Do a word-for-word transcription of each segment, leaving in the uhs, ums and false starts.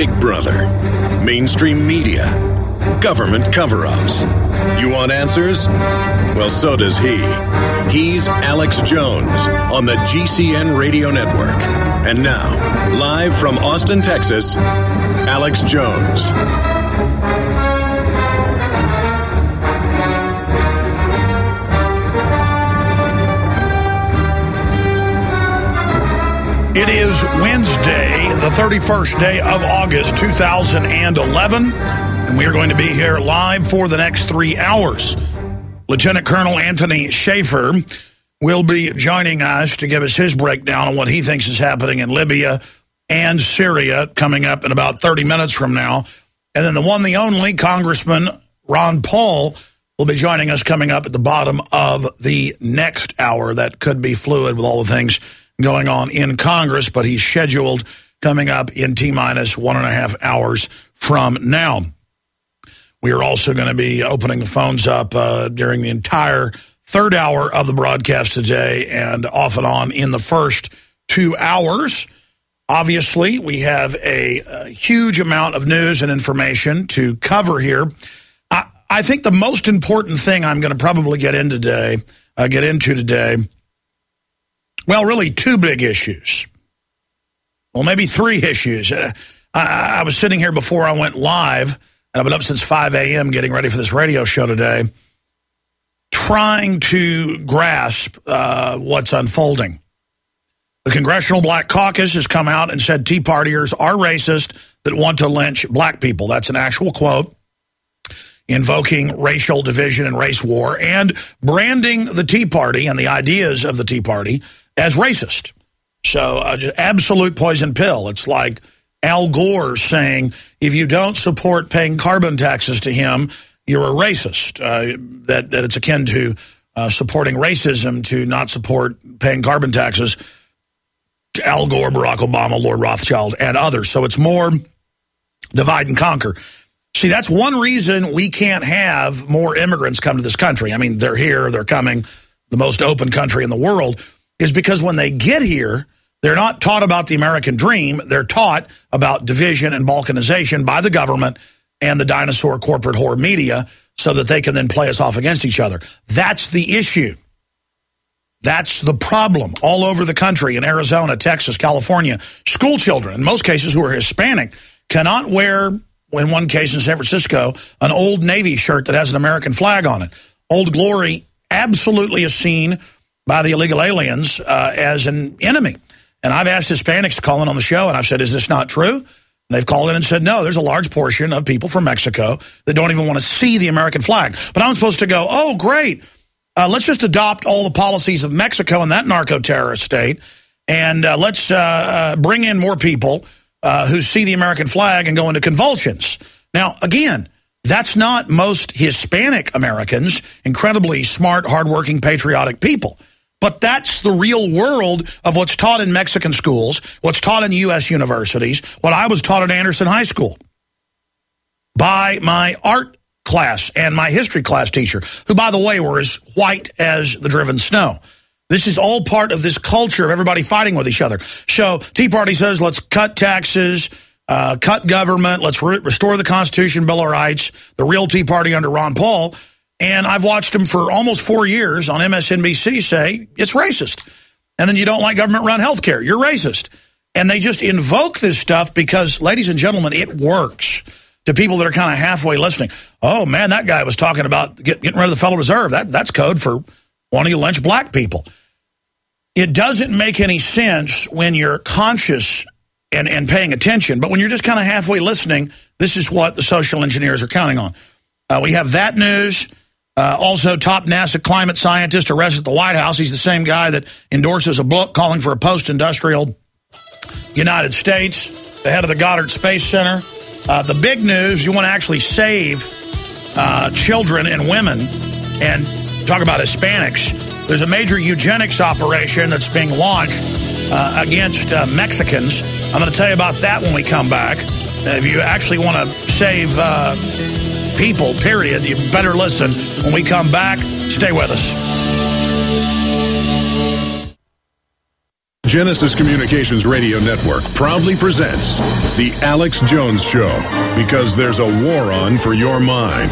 Big Brother, mainstream media, government cover-ups. You want answers? Well, so does he. He's Alex Jones on the G C N Radio Network. And now, live from Austin, Texas, Alex Jones. It is Wednesday, the thirty-first day of August, two thousand eleven, and we are going to be here live for the next three hours. Lieutenant Colonel Anthony Schaefer will be joining us to give us his breakdown on what he thinks is happening in Libya and Syria coming up in about thirty minutes from now. And then the one, the only, Congressman Ron Paul will be joining us coming up at the bottom of the next hour. That could be fluid with all the things going on in Congress, but he's scheduled coming up in T-minus one and a half hours from now. We are also going to be opening the phones up uh, during the entire third hour of the broadcast today and off and on in the first two hours. Obviously, we have a, a huge amount of news and information to cover here. I, I think the most important thing I'm going to probably get in today, uh, get into today, well, really two big issues. Well, maybe three issues. Uh, I, I was sitting here before I went live, and I've been up since five a.m. getting ready for this radio show today, trying to grasp uh, what's unfolding. The Congressional Black Caucus has come out and said Tea Partiers are racist that want to lynch black people. That's an actual quote, invoking racial division and race war and branding the Tea Party and the ideas of the Tea Party as racist. So uh, just absolute poison pill. It's like Al Gore saying, if you don't support paying carbon taxes to him, you're a racist. Uh, that, that it's akin to uh, supporting racism to not support paying carbon taxes to Al Gore, Barack Obama, Lord Rothschild, and others. So it's more divide and conquer. See, that's one reason we can't have more immigrants come to this country. I mean, they're here, they're coming, the most open country in the world, is because when they get here, they're not taught about the American dream. They're taught about division and balkanization by the government and the dinosaur corporate whore media so that they can then play us off against each other. That's the issue. That's the problem all over the country, in Arizona, Texas, California. School children, in most cases who are Hispanic, cannot wear, in one case in San Francisco, an Old Navy shirt that has an American flag on it. Old Glory absolutely is seen by the illegal aliens uh, as an enemy. And I've asked Hispanics to call in on the show, and I've said, is this not true? And they've called in and said, no, there's a large portion of people from Mexico that don't even want to see the American flag. But I'm supposed to go, oh, great, uh, let's just adopt all the policies of Mexico and that narco-terrorist state, and uh, let's uh, uh, bring in more people uh, who see the American flag and go into convulsions. Now, again, that's not most Hispanic Americans, incredibly smart, hardworking, patriotic people. But that's the real world of what's taught in Mexican schools, what's taught in U S universities, what I was taught at Anderson High School by my art class and my history class teacher, who, by the way, were as white as the driven snow. This is all part of this culture of everybody fighting with each other. So Tea Party says, let's cut taxes, uh, cut government, let's re restore the Constitution, Bill of Rights, the real Tea Party under Ron Paul. And I've watched him for almost four years on M S N B C say it's racist. And then you don't like government-run health care. You're racist. And they just invoke this stuff because, ladies and gentlemen, it works to people that are kind of halfway listening. Oh, man, that guy was talking about get, getting rid of the Federal Reserve. That, that's code for wanting to lynch black people. It doesn't make any sense when you're conscious and, and paying attention. But when you're just kind of halfway listening, this is what the social engineers are counting on. Uh, we have that news. Uh, also, top NASA climate scientist arrested at the White House. He's the same guy that endorses a book calling for a post-industrial United States, the head of the Goddard Space Center. Uh, the big news, you want to actually save uh, children and women and talk about Hispanics. There's a major eugenics operation that's being launched uh, against uh, Mexicans. I'm going to tell you about that when we come back. Uh, if you actually want to save uh, people, period, you better listen. When we come back, stay with us. Genesis Communications Radio Network proudly presents The Alex Jones Show, because there's a war on for your mind.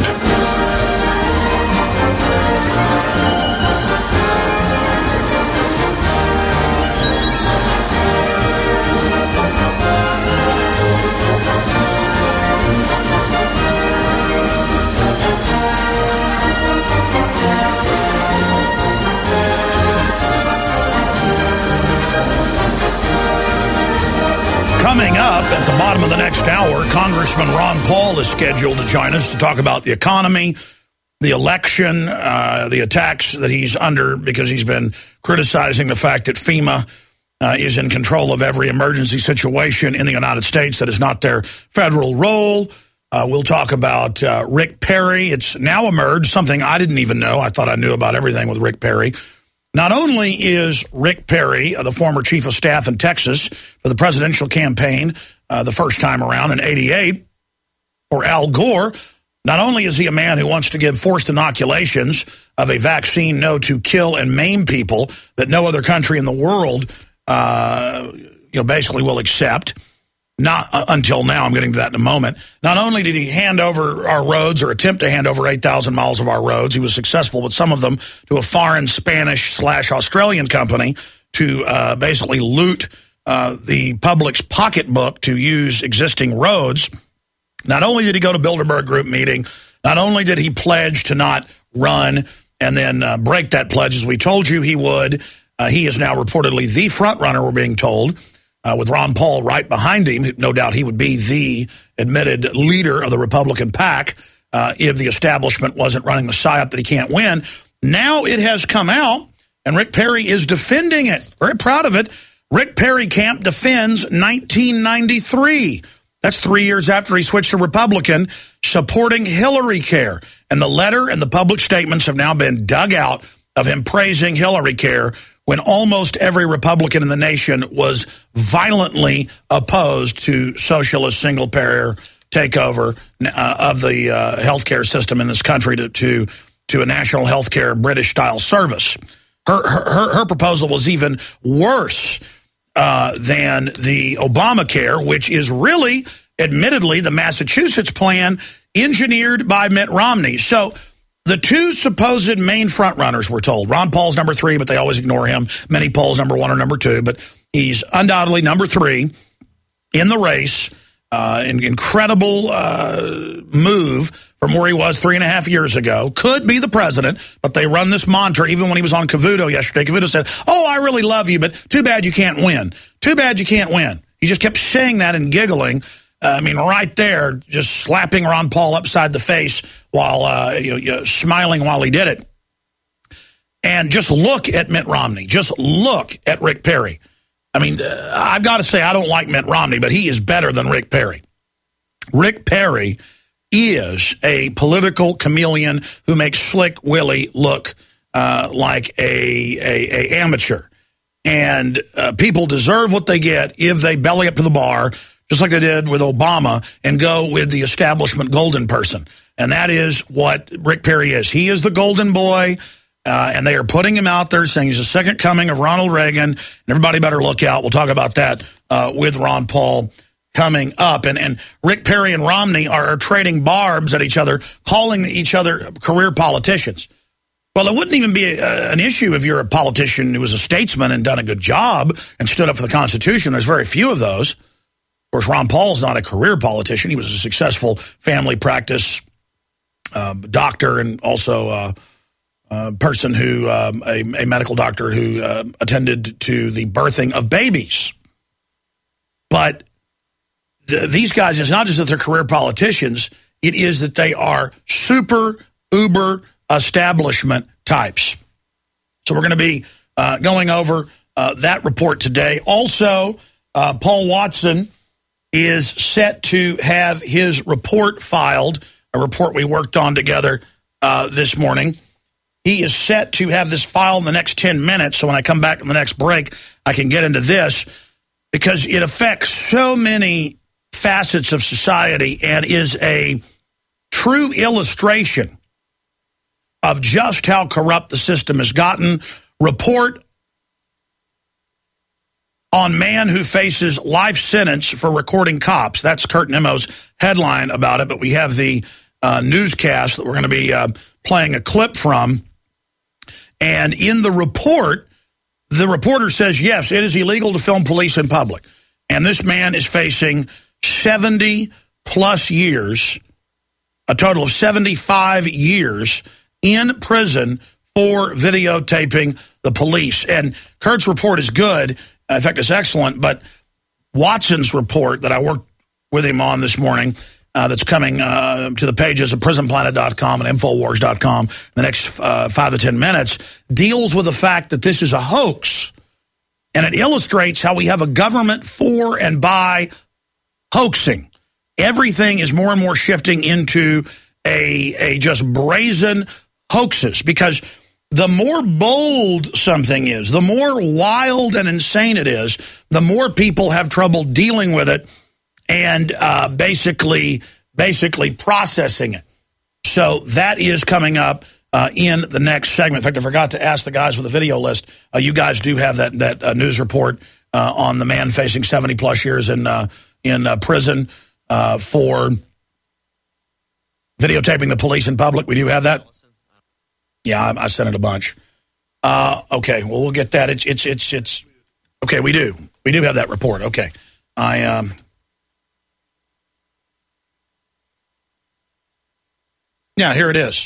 Coming up at the bottom of the next hour, Congressman Ron Paul is scheduled to join us to talk about the economy, the election, uh, the attacks that he's under because he's been criticizing the fact that FEMA uh, is in control of every emergency situation in the United States that is not their federal role. Uh, we'll talk about uh, Rick Perry. It's now emerged, something I didn't even know. I thought I knew about everything with Rick Perry. Not only is Rick Perry, uh, the former chief of staff in Texas for the presidential campaign uh, the first time around in eighty-eight, for Al Gore, not only is he a man who wants to give forced inoculations of a vaccine known to kill and maim people that no other country in the world uh, you know, basically will accept, not uh, until now, I'm getting to that in a moment. Not only did he hand over our roads or attempt to hand over eight thousand miles of our roads, he was successful with some of them to a foreign Spanish slash Australian company to uh, basically loot uh, the public's pocketbook to use existing roads. Not only did he go to Bilderberg Group meeting, not only did he pledge to not run and then uh, break that pledge as we told you he would, uh, he is now reportedly the front runner, we're being told, Uh, with Ron Paul right behind him. No doubt he would be the admitted leader of the Republican pack uh, if the establishment wasn't running the psyop that he can't win. Now it has come out, and Rick Perry is defending it. Very proud of it. Rick Perry camp defends nineteen ninety-three. That's three years after he switched to Republican, supporting Hillary Care. And the letter and the public statements have now been dug out of him praising Hillary Care when almost every Republican in the nation was violently opposed to socialist single-payer takeover uh, of the uh, healthcare system in this country to to, to a national healthcare British-style service. Her, her, her proposal was even worse uh, than the Obamacare, which is really, admittedly, the Massachusetts plan engineered by Mitt Romney. So the two supposed main frontrunners, we're told. Ron Paul's number three, but they always ignore him. Many polls number one or number two, but he's undoubtedly number three in the race. Uh, an incredible uh, move from where he was three and a half years ago. Could be the president, but they run this mantra. Even when he was on Cavuto yesterday, Cavuto said, oh, I really love you, but too bad you can't win. Too bad you can't win. He just kept saying that and giggling. Uh, I mean, right there, just slapping Ron Paul upside the face while uh, you know, you know, smiling while he did it. And just look at Mitt Romney. Just look at Rick Perry. I mean, uh, I've got to say, I don't like Mitt Romney, but he is better than Rick Perry. Rick Perry is a political chameleon who makes Slick Willie look uh, like a, a, a amateur. And uh, people deserve what they get if they belly up to the bar, just like they did with Obama, and go with the establishment golden person. And that is what Rick Perry is. He is the golden boy, uh, and they are putting him out there saying he's the second coming of Ronald Reagan, and everybody better look out. We'll talk about that uh, with Ron Paul coming up. And, and Rick Perry and Romney are, are trading barbs at each other, calling each other career politicians. Well, it wouldn't even be a, an issue if you're a politician who was a statesman and done a good job and stood up for the Constitution. There's very few of those. Of course, Ron Paul's not a career politician. He was a successful family practice uh, doctor and also uh, a person who, um, a, a medical doctor who uh, attended to the birthing of babies. But th these guys, it's not just that they're career politicians, it is that they are super, uber establishment types. So we're going to be uh, going over uh, that report today. Also, uh, Paul Watson is set to have his report filed, a report we worked on together uh, this morning. He is set to have this filed in the next ten minutes, so when I come back in the next break, I can get into this, because it affects so many facets of society and is a true illustration of just how corrupt the system has gotten. Report on man who faces life sentence for recording cops. That's Kurt Nemo's headline about it, but we have the uh, newscast that we're going to be uh, playing a clip from. And in the report, the reporter says, yes, it is illegal to film police in public. And this man is facing seventy plus years, a total of seventy-five years in prison for videotaping the police. And Kurt's report is good. In fact, it's excellent. But Watson's report that I worked with him on this morning, uh, that's coming uh, to the pages of prison planet dot com and infowars dot com the next uh, five to ten minutes, deals with the fact that this is a hoax. And it illustrates how we have a government for and by hoaxing. Everything is more and more shifting into a, a just brazen hoaxes, because the more bold something is, the more wild and insane it is, the more people have trouble dealing with it and uh, basically, basically processing it. So that is coming up uh, in the next segment. In fact, I forgot to ask the guys with the video list. Uh, you guys do have that that uh, news report uh, on the man facing seventy plus years in uh, in uh, prison uh, for videotaping the police in public. We do have that. Yeah, I, I sent it a bunch. Uh, okay, well, we'll get that. It's it's it's it's okay. We do we do have that report. Okay, I um. Yeah, here it is.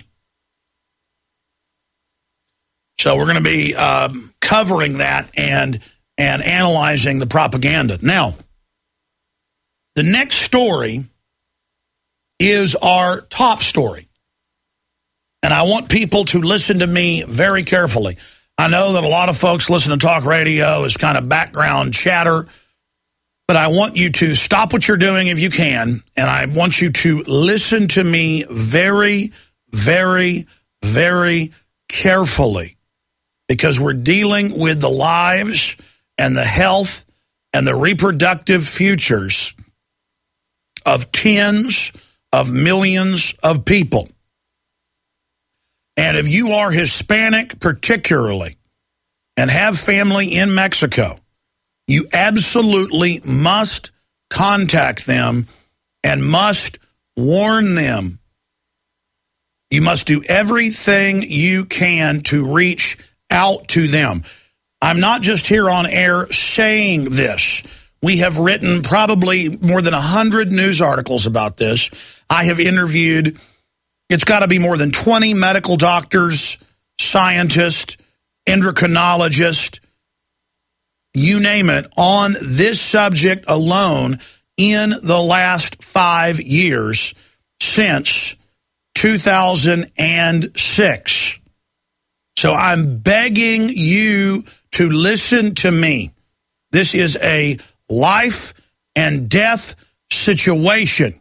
So we're going to be um, covering that and and analyzing the propaganda. Now, the next story is our top story. And I want people to listen to me very carefully. I know that a lot of folks listen to talk radio as kind of background chatter, but I want you to stop what you're doing if you can, and I want you to listen to me very, very, very carefully, because we're dealing with the lives and the health and the reproductive futures of tens of millions of people. And if you are Hispanic particularly and have family in Mexico, you absolutely must contact them and must warn them. You must do everything you can to reach out to them. I'm not just here on air saying this. We have written probably more than one hundred news articles about this. I have interviewed, it's got to be more than twenty medical doctors, scientists, endocrinologists, you name it, on this subject alone in the last five years since two thousand six. So I'm begging you to listen to me. This is a life and death situation.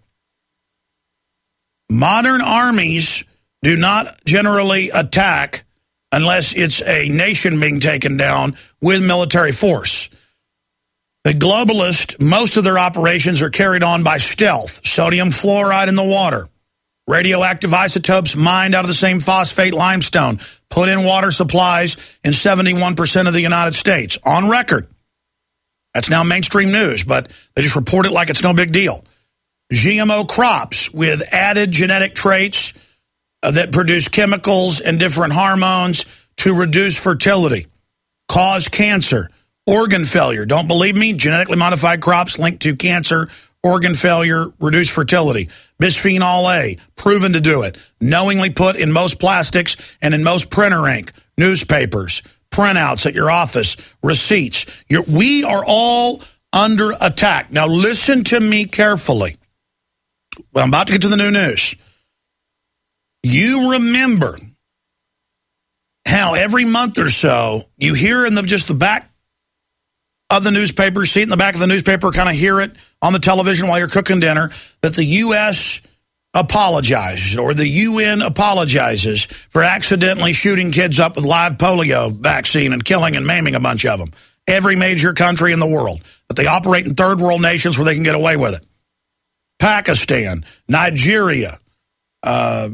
Modern armies do not generally attack unless it's a nation being taken down with military force. The globalists, most of their operations are carried on by stealth. Sodium fluoride in the water. Radioactive isotopes mined out of the same phosphate limestone, put in water supplies in seventy-one percent of the United States. On record. That's now mainstream news, but they just report it like it's no big deal. G M O crops with added genetic traits uh, that produce chemicals and different hormones to reduce fertility, cause cancer, organ failure. Don't believe me? Genetically modified crops linked to cancer, organ failure, reduce fertility. Bisphenol A, proven to do it. Knowingly put in most plastics and in most printer ink, newspapers, printouts at your office, receipts. You're, we are all under attack. Now listen to me carefully. Well, I'm about to get to the new news. You remember how every month or so you hear in the just the back of the newspaper, see it in the back of the newspaper, kind of hear it on the television while you're cooking dinner, that the U S apologizes or the U N apologizes for accidentally shooting kids up with live polio vaccine and killing and maiming a bunch of them. Every major country in the world. But they operate in third world nations where they can get away with it. Pakistan, Nigeria, uh,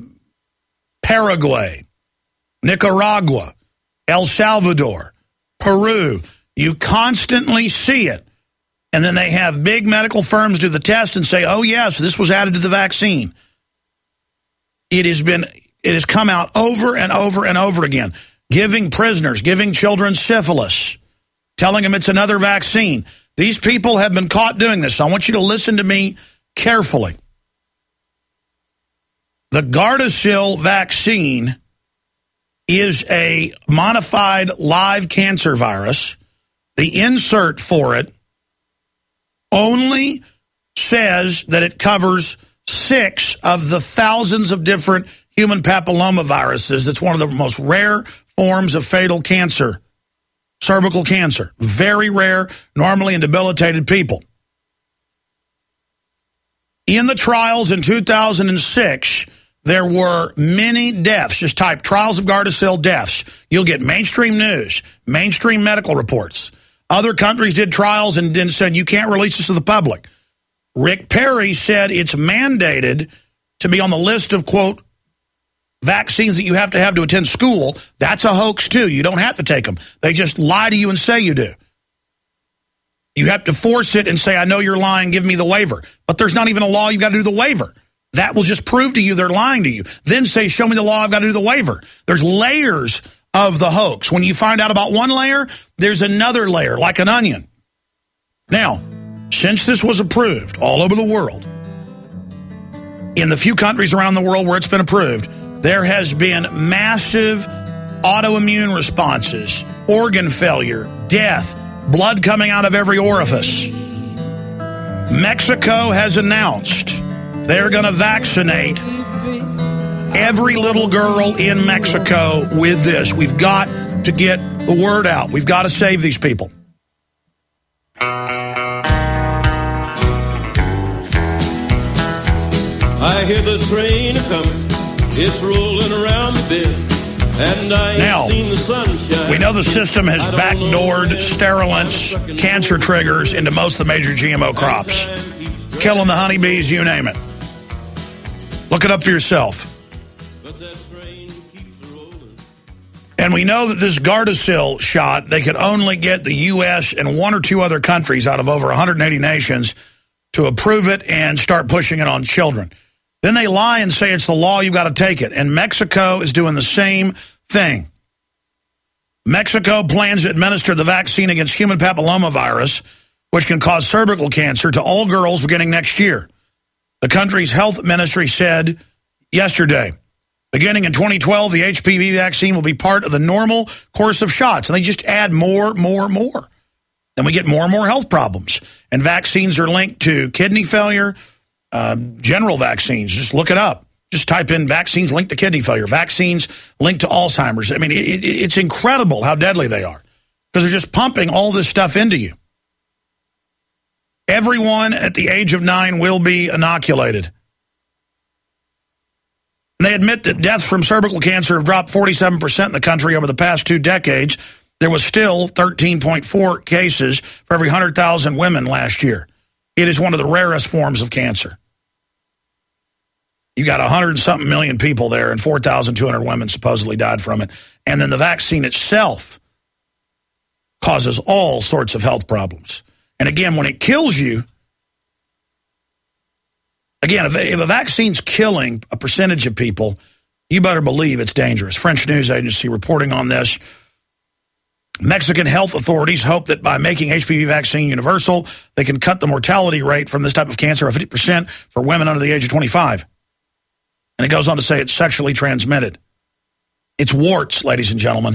Paraguay, Nicaragua, El Salvador, Peru. You constantly see it. And then they have big medical firms do the test and say, oh, yes, this was added to the vaccine. It has been, it has come out over and over and over again. Giving prisoners, giving children syphilis, telling them it's another vaccine. These people have been caught doing this. So I want you to listen to me carefully. The Gardasil vaccine is a modified live cancer virus. The insert for it only says that it covers six of the thousands of different human papillomaviruses. That's one of the most rare forms of fatal cancer, cervical cancer. Very rare, normally in debilitated people. In the trials in two thousand six, there were many deaths. Just type trials of Gardasil deaths. You'll get mainstream news, mainstream medical reports. Other countries did trials and then said, you can't release this to the public. Rick Perry said it's mandated to be on the list of, quote, vaccines that you have to have to attend school. That's a hoax, too. You don't have to take them. They just lie to you and say you do. You have to force it and say, I know you're lying, give me the waiver. But there's not even a law, you've got to do the waiver. That will just prove to you they're lying to you. Then say, show me the law, I've got to do the waiver. There's layers of the hoax. When you find out about one layer, there's another layer, like an onion. Now, since this was approved all over the world, in the few countries around the world where it's been approved, there has been massive autoimmune responses, organ failure, death, blood coming out of every orifice. Mexico has announced they're going to vaccinate every little girl in Mexico with this. We've got to get the word out. We've got to save these people. I hear the train coming. It's rolling around the bend. And I ain't now, seen the sunshine. We know the system has backdoored sterilants, cancer triggers into most of the major G M O crops. Killing the honeybees, you name it. Look it up for yourself. And we know that this Gardasil shot, they could only get the U S and one or two other countries out of over one hundred eighty nations to approve it and start pushing it on children. Then they lie and say it's the law, you've got to take it. And Mexico is doing the same thing. Mexico plans to administer the vaccine against human papillomavirus, which can cause cervical cancer, to all girls beginning next year. The country's health ministry said yesterday, beginning in twenty twelve, the H P V vaccine will be part of the normal course of shots. And they just add more, more, more. Then we get more and more health problems. And vaccines are linked to kidney failure, um, general vaccines. Just look it up. Just type in vaccines linked to kidney failure, vaccines linked to Alzheimer's. I mean, it, it, it's incredible how deadly they are because they're just pumping all this stuff into you. Everyone at the age of nine will be inoculated. And they admit that deaths from cervical cancer have dropped forty-seven percent in the country over the past two decades. There was still thirteen point four cases for every one hundred thousand women last year. It is one of the rarest forms of cancer. You got one hundred and something million people there, and four thousand two hundred women supposedly died from it. And then the vaccine itself causes all sorts of health problems. And again, when it kills you, again, if, if a vaccine's killing a percentage of people, you better believe it's dangerous. French news agency reporting on this. Mexican health authorities hope that by making H P V vaccine universal, they can cut the mortality rate from this type of cancer by fifty percent for women under the age of twenty-five. And it goes on to say it's sexually transmitted. It's warts, ladies and gentlemen.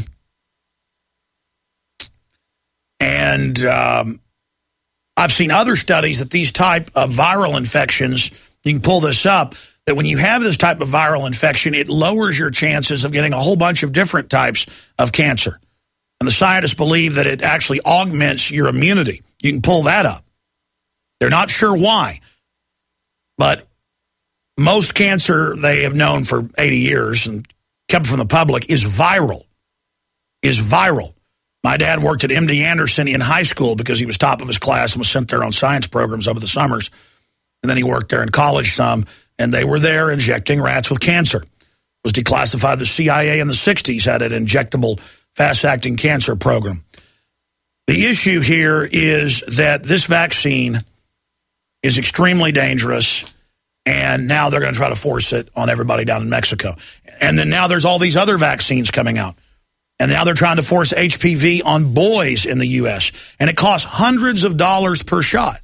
And um, I've seen other studies that these type of viral infections, you can pull this up, that when you have this type of viral infection, it lowers your chances of getting a whole bunch of different types of cancer. And the scientists believe that it actually augments your immunity. You can pull that up. They're not sure why, but most cancer they have known for eighty years and kept from the public is viral, is viral. My dad worked at M D Anderson in high school because he was top of his class and was sent there on science programs over the summers. And then he worked there in college some, and they were there injecting rats with cancer. It was declassified. The C I A in the sixties had an injectable fast-acting cancer program. The issue here is that this vaccine is extremely dangerous, and now they're going to try to force it on everybody down in Mexico. And then now there's all these other vaccines coming out. And now they're trying to force H P V on boys in the U S And it costs hundreds of dollars per shot.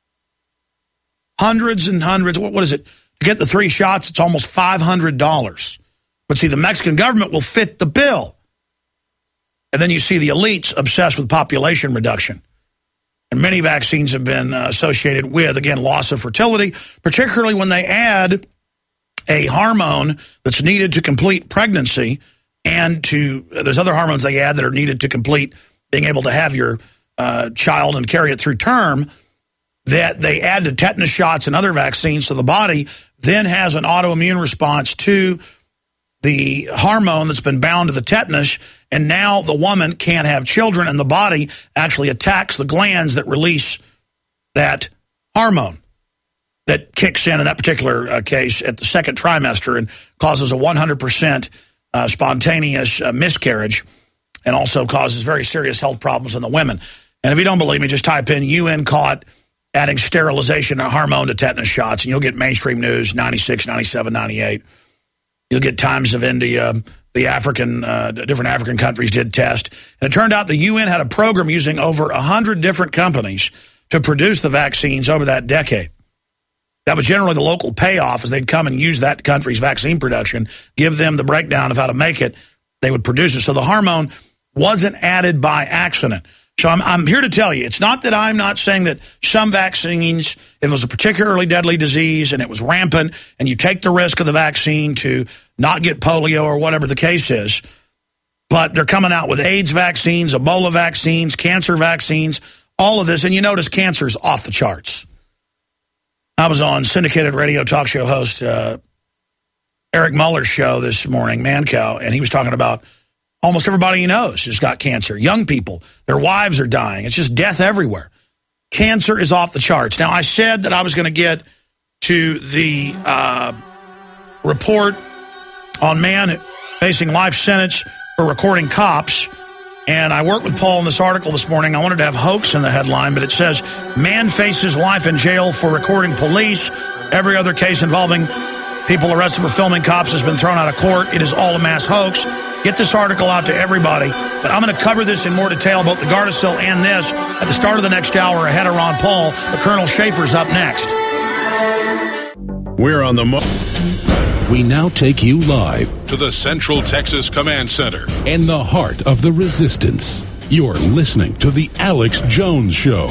Hundreds and hundreds. What, what is it? To get the three shots, it's almost five hundred dollars. But see, the Mexican government will fit the bill. And then you see the elites obsessed with population reduction. And many vaccines have been uh, associated with, again, loss of fertility, particularly when they add a hormone that's needed to complete pregnancy. And to there's other hormones they add that are needed to complete being able to have your uh, child and carry it through term, that they add to tetanus shots and other vaccines. So the body then has an autoimmune response to the hormone that's been bound to the tetanus. And now the woman can't have children, and the body actually attacks the glands that release that hormone that kicks in, in that particular uh, case, at the second trimester and causes a one hundred percent Uh, spontaneous uh, miscarriage, and also causes very serious health problems in the women. And if you don't believe me, just type in U N caught adding sterilization and hormone to tetanus shots, and you'll get mainstream news, ninety-six, ninety-seven, ninety-eight. You'll get Times of India, the African, uh, different African countries did test. And it turned out the U N had a program using over one hundred different companies to produce the vaccines over that decade. That was generally the local payoff, as they'd come and use that country's vaccine production, give them the breakdown of how to make it, they would produce it. So the hormone wasn't added by accident. So I'm, I'm here to tell you, it's not that I'm not saying that some vaccines, if it was a particularly deadly disease and it was rampant, and you take the risk of the vaccine to not get polio or whatever the case is, but they're coming out with AIDS vaccines, Ebola vaccines, cancer vaccines, all of this. And you notice cancer's off the charts. I was on syndicated radio talk show host uh, Eric Muller's show this morning, Mancow, and he was talking about almost everybody he knows has got cancer. Young people, their wives are dying. It's just death everywhere. Cancer is off the charts. Now, I said that I was going to get to the uh, report on man facing life sentence for recording cops. And I worked with Paul in this article this morning. I wanted to have hoax in the headline, but it says, man faces life in jail for recording police. Every other case involving people arrested for filming cops has been thrown out of court. It is all a mass hoax. Get this article out to everybody. But I'm going to cover this in more detail, both the Gardasil and this, at the start of the next hour ahead of Ron Paul. But Colonel Schaefer's up next. We're on the mo- We now take you live to the Central Texas Command Center in the heart of the resistance. You're listening to the Alex Jones Show.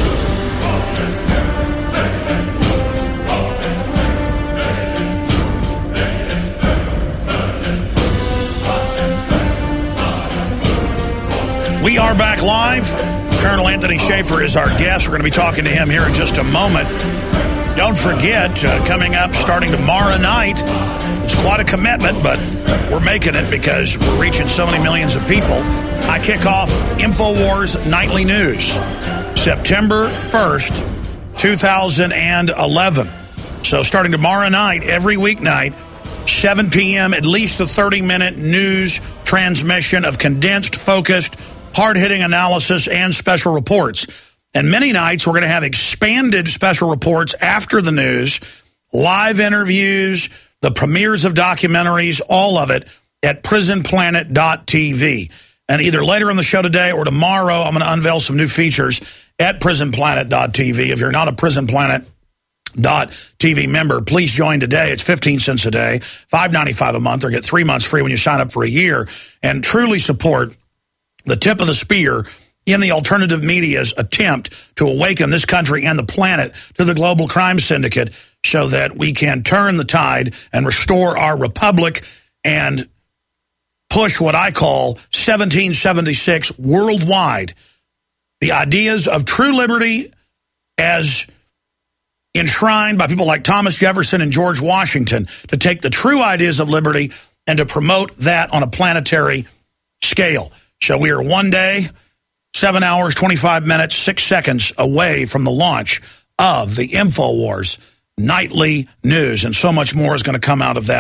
We are back live. Colonel Anthony Schaefer is our guest. We're going to be talking to him here in just a moment. Don't forget, uh, coming up starting tomorrow night, it's quite a commitment, but we're making it because we're reaching so many millions of people. I kick off InfoWars Nightly News, September first, two thousand eleven. So starting tomorrow night, every weeknight, seven p m, at least a thirty-minute news transmission of condensed, focused, hard-hitting analysis and special reports. And many nights, we're going to have expanded special reports after the news, live interviews, the premieres of documentaries, all of it at prison planet dot t v. And either later in the show today or tomorrow, I'm going to unveil some new features at prison planet dot t v. If you're not a prison planet dot t v member, please join today. It's fifteen cents a day, five ninety-five a month, or get three months free when you sign up for a year, and truly support the tip of the spear in the alternative media's attempt to awaken this country and the planet to the global crime syndicate so that we can turn the tide and restore our republic and push what I call seventeen seventy-six worldwide. The ideas of true liberty as enshrined by people like Thomas Jefferson and George Washington, to take the true ideas of liberty and to promote that on a planetary scale. So we are one day, seven hours, twenty-five minutes, six seconds away from the launch of the InfoWars Nightly News. And so much more is going to come out of that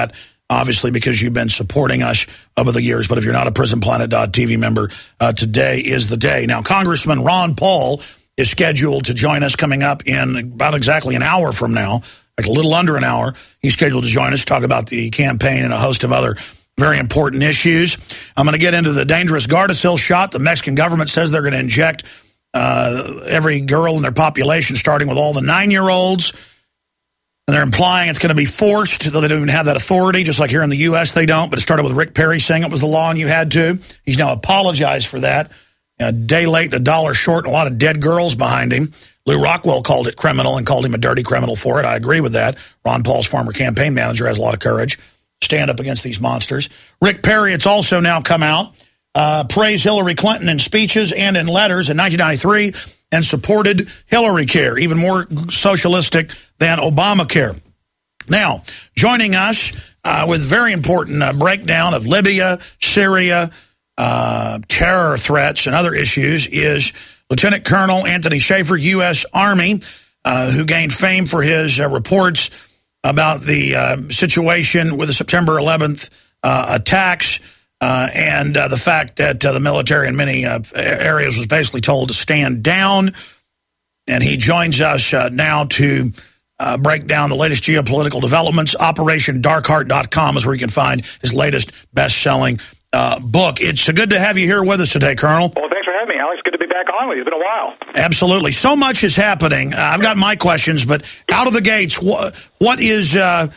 obviously, because you've been supporting us over the years. But if you're not a prison planet dot T V member, uh, today is the day. Now, Congressman Ron Paul is scheduled to join us coming up in about exactly an hour from now, like a little under an hour. He's scheduled to join us to talk about the campaign and a host of other very important issues. I'm going to get into the dangerous Gardasil shot. The Mexican government says they're going to inject uh, every girl in their population, starting with all the nine-year-olds. And they're implying it's going to be forced, though they don't even have that authority, just like here in the U S they don't. But it started with Rick Perry saying it was the law and you had to. He's now apologized for that. A day late, a dollar short, and a lot of dead girls behind him. Lou Rockwell called it criminal and called him a dirty criminal for it. I agree with that. Ron Paul's former campaign manager has a lot of courage. Stand up against these monsters. Rick Perry, it's also now come out, uh, praised Hillary Clinton in speeches and in letters in nineteen ninety-three and supported Hillary Care, even more socialistic than Obamacare. Now, joining us uh, with very important uh, breakdown of Libya, Syria, uh, terror threats, and other issues is Lieutenant Colonel Anthony Shaffer, U S Army, uh, who gained fame for his uh, reports about the uh, situation with the September eleventh uh, attacks uh, and uh, the fact that uh, the military in many uh, areas was basically told to stand down. And he joins us uh, now to uh, break down the latest geopolitical developments. Operation Dark Heart dot com is where you can find his latest best-selling uh, book. It's good to have you here with us today, Colonel. Well, thanks for having me, Alex. Good to be back on with you. It's been a while. Absolutely. So much is happening. Uh, I've got my questions, but out of the gates, wh what is uh,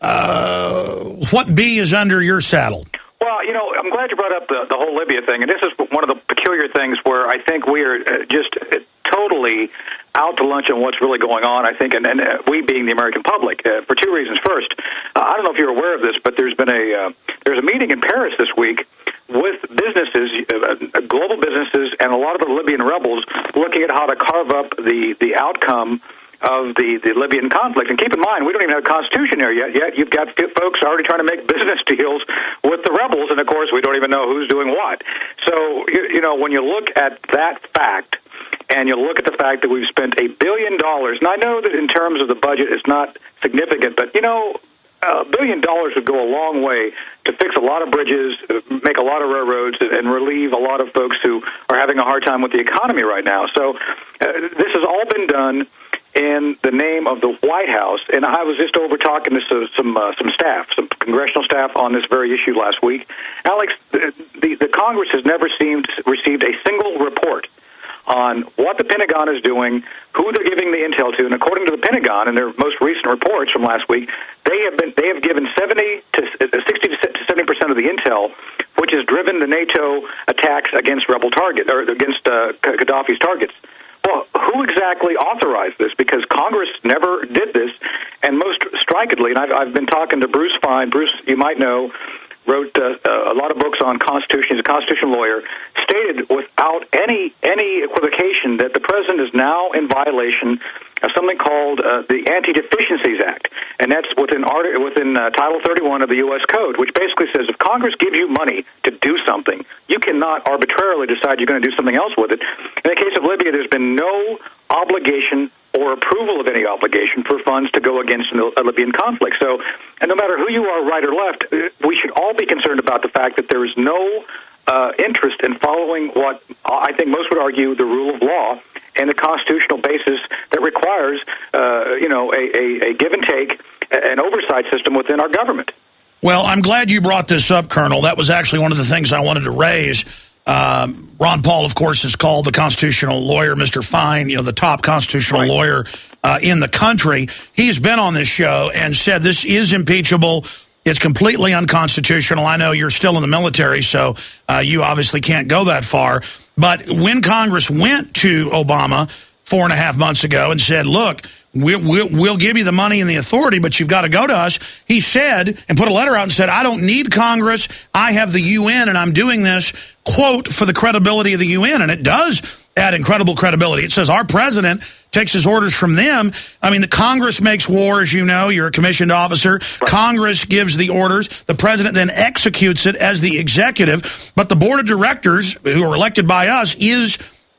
uh, what bee is under your saddle? Well, you know, I'm glad you brought up the, the whole Libya thing, and this is one of the peculiar things where I think we are uh, just uh, totally out to lunch on what's really going on, I think, and, and uh, we being the American public, uh, for two reasons. First, uh, I don't know if you're aware of this, but there's been a, uh, there's a meeting in Paris this week with businesses, uh, global businesses, and a lot of the Libyan rebels looking at how to carve up the, the outcome of the, the Libyan conflict. And keep in mind, we don't even have a constitution there yet. Yet you've got folks already trying to make business deals with the rebels, and of course, we don't even know who's doing what. So, you, you know, when you look at that fact, and you look at the fact that we've spent a billion dollars, and I know that in terms of the budget, it's not significant, but, you know, a billion dollars would go a long way to fix a lot of bridges, make a lot of railroads, and relieve a lot of folks who are having a hard time with the economy right now. So uh, this has all been done in the name of the White House, and I was just over talking to some uh, some staff, some congressional staff on this very issue last week. Alex, the, the, the Congress has never seemed received a single report on what the Pentagon is doing, who they're giving the intel to, and according to the Pentagon in their most recent reports from last week, they have been they have given seventy to sixty to seventy percent of the intel, which has driven the NATO attacks against rebel targets or against uh, Gaddafi's targets. Well, who exactly authorized this? Because Congress never did this, and most strikingly, and I've, I've been talking to Bruce Fine. Bruce, you might know, wrote uh, a lot of books on Constitution. He's a constitutional lawyer. Stated without any any equivocation that the president is now in violation of something called uh, the Anti-Deficiencies Act, and that's within art within uh, Title thirty-one of the U S Code, which basically says if Congress gives you money to do something, you cannot arbitrarily decide you're going to do something else with it. In the case of Libya, there's been no obligation or approval of any obligation for funds to go against a Libyan conflict. So, and no matter who you are, right or left, we should all be concerned about the fact that there is no uh, interest in following what I think most would argue the rule of law and the constitutional basis that requires, uh, you know, a, a, a give and take, an oversight system within our government. Well, I'm glad you brought this up, Colonel. That was actually one of the things I wanted to raise. Um, Ron Paul, of course, is called the constitutional lawyer, Mister Fine, you know, the top constitutional right. lawyer uh, in the country. He's been on this show and said this is impeachable. It's completely unconstitutional. I know you're still in the military, so uh, you obviously can't go that far. But when Congress went to Obama four and a half months ago and said, look, we'll, we'll, we'll give you the money and the authority, but you've got to go to us, he said, and put a letter out and said, I don't need Congress. I have the U N, and I'm doing this, quote, for the credibility of the U N. And it does add incredible credibility. It says our president takes his orders from them. I mean, the Congress makes war, as you know. You're a commissioned officer. Right. Congress gives the orders. The president then executes it as the executive. But the board of directors, who are elected by us, is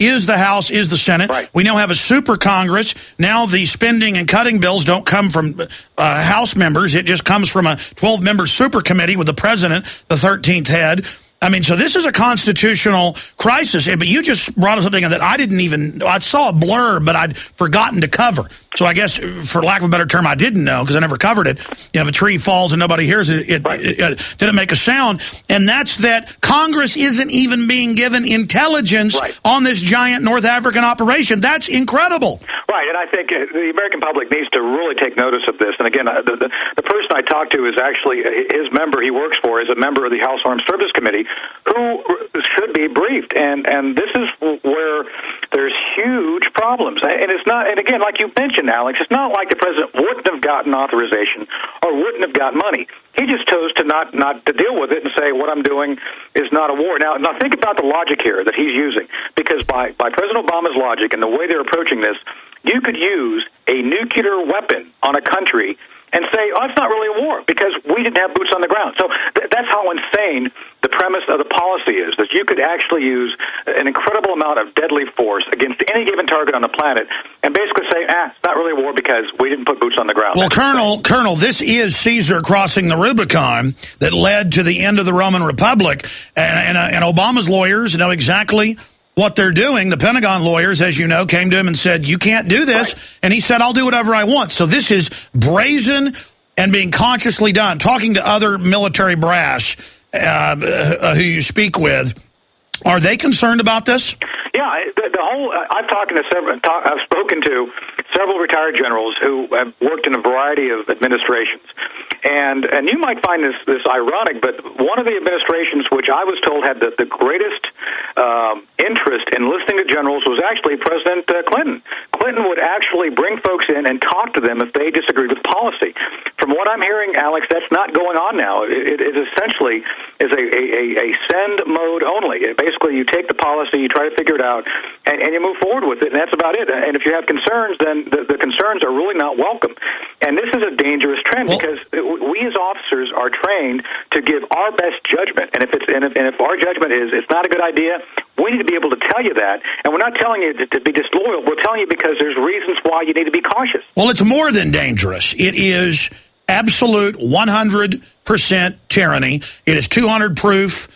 is the House, is the Senate. Right. We now have a super Congress. Now the spending and cutting bills don't come from uh, House members. It just comes from a twelve-member super committee with the president, the thirteenth head. I mean, so this is a constitutional crisis. But you just brought up something that I didn't even, I saw a blurb, but I'd forgotten to cover. So I guess, for lack of a better term, I didn't know because I never covered it. You know, if a tree falls and nobody hears it, it, right. it, it didn't make a sound. And that's that Congress isn't even being given intelligence right. on this giant North African operation. That's incredible. Right, and I think the American public needs to really take notice of this. And again, the, the, the person I talked to is actually his member he works for is a member of the House Armed Service Committee who should be briefed. And, and this is where there's huge problems. And it's not, and again, like you mentioned, Alex, it's not like the president wouldn't have gotten authorization or wouldn't have got money. He just chose to not, not to deal with it and say what I'm doing is not a war. Now, now think about the logic here that he's using, because by, by President Obama's logic and the way they're approaching this, you could use a nuclear weapon on a country and say, oh, it's not really a war because we didn't have boots on the ground. So th- that's how insane the premise of the policy is, that you could actually use an incredible amount of deadly force against any given target on the planet and basically say, ah, it's not really a war because we didn't put boots on the ground. Well, that's Colonel, Colonel, this is Caesar crossing the Rubicon that led to the end of the Roman Republic, and, and, uh, and Obama's lawyers know exactly what they're doing. The Pentagon lawyers, as you know, came to him and said, you can't do this. Right. And he said, I'll do whatever I want. So this is brazen and being consciously done. Talking to other military brass uh, uh, who you speak with, are they concerned about this? Yeah, the, the whole. I've talked to several. Talk, I've spoken to several retired generals who have worked in a variety of administrations, and and you might find this this ironic, but one of the administrations which I was told had the the greatest um, interest in listening to generals was actually President uh, Clinton. Clinton would actually bring folks in and talk to them if they disagreed with policy. From what I'm hearing, Alex, that's not going on now. It, it essentially is a, a, a send mode only. It basically, you take the policy, you try to figure it out, and, and you move forward with it, and that's about it. And if you have concerns, then the, the concerns are really not welcome. And this is a dangerous trend well, because we as officers are trained to give our best judgment. And if it's and if, and if our judgment is it's not a good idea, we need to be able to tell you that. And we're not telling you to, to be disloyal. We're telling you because there's reasons why you need to be cautious. Well, it's more than dangerous. It is absolute one hundred percent tyranny. It is two hundred proof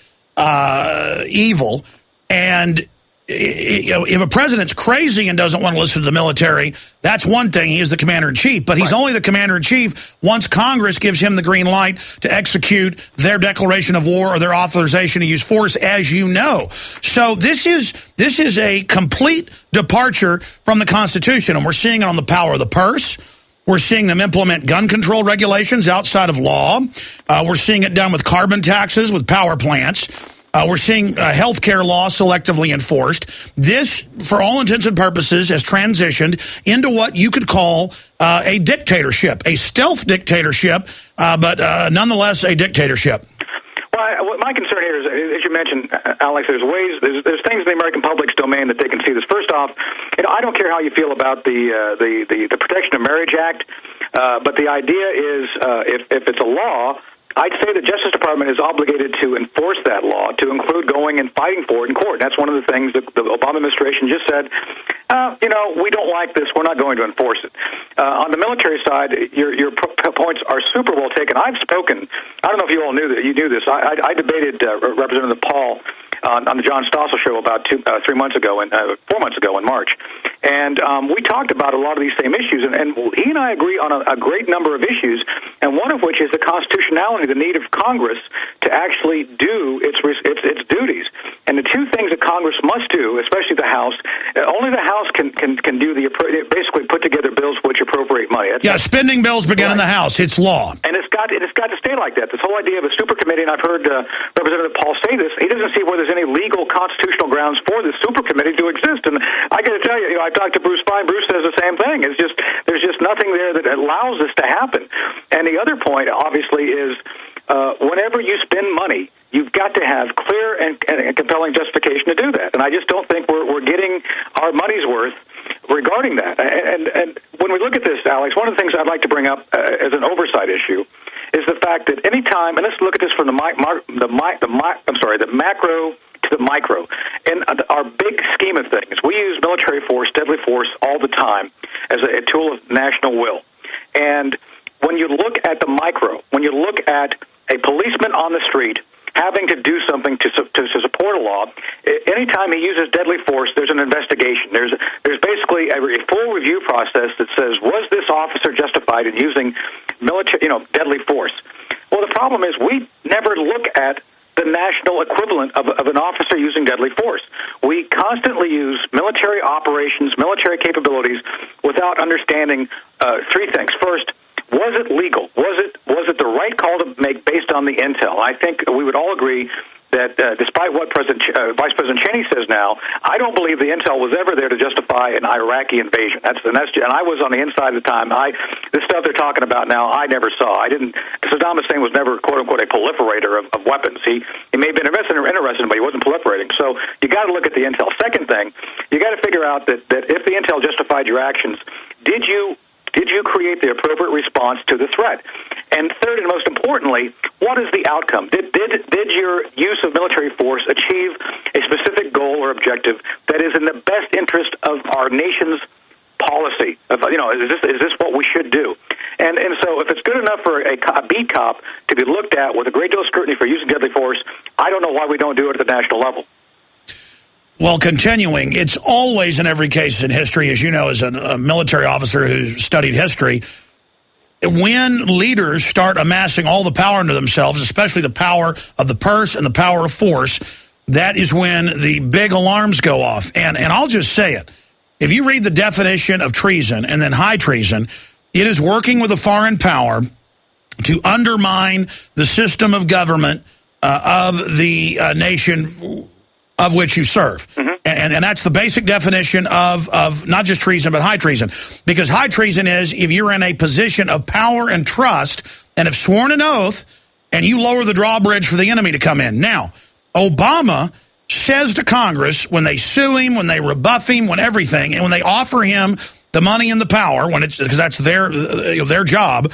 uh, evil. And you know, if a president's crazy and doesn't want to listen to the military, that's one thing. He is the commander-in-chief. But he's right. only the commander-in-chief once Congress gives him the green light to execute their declaration of war or their authorization to use force, as you know. So this is this is a complete departure from the Constitution, and we're seeing it on the power of the purse. We're seeing them implement gun control regulations outside of law. Uh, we're seeing it done with carbon taxes, with power plants. Uh, we're seeing uh, health care law selectively enforced. This, for all intents and purposes, has transitioned into what you could call uh, a dictatorship, a stealth dictatorship, uh, but uh, nonetheless a dictatorship. Well, my concern here is, as you mentioned, Alex, there's ways, there's, there's things in the American public's domain that they can see this. First off, you know, I don't care how you feel about the uh, the, the the Protection of Marriage Act, uh, but the idea is uh, if if it's a law, I'd say the Justice Department is obligated to enforce that law, to include going and fighting for it in court. That's one of the things that the Obama administration just said, uh, you know, we don't like this, we're not going to enforce it. Uh, on the military side, your your points are super well taken. I've spoken, I don't know if you all knew that, you knew this, I, I, I debated uh, Representative Paul on, on the John Stossel show about two, uh, three months ago, and uh, four months ago in March. And um, we talked about a lot of these same issues, and, and he and I agree on a, a great number of issues, and one of which is the constitutionality, the need of Congress to actually do its its, its duties. And the two things that Congress must do, especially the House, uh, only the House can, can, can do the, basically put together bills which appropriate money. That's, yeah, spending bills begin right. in the House. It's law. And it's got, it's got to stay like that. This whole idea of a super committee, and I've heard uh, Representative Paul say this, he doesn't see where there's any legal constitutional grounds for this super committee to exist. And I got to tell you, you know, I talked to Bruce Fein. Bruce says the same thing. It's just, there's just nothing there that allows this to happen. And the other point, obviously, is uh, whenever you spend money, you've got to have clear and, and compelling justification to do that. And I just don't think we're, we're getting our money's worth regarding that. And, and when we look at this, Alex, one of the things I'd like to bring up uh, as an oversight issue is the fact that any time, and let's look at this from the, mi- mar- the, mi- the mi- I'm sorry, the macro to the micro. In our big scheme of things, we use military force, deadly force, all the time as a, a tool of national will. And when you look at the micro, when you look at a policeman on the street having to do something to, to, to support a law, anytime he uses deadly force, there's an investigation. There's there's basically a, a full review process that says, was this officer justified in using military, you know, deadly force? Well, the problem is we never look at the national equivalent of, of an officer using deadly force. We constantly use military operations, military capabilities, without understanding uh, three things. First, was it legal? Was it was it the right call to make based on the intel? I think we would all agree that uh, despite what President uh, Vice President Cheney says now, I don't believe the intel was ever there to justify an Iraqi invasion. That's and that's and I was on the inside at the time. I this stuff they're talking about now, I never saw. I didn't. Saddam Hussein was never quote unquote a proliferator of, of weapons. He he may have been interested, interested, but he wasn't proliferating. So you got to look at the intel. Second thing, you got to figure out that that if the intel justified your actions, did you Did you create the appropriate response to the threat? And third, and most importantly, what is the outcome? Did did did your use of military force achieve a specific goal or objective that is in the best interest of our nation's policy? Of, you know, is this is this what we should do? And and so, if it's good enough for a, a beat cop to be looked at with a great deal of scrutiny for using deadly force, I don't know why we don't do it at the national level. Well, continuing, it's always in every case in history, as you know, as a, a military officer who studied history, when leaders start amassing all the power into themselves, especially the power of the purse and the power of force, that is when the big alarms go off. And, and I'll just say it. If you read the definition of treason and then high treason, it is working with a foreign power to undermine the system of government uh, of the uh, nation of which you serve. Mm-hmm. And, and that's the basic definition of, of not just treason, but high treason. Because high treason is if you're in a position of power and trust and have sworn an oath and you lower the drawbridge for the enemy to come in. Now, Obama says to Congress when they sue him, when they rebuff him, when everything, and when they offer him the money and the power, when it's because that's their, their job,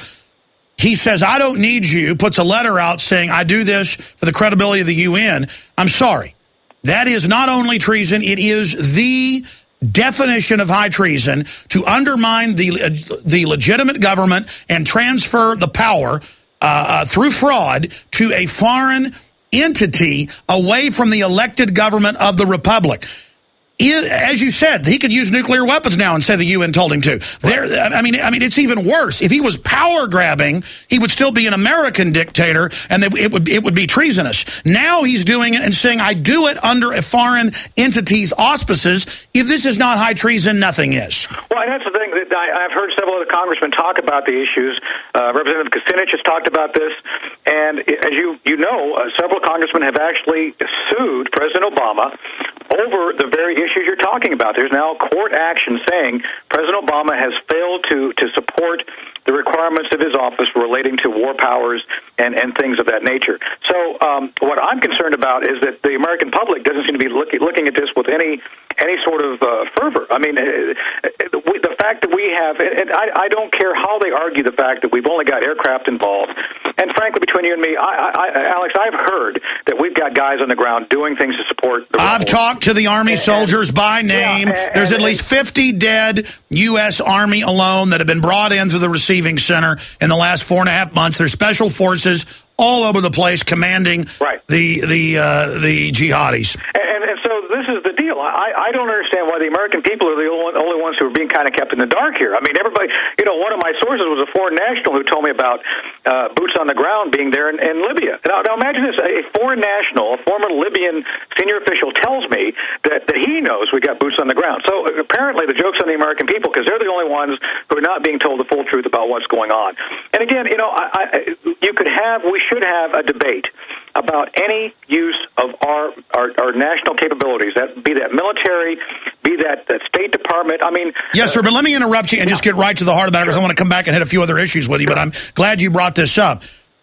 he says, I don't need you, puts a letter out saying, I do this for the credibility of the U N. I'm sorry. That is not only treason, it is the definition of high treason to undermine the, uh, the legitimate government and transfer the power uh, uh, through fraud to a foreign entity away from the elected government of the republic. It, as you said, he could use nuclear weapons now and say the U N told him to. There, I mean, I mean, it's even worse. If he was power grabbing, he would still be an American dictator, and it would it would be treasonous. Now he's doing it and saying, "I do it under a foreign entity's auspices." If this is not high treason, nothing is. Well, and that's the thing that I, I've heard several other congressmen talk about the issues. Uh, Representative Kucinich has talked about this, and as you you know, uh, several congressmen have actually sued President Obama over the very issues you're talking about. There's now court action saying President Obama has failed to, to support the requirements of his office relating to war powers and, and things of that nature. So um, what I'm concerned about is that the American public doesn't seem to be look, looking at this with any any sort of uh, fervor. I mean, uh, we, the fact that we have, and I, I don't care how they argue the fact that we've only got aircraft involved, and frankly, between you and me, I, I, Alex, I've heard that we've got guys on the ground doing things to support the I've talked to the Army and, soldiers by name. Yeah, and, There's and, at least fifty dead U S Army alone that have been brought in through the receiving center in the last four and a half months. There's special forces all over the place commanding right. the the uh, the jihadis. And, and so this is the deal. I, I don't understand why the American people are the only, only ones who are being kind of kept in the dark here. I mean, everybody, you know, one of my sources was a foreign national who told me about uh, boots on the ground being there in, in Libya. Now, now imagine this, a foreign national, a former Libyan senior official tells me that, that he knows we got boots on the ground. So apparently the joke's on the American people because they're the only ones who are not being told the full truth about what's going on. And again, you know, I, I, you could have, we should have a debate about any use of our, our, our national capabilities, that be that military, be that, that State Department. I mean... Yes, sir, but let me interrupt you and yeah. just get right to the heart of the matter because sure. I want to come back and hit a few other issues with you, sure. but I'm glad you brought this up.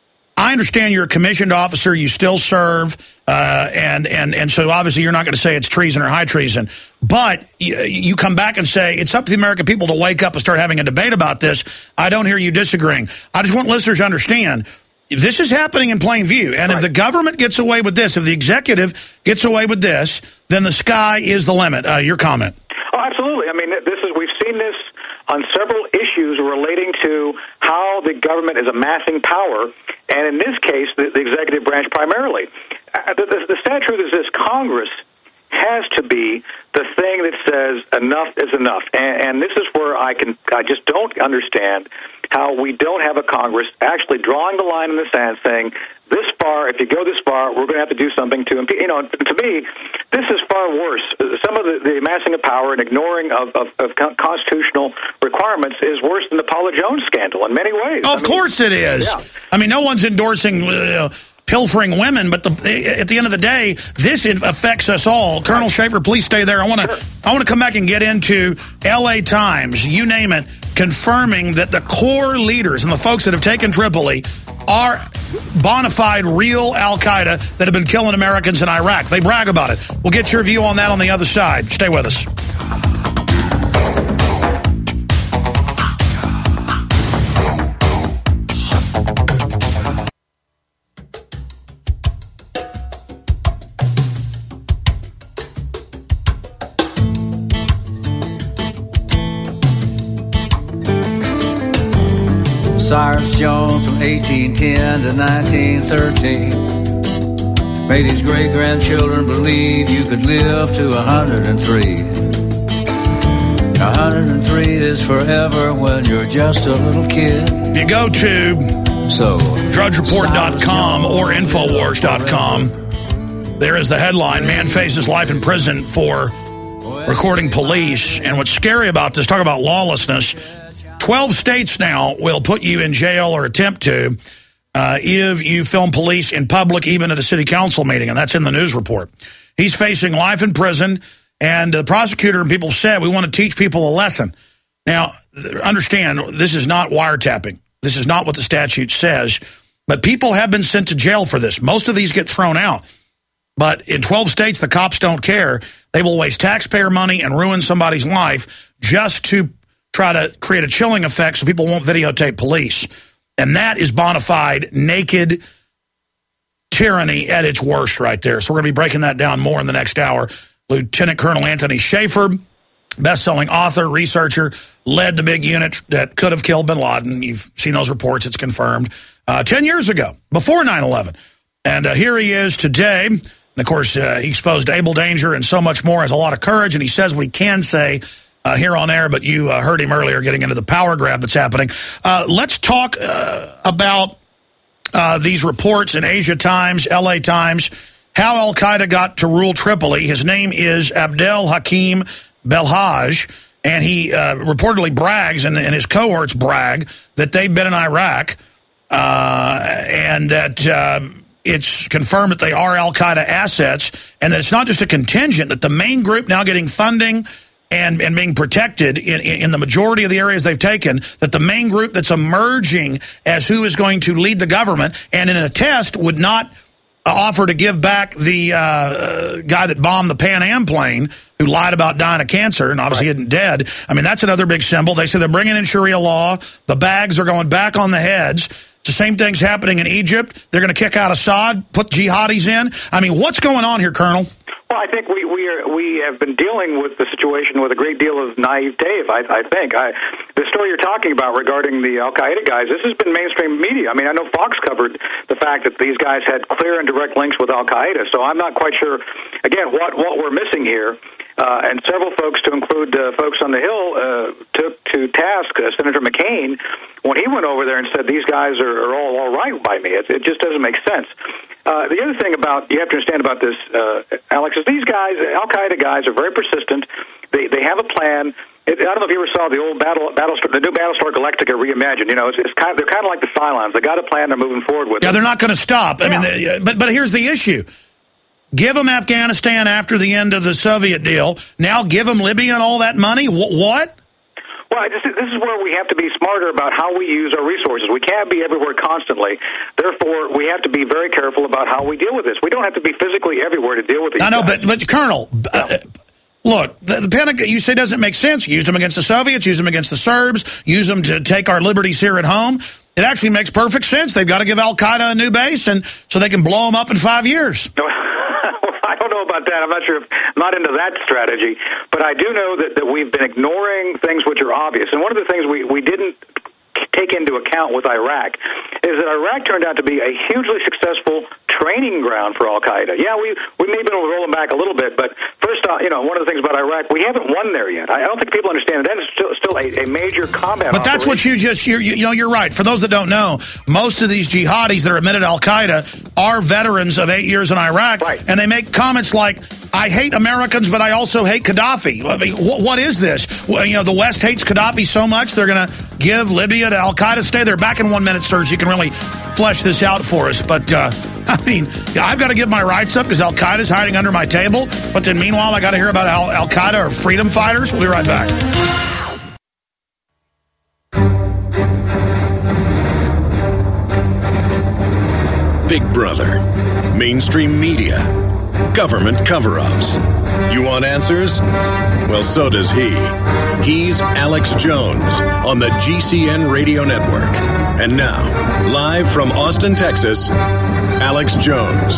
I understand you're a commissioned officer, you still serve, uh, and, and, and so obviously you're not going to say it's treason or high treason, but you, you come back and say it's up to the American people to wake up and start having a debate about this. I don't hear you disagreeing. I just want listeners to understand this is happening in plain view. And right. if the government gets away with this, if the executive gets away with this, then the sky is the limit. Uh, your comment? Oh, absolutely. I mean, this is we've seen this on several issues relating to how the government is amassing power, and in this case, the, the executive branch primarily. Uh, the, the, the sad truth is this: Congress has to be the thing that says enough is enough, and, and this is where I can I just don't understand how we don't have a Congress actually drawing the line in the sand, saying this far, if you go this far, we're going to have to do something to impeach. You know, to me, this is far worse. Some of the, the amassing of power and ignoring of, of, of constitutional requirements is worse than the Paula Jones scandal in many ways. Of I mean, course it is. Yeah. I mean, no one's endorsing Uh, pilfering women, but the, at the end of the day, this affects us all. Colonel Schaefer, please stay there. I want to sure. I want to come back and get into L A Times, you name it, confirming that the core leaders and the folks that have taken Tripoli are bona fide real Al-Qaeda that have been killing Americans in Iraq. They brag about it. We'll get your view on that on the other side. Stay with us. Cyrus Jones from eighteen ten to nineteen thirteen made his great-grandchildren believe you could live to one hundred three. one hundred three is forever when you're just a little kid. You go to so, drudge report dot com or infowars dot com. There is the headline, man faces life in prison for recording police. And what's scary about this, talk about lawlessness, twelve states now will put you in jail or attempt to uh, if you film police in public, even at a city council meeting, and that's in the news report. He's facing life in prison, and the prosecutor and people said, we want to teach people a lesson. Now, understand, this is not wiretapping. This is not what the statute says, but people have been sent to jail for this. Most of these get thrown out, but in twelve states, the cops don't care. They will waste taxpayer money and ruin somebody's life just to try to create a chilling effect so people won't videotape police. And that is bona fide, naked tyranny at its worst right there. So we're going to be breaking that down more in the next hour. Lieutenant Colonel Anthony Schaefer, best-selling author, researcher, led the big unit that could have killed bin Laden. You've seen those reports. It's confirmed. Uh, ten years ago, before nine eleven. And uh, here he is today. And, of course, uh, he exposed Able Danger and so much more, has a lot of courage, and he says what he can say Uh, here on air, but you uh, heard him earlier getting into the power grab that's happening. Uh, let's talk uh, about uh, these reports in Asia Times, L A Times, how Al-Qaeda got to rule Tripoli. His name is Abdel Hakim Belhaj, and he uh, reportedly brags, and, and his cohorts brag, that they've been in Iraq, uh, and that uh, it's confirmed that they are Al-Qaeda assets, and that it's not just a contingent, that the main group now getting funding And, and being protected in, in the majority of the areas they've taken, that the main group that's emerging as who is going to lead the government, and in a test would not offer to give back the uh, guy that bombed the Pan Am plane, who lied about dying of cancer and obviously right. isn't dead. I mean, that's another big symbol. They say they're bringing in Sharia law. The bags are going back on the heads. The same thing's happening in Egypt. They're going to kick out Assad, put jihadis in. I mean, what's going on here, Colonel? Well, I think we we, are, we have been dealing with the situation with a great deal of naivete, I, I think. I, the story you're talking about regarding the Al-Qaeda guys, this has been mainstream media. I mean, I know Fox covered the fact that these guys had clear and direct links with Al-Qaeda, so I'm not quite sure, again, what, what we're missing here. Uh, and several folks, to include uh, folks on the Hill, uh, took to task uh, Senator McCain when he went over there and said, these guys are, are all all right by me. It, it just doesn't make sense. Uh, the other thing about you have to understand about this, uh, Alex, is these guys, Al-Qaeda guys, are very persistent. They they have a plan. It, I don't know if you ever saw the old battle, battle the new Battlestar Galactica reimagined. You know, it's, it's kind of, they're kind of like the Cylons. They got a plan. They're moving forward with. Yeah, it. They're not going to stop. I yeah. mean, they, but but here's the issue. Give them Afghanistan after the end of the Soviet deal. Now give them Libya and all that money. Wh what? Well, this is, this is where we have to be smarter about how we use our resources. We can't be everywhere constantly. Therefore, we have to be very careful about how we deal with this. We don't have to be physically everywhere to deal with these I know, guys. but, but Colonel, uh, look, the, the Pentagon, you say doesn't make sense. Use them against the Soviets, use them against the Serbs, use them to take our liberties here at home. it actually makes perfect sense. They've got to give Al-Qaeda a new base, and so they can blow them up in five years. I don't know about that. I'm not sure. If, I'm not into that strategy. But I do know that, that we've been ignoring things which are obvious. And one of the things we, we didn't take into account with Iraq is that Iraq turned out to be a hugely successful training ground for Al-Qaeda. Yeah, we we may be able to roll them back a little bit, but first, uh, you know, one of the things about Iraq, we haven't won there yet. I don't think people understand that. That is still, still a, a major combat But that's operation. what you just, you're, you know, you're right. For those that don't know, most of these jihadis that are admitted Al-Qaeda are veterans of eight years in Iraq, right. And they make comments like, I hate Americans, but I also hate Gaddafi. I mean, wh- what is this? Well, you know, the West hates Gaddafi so much, they're going to give Libya to Al-Qaeda. Stay there. Back in one minute, Serge. You can really flesh this out for us. But, uh, I mean, I've got to give my rights up because Al-Qaeda's hiding under my table. But then meanwhile, I got to hear about Al- Al-Qaeda or freedom fighters. We'll be right back. Big Brother, mainstream media, government cover-ups. You want answers? Well, so does he. He's Alex Jones on the G C N Radio Network. And now, live from Austin, Texas, Alex Jones.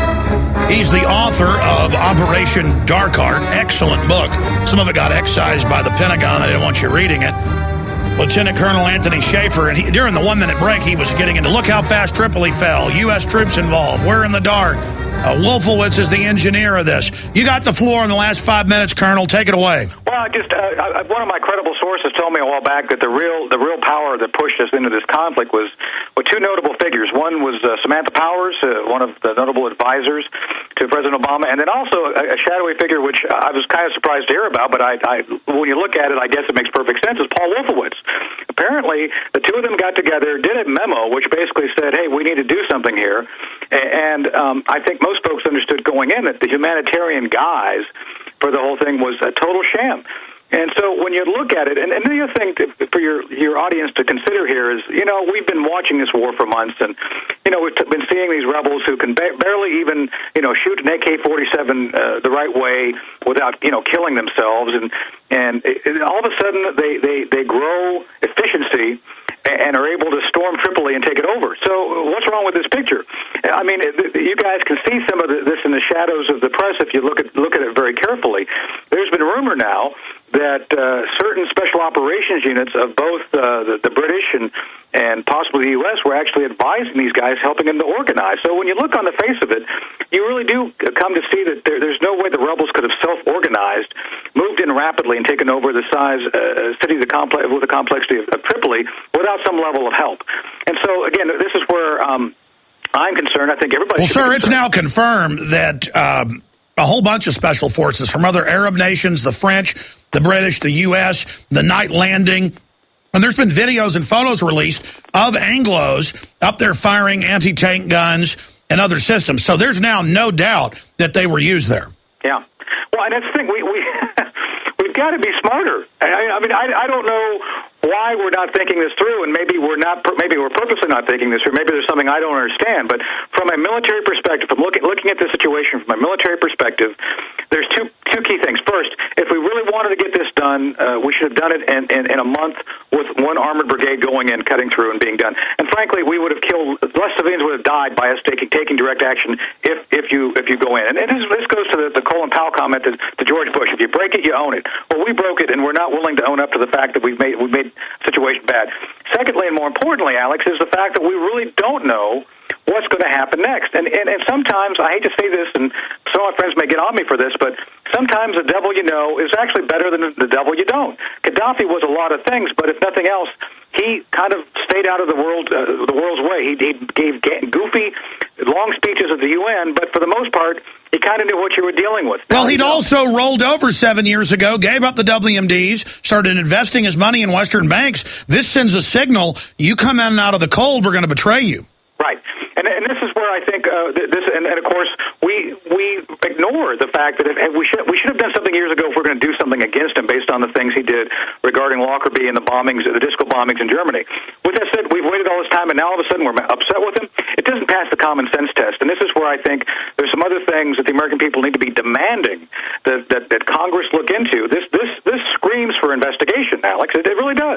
He's the author of Operation Dark Heart. Excellent book. Some of it got excised by the Pentagon. They didn't want you reading it. Lieutenant Colonel Anthony Schaefer, and he, during the one-minute break, he was getting into, look how fast Tripoli fell, U S troops involved, we're in the dark. Uh, Wolfowitz is the engineer of this. You got the floor in the last five minutes, Colonel. Take it away. Well, I just uh, I, one of my credible sources told me a while back that the real the real power that pushed us into this conflict was with two notable figures. One was uh, Samantha Powers, uh, one of the notable advisors to President Obama, and then also a, a shadowy figure which I was kind of surprised to hear about, but I, I when you look at it, I guess it makes perfect sense, is Paul Wolfowitz. Apparently, the two of them got together, did a memo which basically said, hey, we need to do something here, and um, I think most folks understood going in that the humanitarian guise for the whole thing was a total sham. And so when you look at it, and, and the other thing to, for your your audience to consider here is, you know, we've been watching this war for months, and, you know, we've t- been seeing these rebels who can ba- barely even, you know, shoot an A K forty-seven uh, the right way without, you know, killing themselves, and and it, it, all of a sudden they, they, they grow efficiency and are able to storm Tripoli and take it over. So what's wrong with this picture? I mean, you guys can see some of this in the shadows of the press if you look at look at it very carefully. There's been rumor now that uh, certain special operations units of both uh, the, the British and, and possibly the U S were actually advising these guys, helping them to organize. So when you look on the face of it, you really do come to see that there, there's no way the rebels could have self-organized, moved in rapidly, and taken over the size uh, city the complex, with the complexity of, of Tripoli without some level of help. And so, again, this is where um, I'm concerned. I think everybody. Well, sir, it's now confirmed that um, a whole bunch of special forces from other Arab nations, the French, the British, the U S, the night landing, and there's been videos and photos released of Anglos up there firing anti-tank guns and other systems. So there's now no doubt that they were used there. Yeah. Well, and that's the thing. We, we, we've got to be smarter. I, I mean, I, I don't know why we're not thinking this through, and maybe we're not. Maybe we're purposely not thinking this through. Maybe there's something I don't understand. But from a military perspective, from looking looking at the situation from a military perspective, there's two two key things. First, if we really wanted to get this done, uh, we should have done it in, in, in a month with one armored brigade going in, cutting through, and being done. And frankly, we would have killed less civilians would have died by us taking taking direct action if if you if you go in. And, and this, this goes to the, the Colin Powell comment to, to George Bush: if you break it, you own it. Well, we broke it, and we're not willing to own up to the fact that we've made we've made situation bad. Secondly, and more importantly, Alex, is the fact that we really don't know what's going to happen next. And, and and sometimes, I hate to say this, and some of my friends may get on me for this, but sometimes the devil you know is actually better than the devil you don't. Gaddafi was a lot of things, but if nothing else, he kind of stayed out of the world, uh, the world's way. He, he gave goofy, long speeches at the U N, but for the most part, he kind of knew what you were dealing with. Well, he'd also rolled over seven years ago, gave up the W M Ds, started investing his money in Western banks. This sends a signal: you come in and out of the cold, we're going to betray you. Right. And, and this is where I think uh, this, and, and of course, we we ignore the fact that if, we should we should have done something years ago if we're going to do something against him based on the things he did regarding Lockerbie and the bombings, the disco bombings in Germany. With that said, we've waited all this time, and now all of a sudden we're upset with him. It doesn't pass the common sense test, and this is where I think there's some other things that the American people need to be demanding that that, that Congress look into. This this this screams for investigation, Alex. It, it really does.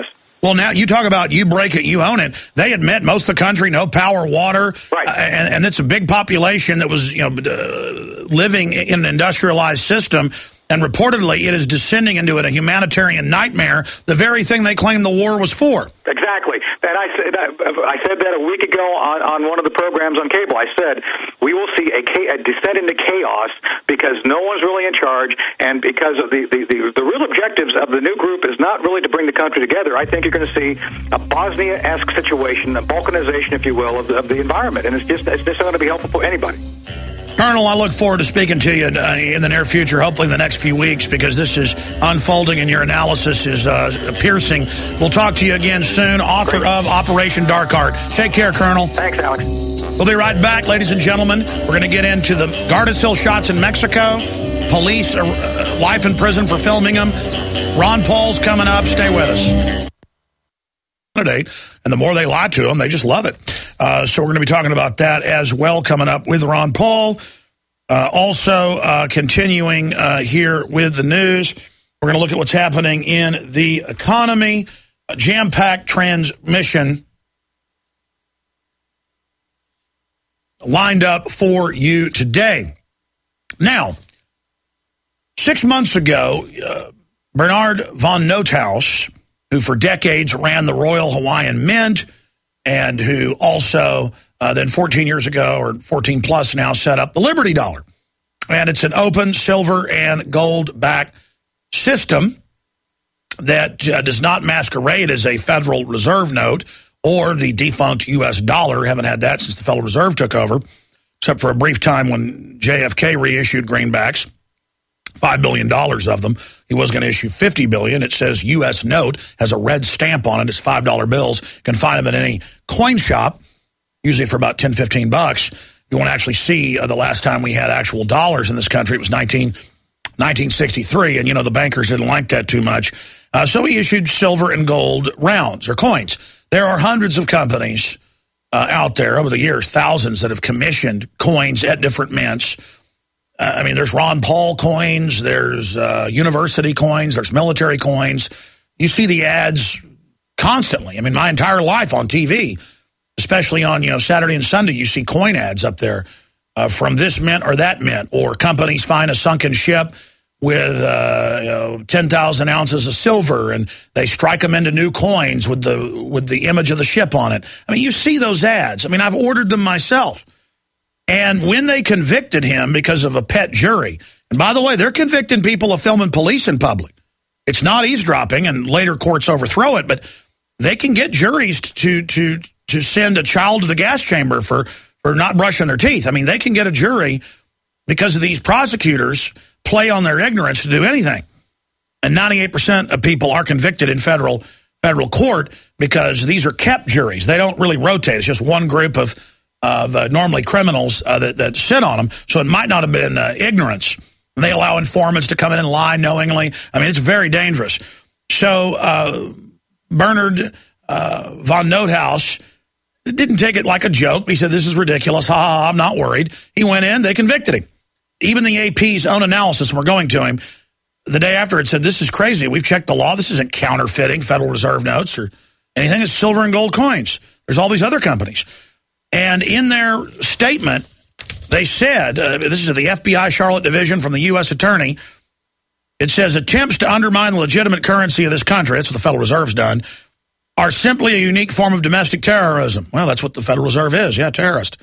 Well, now you talk about you break it, you own it. They admit most of the country, no power, water, right. uh, and, and it's a big population that was, you know, uh, living in an industrialized system. And reportedly, it is descending into a humanitarian nightmare, the very thing they claim the war was for. Exactly. And I said that, I said that a week ago on, on one of the programs on cable. I said, we will see a, a descent into chaos because no one's really in charge, and because of the, the, the, the real objectives of the new group is not really to bring the country together. I think you're going to see a Bosnia-esque situation, a balkanization, if you will, of the, of the environment. And it's just, it's just not going to be helpful for anybody. Colonel, I look forward to speaking to you uh, in the near future, hopefully in the next few weeks, because this is unfolding and your analysis is uh, piercing. We'll talk to you again soon. Author Great. of Operation Dark Art. Take care, Colonel. Thanks, Alex. We'll be right back, ladies and gentlemen. We're going to get into the Gardasil shots in Mexico, police uh, life in prison for filming them. Ron Paul's coming up. Stay with us. And the more they lie to them, they just love it. Uh, so we're going to be talking about that as well coming up with Ron Paul. Uh, also, uh, continuing uh, here with the news, we're going to look at what's happening in the economy. A jam-packed transmission lined up for you today. Now, six months ago, uh, Bernard von Nothaus, who for decades ran the Royal Hawaiian Mint, and who also uh, then fourteen years ago, or fourteen plus now, set up the Liberty Dollar. And it's an open silver and gold-backed system that uh, does not masquerade as a Federal Reserve note or the defunct U S dollar. Haven't had that since the Federal Reserve took over, except for a brief time when J F K reissued greenbacks. five billion dollars of them. He was going to issue fifty billion dollars. It says U S note, has a red stamp on it. It's five dollar bills. You can find them in any coin shop, usually for about ten, fifteen bucks. If you want to actually see uh, the last time we had actual dollars in this country, it was nineteen sixty-three, and, you know, the bankers didn't like that too much. Uh, so he issued silver and gold rounds, or coins. There are hundreds of companies uh, out there over the years, thousands that have commissioned coins at different mints. Uh, I mean, there's Ron Paul coins, there's uh, university coins, there's military coins. You see the ads constantly. I mean, my entire life on T V, especially on, you know, Saturday and Sunday, you see coin ads up there uh, from this mint or that mint, or companies find a sunken ship with uh, you know, ten thousand ounces of silver, and they strike them into new coins with the with the image of the ship on it. I mean, you see those ads. I mean, I've ordered them myself. And when they convicted him because of a pet jury, and by the way, they're convicting people of filming police in public. It's not eavesdropping, and later courts overthrow it, but they can get juries to to to send a child to the gas chamber for, for not brushing their teeth. I mean, they can get a jury because of these prosecutors play on their ignorance to do anything. And ninety-eight percent of people are convicted in federal federal court because these are kept juries. They don't really rotate. It's just one group of of uh, normally criminals uh, that, that sit on them. So it might not have been uh, ignorance. They allow informants to come in and lie knowingly. I mean, it's very dangerous. So uh, Bernard uh, von Nothaus didn't take it like a joke. He said, this is ridiculous. Ha, ha, I'm not worried. He went in. They convicted him. Even the A P's own analysis, and we're going to him, the day after it said, this is crazy. We've checked the law. This isn't counterfeiting Federal Reserve notes or anything. It's silver and gold coins. There's all these other companies. And in their statement, they said, uh, this is the F B I Charlotte Division from the U S Attorney, it says, attempts to undermine the legitimate currency of this country, that's what the Federal Reserve's done, are simply a unique form of domestic terrorism. Well, that's what the Federal Reserve is, yeah, terrorist.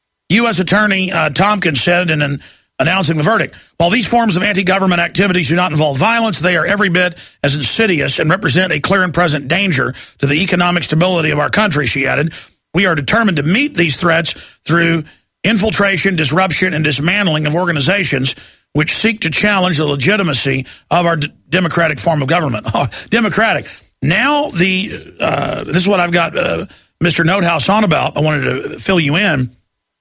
U S Attorney uh, Tompkins said in an announcing the verdict, while these forms of anti-government activities do not involve violence, they are every bit as insidious and represent a clear and present danger to the economic stability of our country, she added. We are determined to meet these threats through infiltration, disruption, and dismantling of organizations which seek to challenge the legitimacy of our d democratic form of government. Oh, democratic. Now, the uh, this is what I've got uh, Mister Nothaus on about. I wanted to fill you in.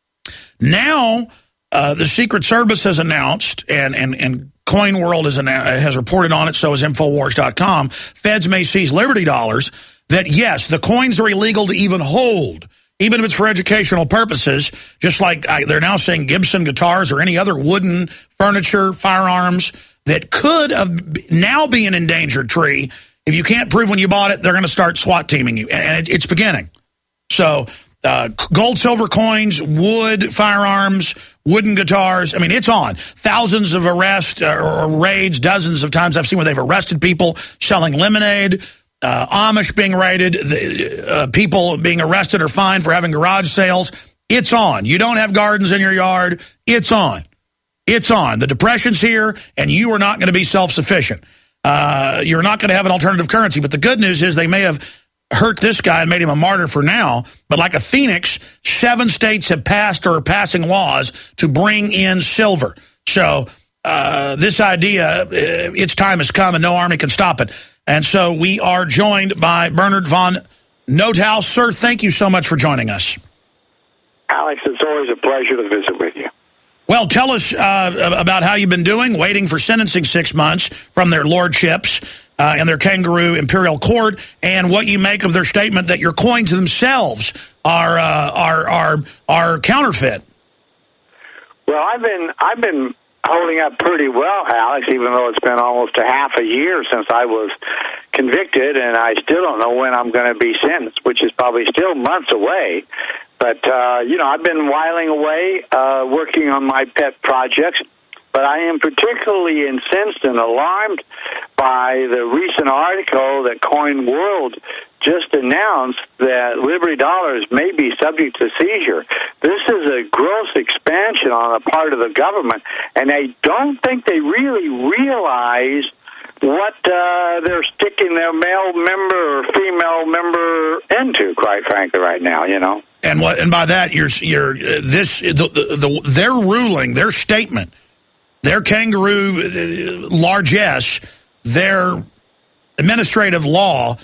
Now, uh, the Secret Service has announced, and, and, and Coin World has, has reported on it, so has Infowars dot com, feds may seize Liberty dollars, that, yes, the coins are illegal to even hold, even if it's for educational purposes, just like uh, they're now saying Gibson guitars or any other wooden furniture, firearms that could have now be an endangered tree If you can't prove when you bought it, they're going to start SWAT teaming you, and it, it's beginning. So uh, gold, silver coins, wood, firearms, wooden guitars. I mean, it's on. Thousands of arrests uh, or raids, dozens of times I've seen where they've arrested people selling lemonade, uh, Amish being raided, the, uh, people being arrested or fined for having garage sales. It's on. You don't have gardens in your yard. It's on. It's on. The depression's here, and you are not going to be self-sufficient. Uh, you're not going to have an alternative currency. But the good news is they may have hurt this guy and made him a martyr for now. But like a phoenix, seven states have passed or are passing laws to bring in silver. So uh, this idea, uh, its time has come and no army can stop it. And so we are joined by Bernard von Nothaus. Sir, thank you so much for joining us. Alex, it's always a pleasure to visit with you. Well, tell us uh, about how you've been doing, waiting for sentencing six months from their lordships uh, and their kangaroo imperial court, and what you make of their statement that your coins themselves are uh, are are are counterfeit. Well, I've been I've been holding up pretty well, Alex, even though it's been almost a half a year since I was convicted, and I still don't know when I'm going to be sentenced, which is probably still months away. But, uh, you know, I've been whiling away, uh, working on my pet projects, but I am particularly incensed and alarmed by the recent article that Coin World just announced that Liberty dollars may be subject to seizure. This is a gross expansion on the part of the government, and I don't think they really realize what uh, they're sticking their male member or female member into, quite frankly, right now, you know. And what? And by that, you're you're uh, this the, the, the their ruling, their statement, their kangaroo uh, largesse, their administrative law,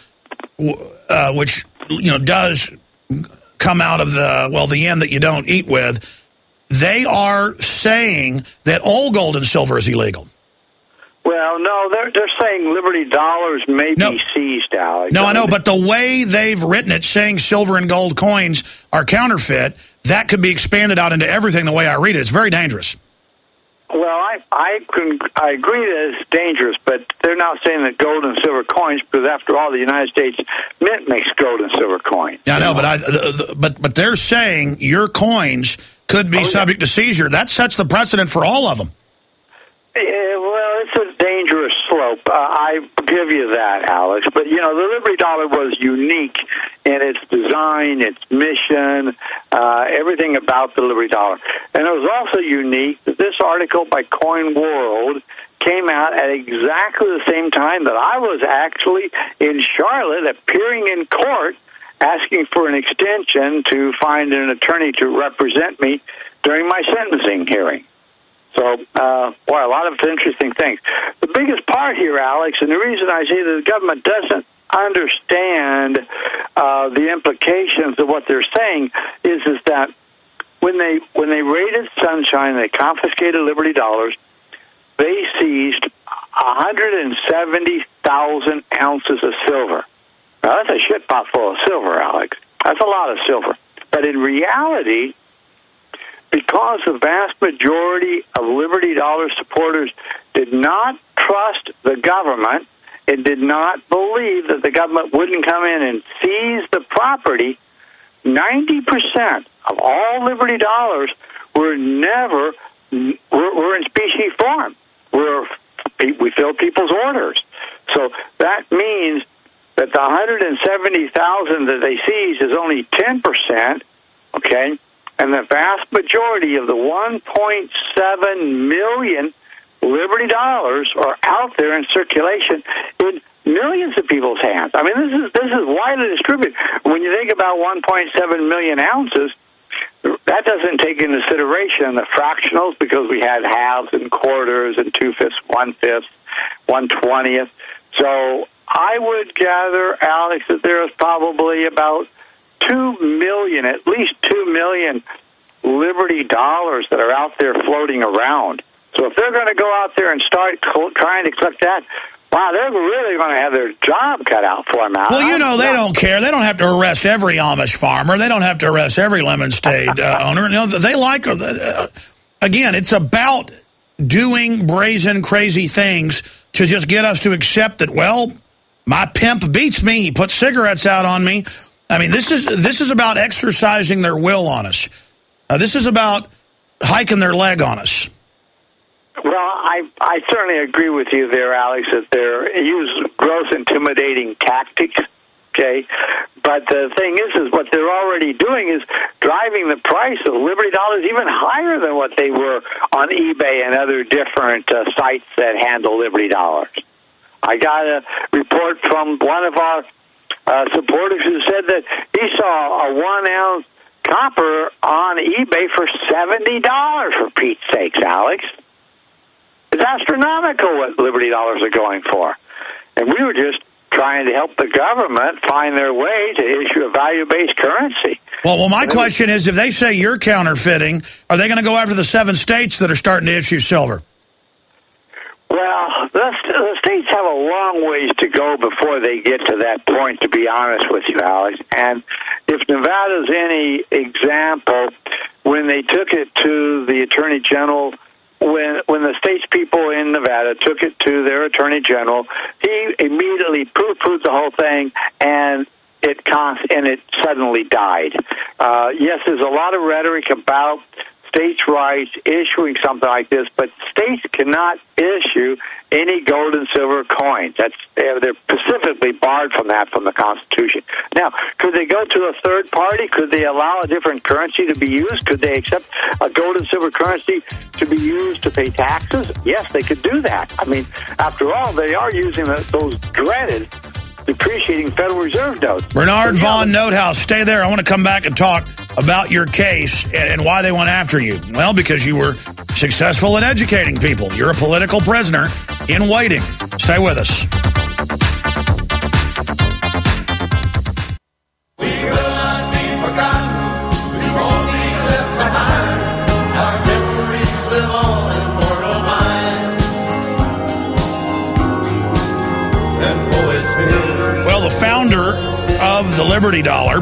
uh, which you know does come out of the well the end that you don't eat with. They are saying that all gold and silver is illegal. Well, no, they're they're saying Liberty dollars may no. be seized, Alex. No, I know, but the way they've written it, saying silver and gold coins are counterfeit, that could be expanded out into everything the way I read it. It's very dangerous. Well, I I can I agree that it's dangerous, but they're not saying that gold and silver coins, because after all, the United States Mint makes gold and silver coins. Yeah, I know, know? but I but but they're saying your coins could be oh, subject yeah. to seizure. That sets the precedent for all of them. Yeah, well, it's a dangerous slope. Uh, I give you that, Alex. But, you know, the Liberty Dollar was unique in its design, its mission, uh, everything about the Liberty Dollar. And it was also unique that this article by Coin World came out at exactly the same time that I was actually in Charlotte appearing in court asking for an extension to find an attorney to represent me during my sentencing hearing. So, uh, boy, a lot of interesting things. The biggest part here, Alex, and the reason I say that the government doesn't understand uh, the implications of what they're saying is is that when they when they raided Sunshine, they confiscated Liberty dollars, they seized one hundred seventy thousand ounces of silver. Now, that's a shit pot full of silver, Alex. That's a lot of silver. But in reality, because the vast majority of Liberty Dollar supporters did not trust the government and did not believe that the government wouldn't come in and seize the property, ninety percent of all Liberty Dollars were never were, were in specie form. We're, we filled people's orders. So that means that the one hundred seventy thousand that they seized is only ten percent, okay? And the vast majority of the one point seven million Liberty dollars are out there in circulation in millions of people's hands. I mean, this is this is widely distributed. When you think about one point seven million ounces, that doesn't take into consideration the fractionals, because we had halves and quarters and two-fifths, one-fifth, one-twentieth. So I would gather, Alex, that there is probably about two million, at least two million Liberty dollars that are out there floating around. So if they're going to go out there and start trying to collect that, wow, they're really going to have their job cut out for them. Well, you know, they don't care. They don't have to arrest every Amish farmer. They don't have to arrest every lemonade uh, owner. You know, they like, uh, again, it's about doing brazen, crazy things to just get us to accept that, well, My pimp beats me. He puts cigarettes out on me. I mean, this is this is about exercising their will on us. Uh, this is about hiking their leg on us. Well, I I certainly agree with you there, Alex, that they're use gross intimidating tactics, okay? But the thing is, is what they're already doing is driving the price of Liberty Dollars even higher than what they were on eBay and other different uh, sites that handle Liberty Dollars. I got a report from one of our uh, supporters who said that he saw a one-ounce copper on eBay for seventy dollars, for Pete's sakes, Alex. It's astronomical what Liberty Dollars are going for. And we were just trying to help the government find their way to issue a value-based currency. Well, well, my question is, if they say you're counterfeiting, are they going to go after the seven states that are starting to issue silver? Well, the, the states have a long ways to go before they get to that point, to be honest with you, Alex. And if Nevada's any example, when they took it to the Attorney General, when when the state's people in Nevada took it to their Attorney General, he immediately poo-pooed the whole thing, and it const- and it suddenly died. Uh, yes, there's a lot of rhetoric about states' rights issuing something like this, but states cannot issue any gold and silver coins. That's they're specifically barred from that from the Constitution. Now, could they go to a third party? Could they allow a different currency to be used? Could they accept a gold and silver currency to be used to pay taxes? Yes, they could do that. I mean, after all, they are using the, those dreaded depreciating Federal Reserve notes. Bernard Von Notehouse, stay there. I want to come back and talk about your case and why they went after you. Well, because you were successful in educating people. You're a political prisoner in waiting. Stay with us. We will not be forgotten. We won't be left behind. Our memories live on in mortal mind. And poets will. Well, the founder of the Liberty Dollar,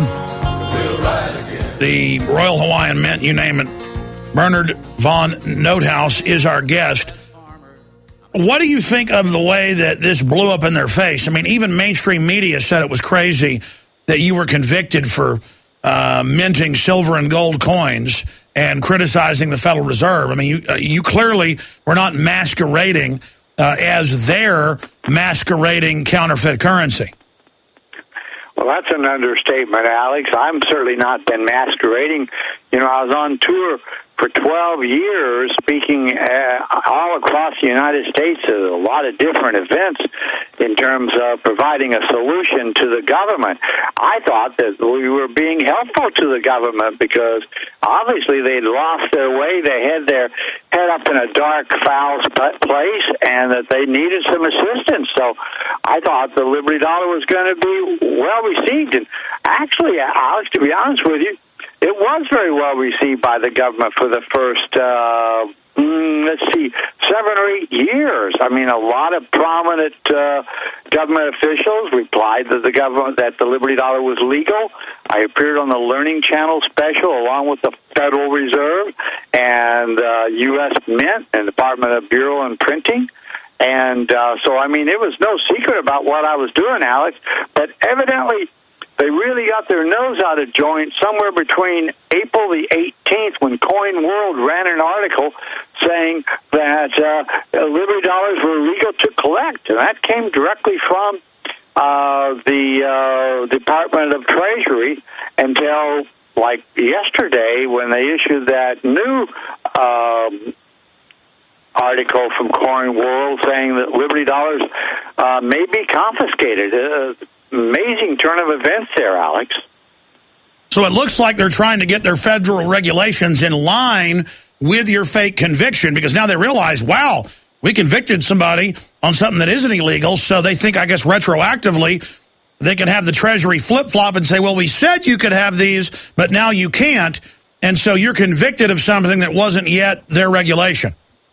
the Royal Hawaiian Mint, you name it, Bernard Von Notehouse is our guest. What do you think of the way that this blew up in their face? I mean, even mainstream media said it was crazy that you were convicted for uh, minting silver and gold coins and criticizing the Federal Reserve. I mean, you, uh, you clearly were not masquerading uh, as their masquerading counterfeit currency. Well, that's an understatement, Alex. I'm certainly not been masquerading. You know, I was on tour for twelve years, speaking uh, all across the United States at a lot of different events in terms of providing a solution to the government. I thought that we were being helpful to the government because obviously they'd lost their way. They had their head up in a dark, foul place, and that they needed some assistance. So I thought the Liberty Dollar was going to be well received. And actually, Alex, to be honest with you, it was very well received by the government for the first, uh, mm, let's see, seven or eight years. I mean, a lot of prominent uh, government officials replied that the government, that the Liberty Dollar was legal. I appeared on the Learning Channel special along with the Federal Reserve and uh, U S Mint and Department of Bureau and Printing. And uh, so, I mean, it was no secret about what I was doing, Alex, but evidently they really got their nose out of joint somewhere between April the eighteenth when Coin World ran an article saying that uh, Liberty Dollars were legal to collect. And that came directly from uh, the uh, Department of Treasury until, like, yesterday when they issued that new um, article from Coin World saying that Liberty Dollars uh, may be confiscated. Uh, Amazing turn of events there, Alex. So it looks like they're trying to get their federal regulations in line with your fake conviction because now they realize, wow, we convicted somebody on something that isn't illegal, so they think, I guess, retroactively, they can have the Treasury flip-flop and say, well, we said you could have these, but now you can't, and so you're convicted of something that wasn't yet their regulation.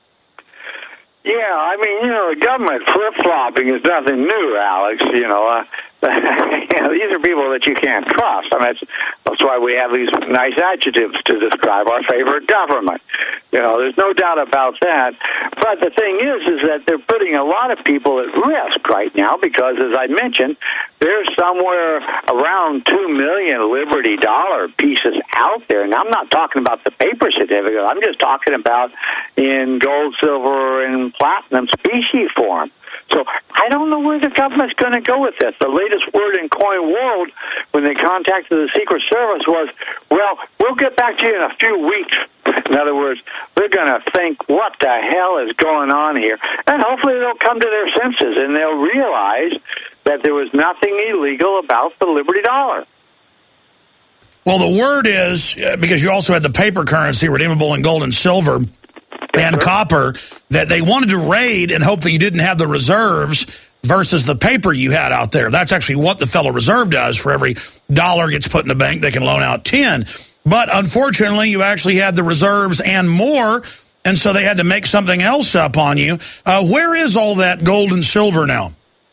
Yeah, I mean, you know, the government flip-flopping is nothing new, Alex. You know, uh, you these are people that you can't trust. I mean, that's, that's why we have these nice adjectives to describe our favorite government. You know, there's no doubt about that. But the thing is, is that they're putting a lot of people at risk right now because, as I mentioned, there's somewhere around two million Liberty Dollar pieces out there. And I'm not talking about the paper certificate. I'm just talking about in gold, silver, and platinum specie form. So I don't know where the government's going to go with this. The latest word in Coin World, when they contacted the Secret Service, was, well, we'll get back to you in a few weeks. In other words, they're going to think, what the hell is going on here? And hopefully they'll come to their senses and they'll realize that there was nothing illegal about the Liberty Dollar. Well, the word is, uh, because you also had the paper currency redeemable in gold and silver, and copper, that they wanted to raid and hope that you didn't have the reserves versus the paper you had out there. That's actually what the Federal Reserve does. For every dollar gets put in the bank, they can loan out ten. But unfortunately, you actually had the reserves and more, and so they had to make something else up on you. Uh, where is all that gold and silver now?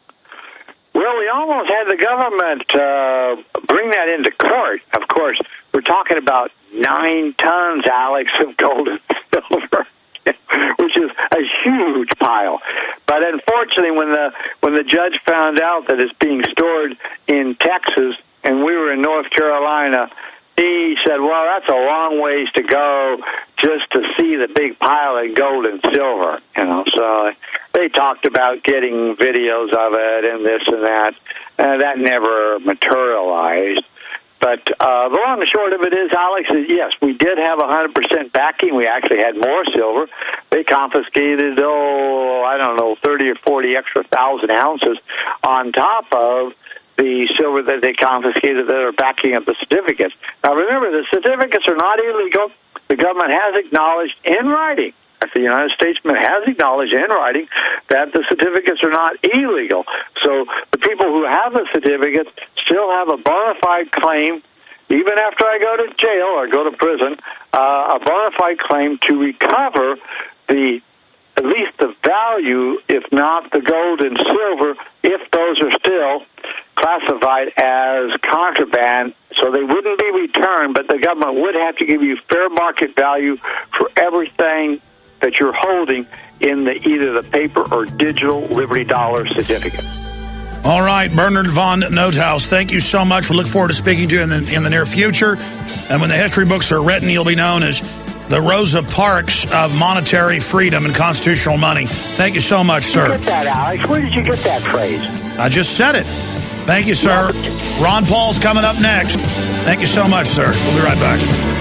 Well, we almost had the government uh, bring that into court. Of course, we're talking about nine tons, Alex, of gold and silver. Which is a huge pile. But unfortunately, when the when the judge found out that it's being stored in Texas and we were in North Carolina, he said, well, that's a long ways to go just to see the big pile of gold and silver. You know, so they talked about getting videos of it and this and that. Uh, that never materialized. But uh, the long and short of it is, Alex, is yes, we did have one hundred percent backing. We actually had more silver. They confiscated, oh, I don't know, thirty or forty extra thousand ounces on top of the silver that they confiscated that are backing up the certificates. Now, remember, the certificates are not illegal. The government has acknowledged in writing, the United States has acknowledged in writing that the certificates are not illegal. So the people who have the certificates still have a bona fide claim, even after I go to jail or go to prison, uh, a bona fide claim to recover the at least the value, if not the gold and silver, if those are still classified as contraband. So they wouldn't be returned, but the government would have to give you fair market value for everything that you're holding in the either the paper or digital Liberty Dollar certificate. All right, Bernard von Nothaus, thank you so much. We look forward to speaking to you in the, in the near future. And when the history books are written, you'll be known as the Rosa Parks of monetary freedom and constitutional money. Thank you so much, sir. Where did you get that, Alex? Where did you get that phrase? I just said it. Thank you, sir. Ron Paul's coming up next. Thank you so much, sir. We'll be right back.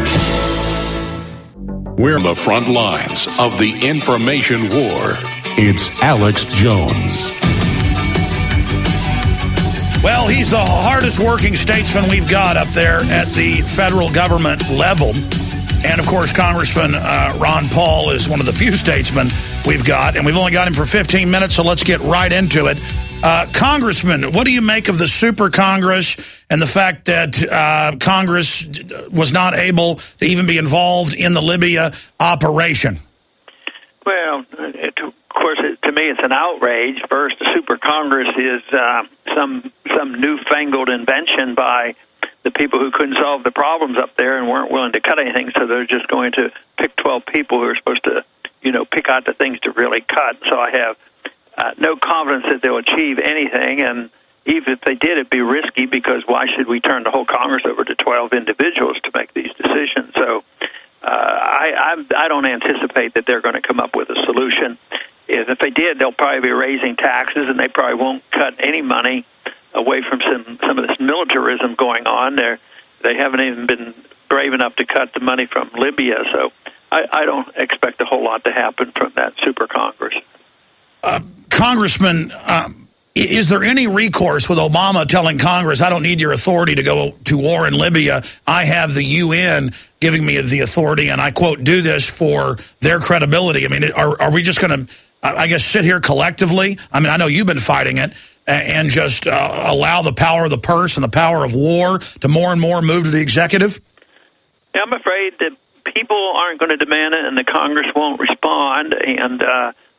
We're on the front lines of the information war. It's Alex Jones. Well, he's the hardest working statesman we've got up there at the federal government level. And, of course, Congressman uh, Ron Paul is one of the few statesmen we've got. And we've only got him for fifteen minutes, so let's get right into it. Uh, Congressman, what do you make of the Super Congress and the fact that uh, Congress was not able to even be involved in the Libya operation? Well, it, of course, it, to me, it's an outrage. First, the Super Congress is uh, some some newfangled invention by the people who couldn't solve the problems up there and weren't willing to cut anything, so they're just going to pick twelve people who are supposed to, you know, pick out the things to really cut. So I have uh, no confidence that they'll achieve anything, and even if they did, it'd be risky because why should we turn the whole Congress over to twelve individuals to make these decisions? So uh, I, I, I don't anticipate that they're going to come up with a solution. If they did, they'll probably be raising taxes, and they probably won't cut any money away from some, some of this militarism going on. They're, they haven't even been brave enough to cut the money from Libya, so I, I don't expect a whole lot to happen from that Super Congress. Uh, Congressman, um, is there any recourse with Obama telling Congress, I don't need your authority to go to war in Libya. I have the U N giving me the authority, and I, quote, do this for their credibility. I mean, are, are we just going to, I guess, sit here collectively? I mean, I know you've been fighting it, and just uh, allow the power of the purse and the power of war to more and more move to the executive? Yeah, I'm afraid that people aren't going to demand it, and the Congress won't respond, and uh,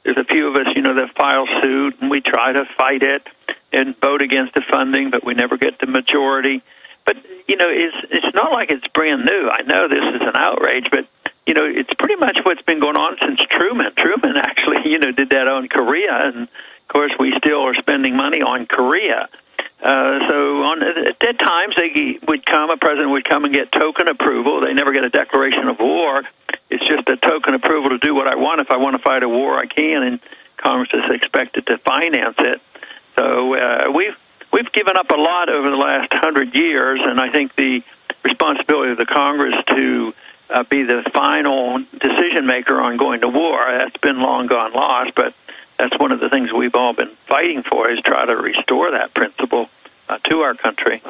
there's a few of us, you know, that file suit, and we try to fight it and vote against the funding, but we never get the majority. But, you know, it's, it's not like it's brand new. I know this is an outrage, but, you know, it's pretty much what's been going on since Truman. Truman actually, you know, did that on Korea, and, of course, we still are spending money on Korea. Uh, so on, at that times, they would come, a president would come and get token approval. They never get a declaration of war. It's just a token approval to do what I want. If I want to fight a war, I can, and Congress is expected to finance it. So uh, we've we've given up a lot over the last hundred years, and I think the responsibility of the Congress to uh, be the final decision maker on going to war, that's been long gone lost, but that's one of the things we've all been fighting for, is try to restore that principle uh, to our country.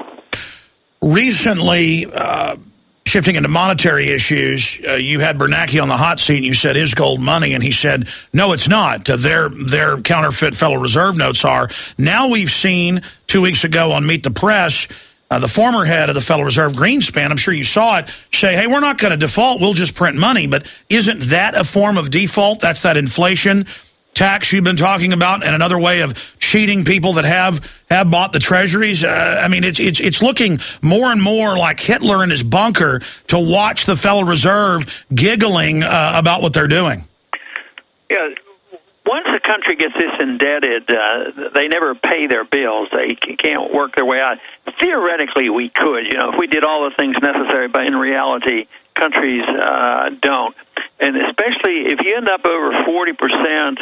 Recently, uh, shifting into monetary issues, uh, you had Bernanke on the hot seat, and you said his gold money, and he said, no, it's not. Uh, their, their counterfeit Federal Reserve notes are. Now we've seen, two weeks ago on Meet the Press, uh, the former head of the Federal Reserve, Greenspan, I'm sure you saw it, say, hey, we're not going to default, we'll just print money. But isn't that a form of default? That's that inflation tax you've been talking about, and another way of cheating people that have have bought the treasuries. Uh, I mean, it's it's it's looking more and more like Hitler in his bunker to watch the Federal Reserve giggling uh, about what they're doing. Yeah, once a country gets this indebted, uh, they never pay their bills. They can't work their way out. Theoretically, we could, you know, if we did all the things necessary, but in reality, countries uh, don't. And especially if you end up over forty percent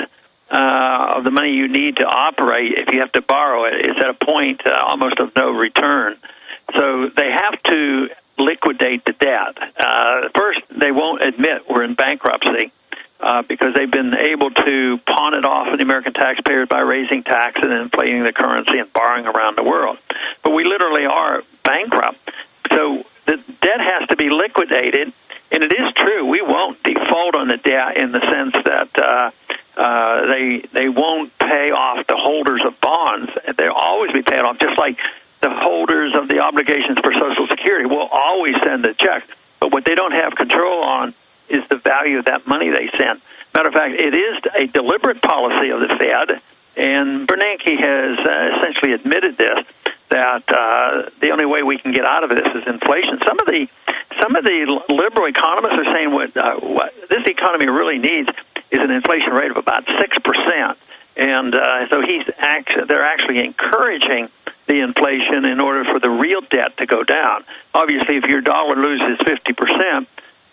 Uh, of the money you need to operate, if you have to borrow it, it's at a point uh, almost of no return. So they have to liquidate the debt. Uh, first, they won't admit we're in bankruptcy uh, because they've been able to pawn it off on the American taxpayers by raising taxes and inflating the currency and borrowing around the world. But we literally are bankrupt. So the debt has to be liquidated. And it is true, we won't default on the debt in the sense that uh, uh, they they won't pay off the holders of bonds. They'll always be paid off, just like the holders of the obligations for Social Security will always send a check. But what they don't have control on is the value of that money they send. Matter of fact, it is a deliberate policy of the Fed, and Bernanke has uh, essentially admitted this, that uh, the only way we can get out of this is inflation. Some of the some of the liberal economists are saying what, uh, what this economy really needs is an inflation rate of about six percent. And uh, so he's actually, they're actually encouraging the inflation in order for the real debt to go down. Obviously, if your dollar loses fifty percent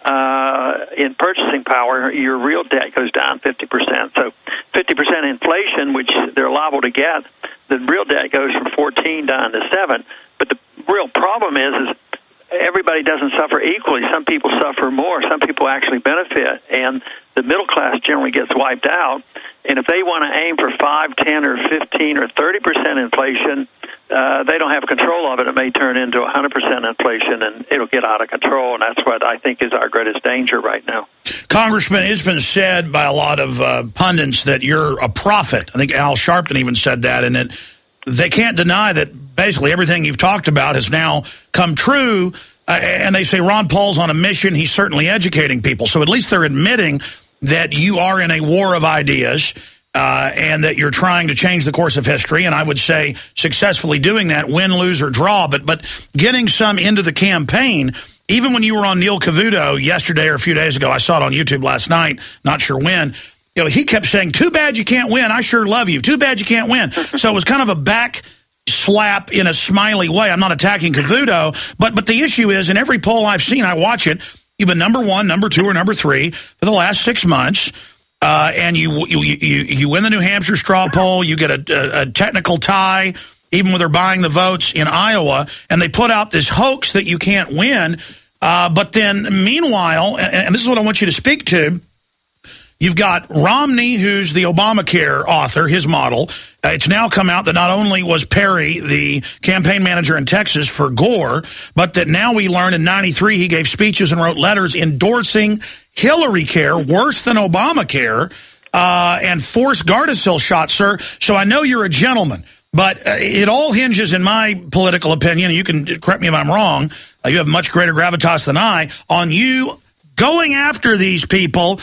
uh, in purchasing power, your real debt goes down fifty percent. So fifty percent inflation, which they're liable to get, the real debt goes from fourteen down to seven. But the real problem is, is everybody doesn't suffer equally. Some people suffer more. Some people actually benefit, and the middle class generally gets wiped out. And if they want to aim for five, ten, or fifteen, or thirty percent inflation, uh, they don't have control of it. It may turn into one hundred percent inflation, and it'll get out of control. And that's what I think is our greatest danger right now. Congressman, it's been said by a lot of uh, pundits that you're a prophet. I think Al Sharpton even said that, and that they can't deny that basically everything you've talked about has now come true. Uh, and they say Ron Paul's on a mission. He's certainly educating people. So at least they're admitting that you are in a war of ideas uh, and that you're trying to change the course of history. And I would say successfully doing that, win, lose, or draw. But, but getting some into the campaign, even when you were on Neil Cavuto yesterday or a few days ago, I saw it on YouTube last night, not sure when, you know, he kept saying, too bad you can't win. I sure love you. Too bad you can't win. So it was kind of a back slap in a smiley way. I'm not attacking Cavuto, but but the issue is, in every poll I've seen, I watch it, you've been number one, number two, or number three for the last six months, uh, and you, you you you win the New Hampshire straw poll, you get a, a, a technical tie, even when they're buying the votes in Iowa, and they put out this hoax that you can't win, uh, but then meanwhile, and, and this is what I want you to speak to, you've got Romney, who's the Obamacare author, his model. Uh, it's now come out that not only was Perry the campaign manager in Texas for Gore, but that now we learn in ninety-three he gave speeches and wrote letters endorsing Hillary Care, worse than Obamacare, uh, and forced Gardasil shots, sir. So I know you're a gentleman, but uh, it all hinges, in my political opinion, and you can correct me if I'm wrong, uh, you have much greater gravitas than I, on you going after these people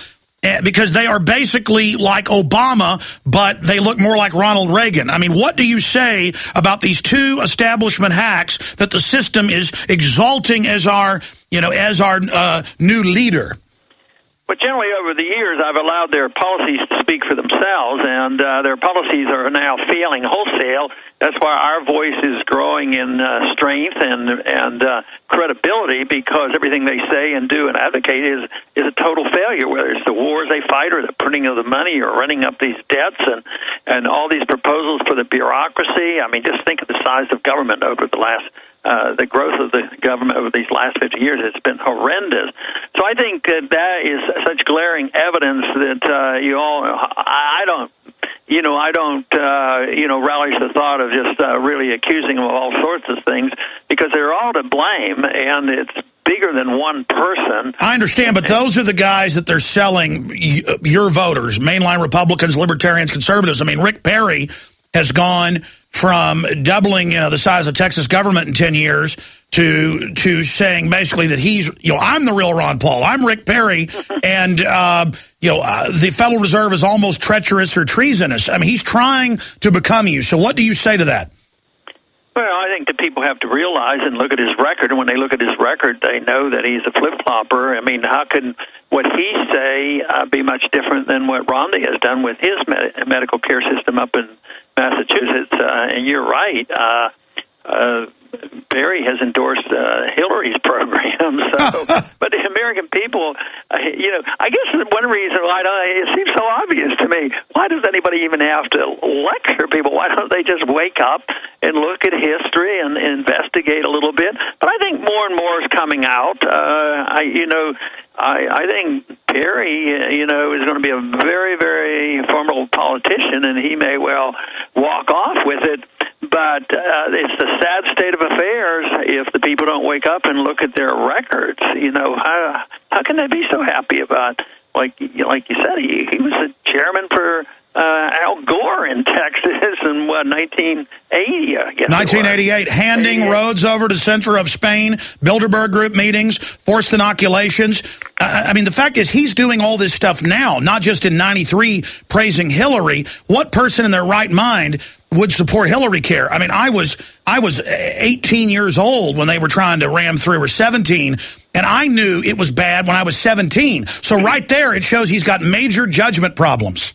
uh, because they are basically like Obama, but they look more like Ronald Reagan. I mean, what do you say about these two establishment hacks that the system is exalting as our, you know, as our uh, new leader? But generally, over the years, I've allowed their policies to speak for themselves, and uh, their policies are now failing wholesale. That's why our voice is growing in uh, strength and and uh, credibility, because everything they say and do and advocate is is a total failure. Whether it's the wars they fight, or the printing of the money, or running up these debts, and and all these proposals for the bureaucracy. I mean, just think of the size of government over the last. Uh, the growth of the government over these last fifty years has been horrendous. So I think that that is such glaring evidence that uh, you all, I don't, you know, I don't, uh, you know, relish the thought of just uh, really accusing them of all sorts of things, because they're all to blame, and it's bigger than one person. I understand, but those are the guys that they're selling your voters, mainline Republicans, Libertarians, Conservatives. I mean, Rick Perry has gone from doubling, you know, the size of Texas government in ten years to to saying basically that he's, you know, I'm the real Ron Paul. I'm Rick Perry, and, uh, you know, uh, the Federal Reserve is almost treacherous or treasonous. I mean, he's trying to become you. So what do you say to that? Well, I think that people have to realize and look at his record, and when they look at his record, they know that he's a flip-flopper. I mean, how can what he say uh, be much different than what Romney has done with his med medical care system up in Massachusetts? Uh, and you're right. Uh, uh, Barry has endorsed uh, Hillary's program. So, but the American people, uh, you know, I guess one reason why it seems so obvious to me. Why does anybody even have to lecture people? Why don't they just wake up and look at history and, and investigate a little bit? But I think more and more is coming out. Uh, I, you know, I, I think Perry, uh, you know, is going to be a very, very formidable politician, and he may well walk off with it. But uh, it's the sad state of affairs if the people don't wake up and look at their records. You know, how how can they be so happy about, like like you said, he, he was the chairman for uh, Al Gore in Texas in, what, nineteen eighty, I guess nineteen eighty-eight, handing eighty-eight. Roads over to center of Spain, Bilderberg Group meetings, forced inoculations. I mean, the fact is he's doing all this stuff now, not just in ninety-three praising Hillary. What person in their right mind would support Hillary care? I mean, I was I was eighteen years old when they were trying to ram through, or seventeen, and I knew it was bad when I was seventeen. So right there, it shows he's got major judgment problems.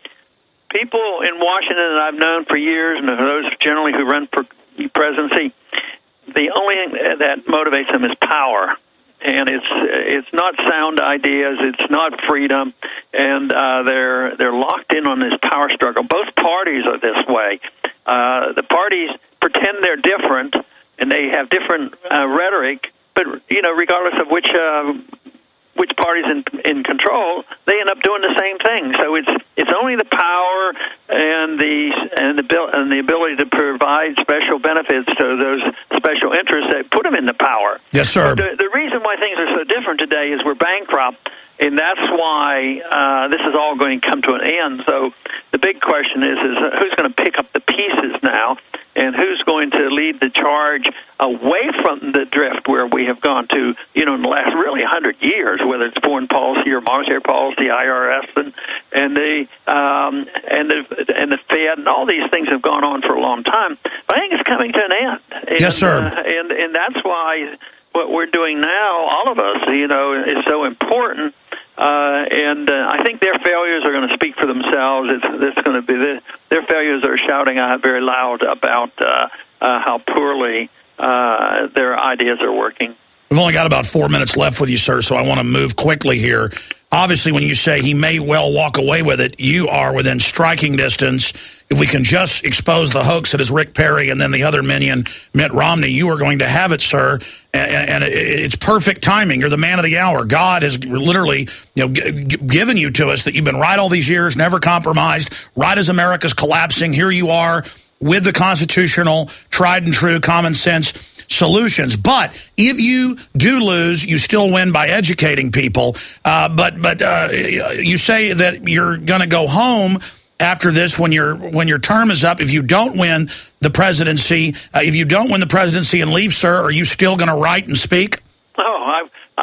People in Washington that I've known for years, and those generally who run for presidency, the only thing that motivates them is power. And it's it's not sound ideas, it's not freedom, and uh, they're they're locked in on this power struggle. Both parties are this way. Uh, the parties pretend they're different, and they have different uh, rhetoric. But you know, regardless of which uh, which party's in in control, they end up doing the same thing. So it's it's only the power and the and the and the ability to provide special benefits to those special interests that put them in the power. Yes, sir. The, the reason why things are so different today is we're bankrupt, and that's why uh, this is all going to come to an end. So the big question is, is who's going to pick up the pieces now, and who's going to lead the charge away from the drift where we have gone to, you know, in the last really one hundred years, whether it's foreign policy or monetary policy, I R S, and and the um, and the and the Fed, and all these things have gone on for a long time. But I think it's coming to an end. And, yes, sir. Uh, and and that's why what we're doing now, all of us, you know, is so important. Uh, and uh, I think their failures are going to speak for themselves. It's, it's going to be the, their failures are shouting out very loud about uh, uh, how poorly uh, their ideas are working. We've only got about four minutes left with you, sir, so I want to move quickly here. Obviously, when you say he may well walk away with it, you are within striking distance. If we can just expose the hoax that is Rick Perry and then the other minion, Mitt Romney, you are going to have it, sir. And, and it's perfect timing. You're the man of the hour. God has literally, you know, g given you to us that you've been right all these years, never compromised, right as America's collapsing. Here you are with the constitutional, tried and true, common sense solutions. But if you do lose, you still win by educating people. Uh, but but uh, you say that you're going to go home after this when your when your term is up. If you don't win the presidency, uh, if you don't win the presidency and leave, sir, are you still going to write and speak? Oh, I,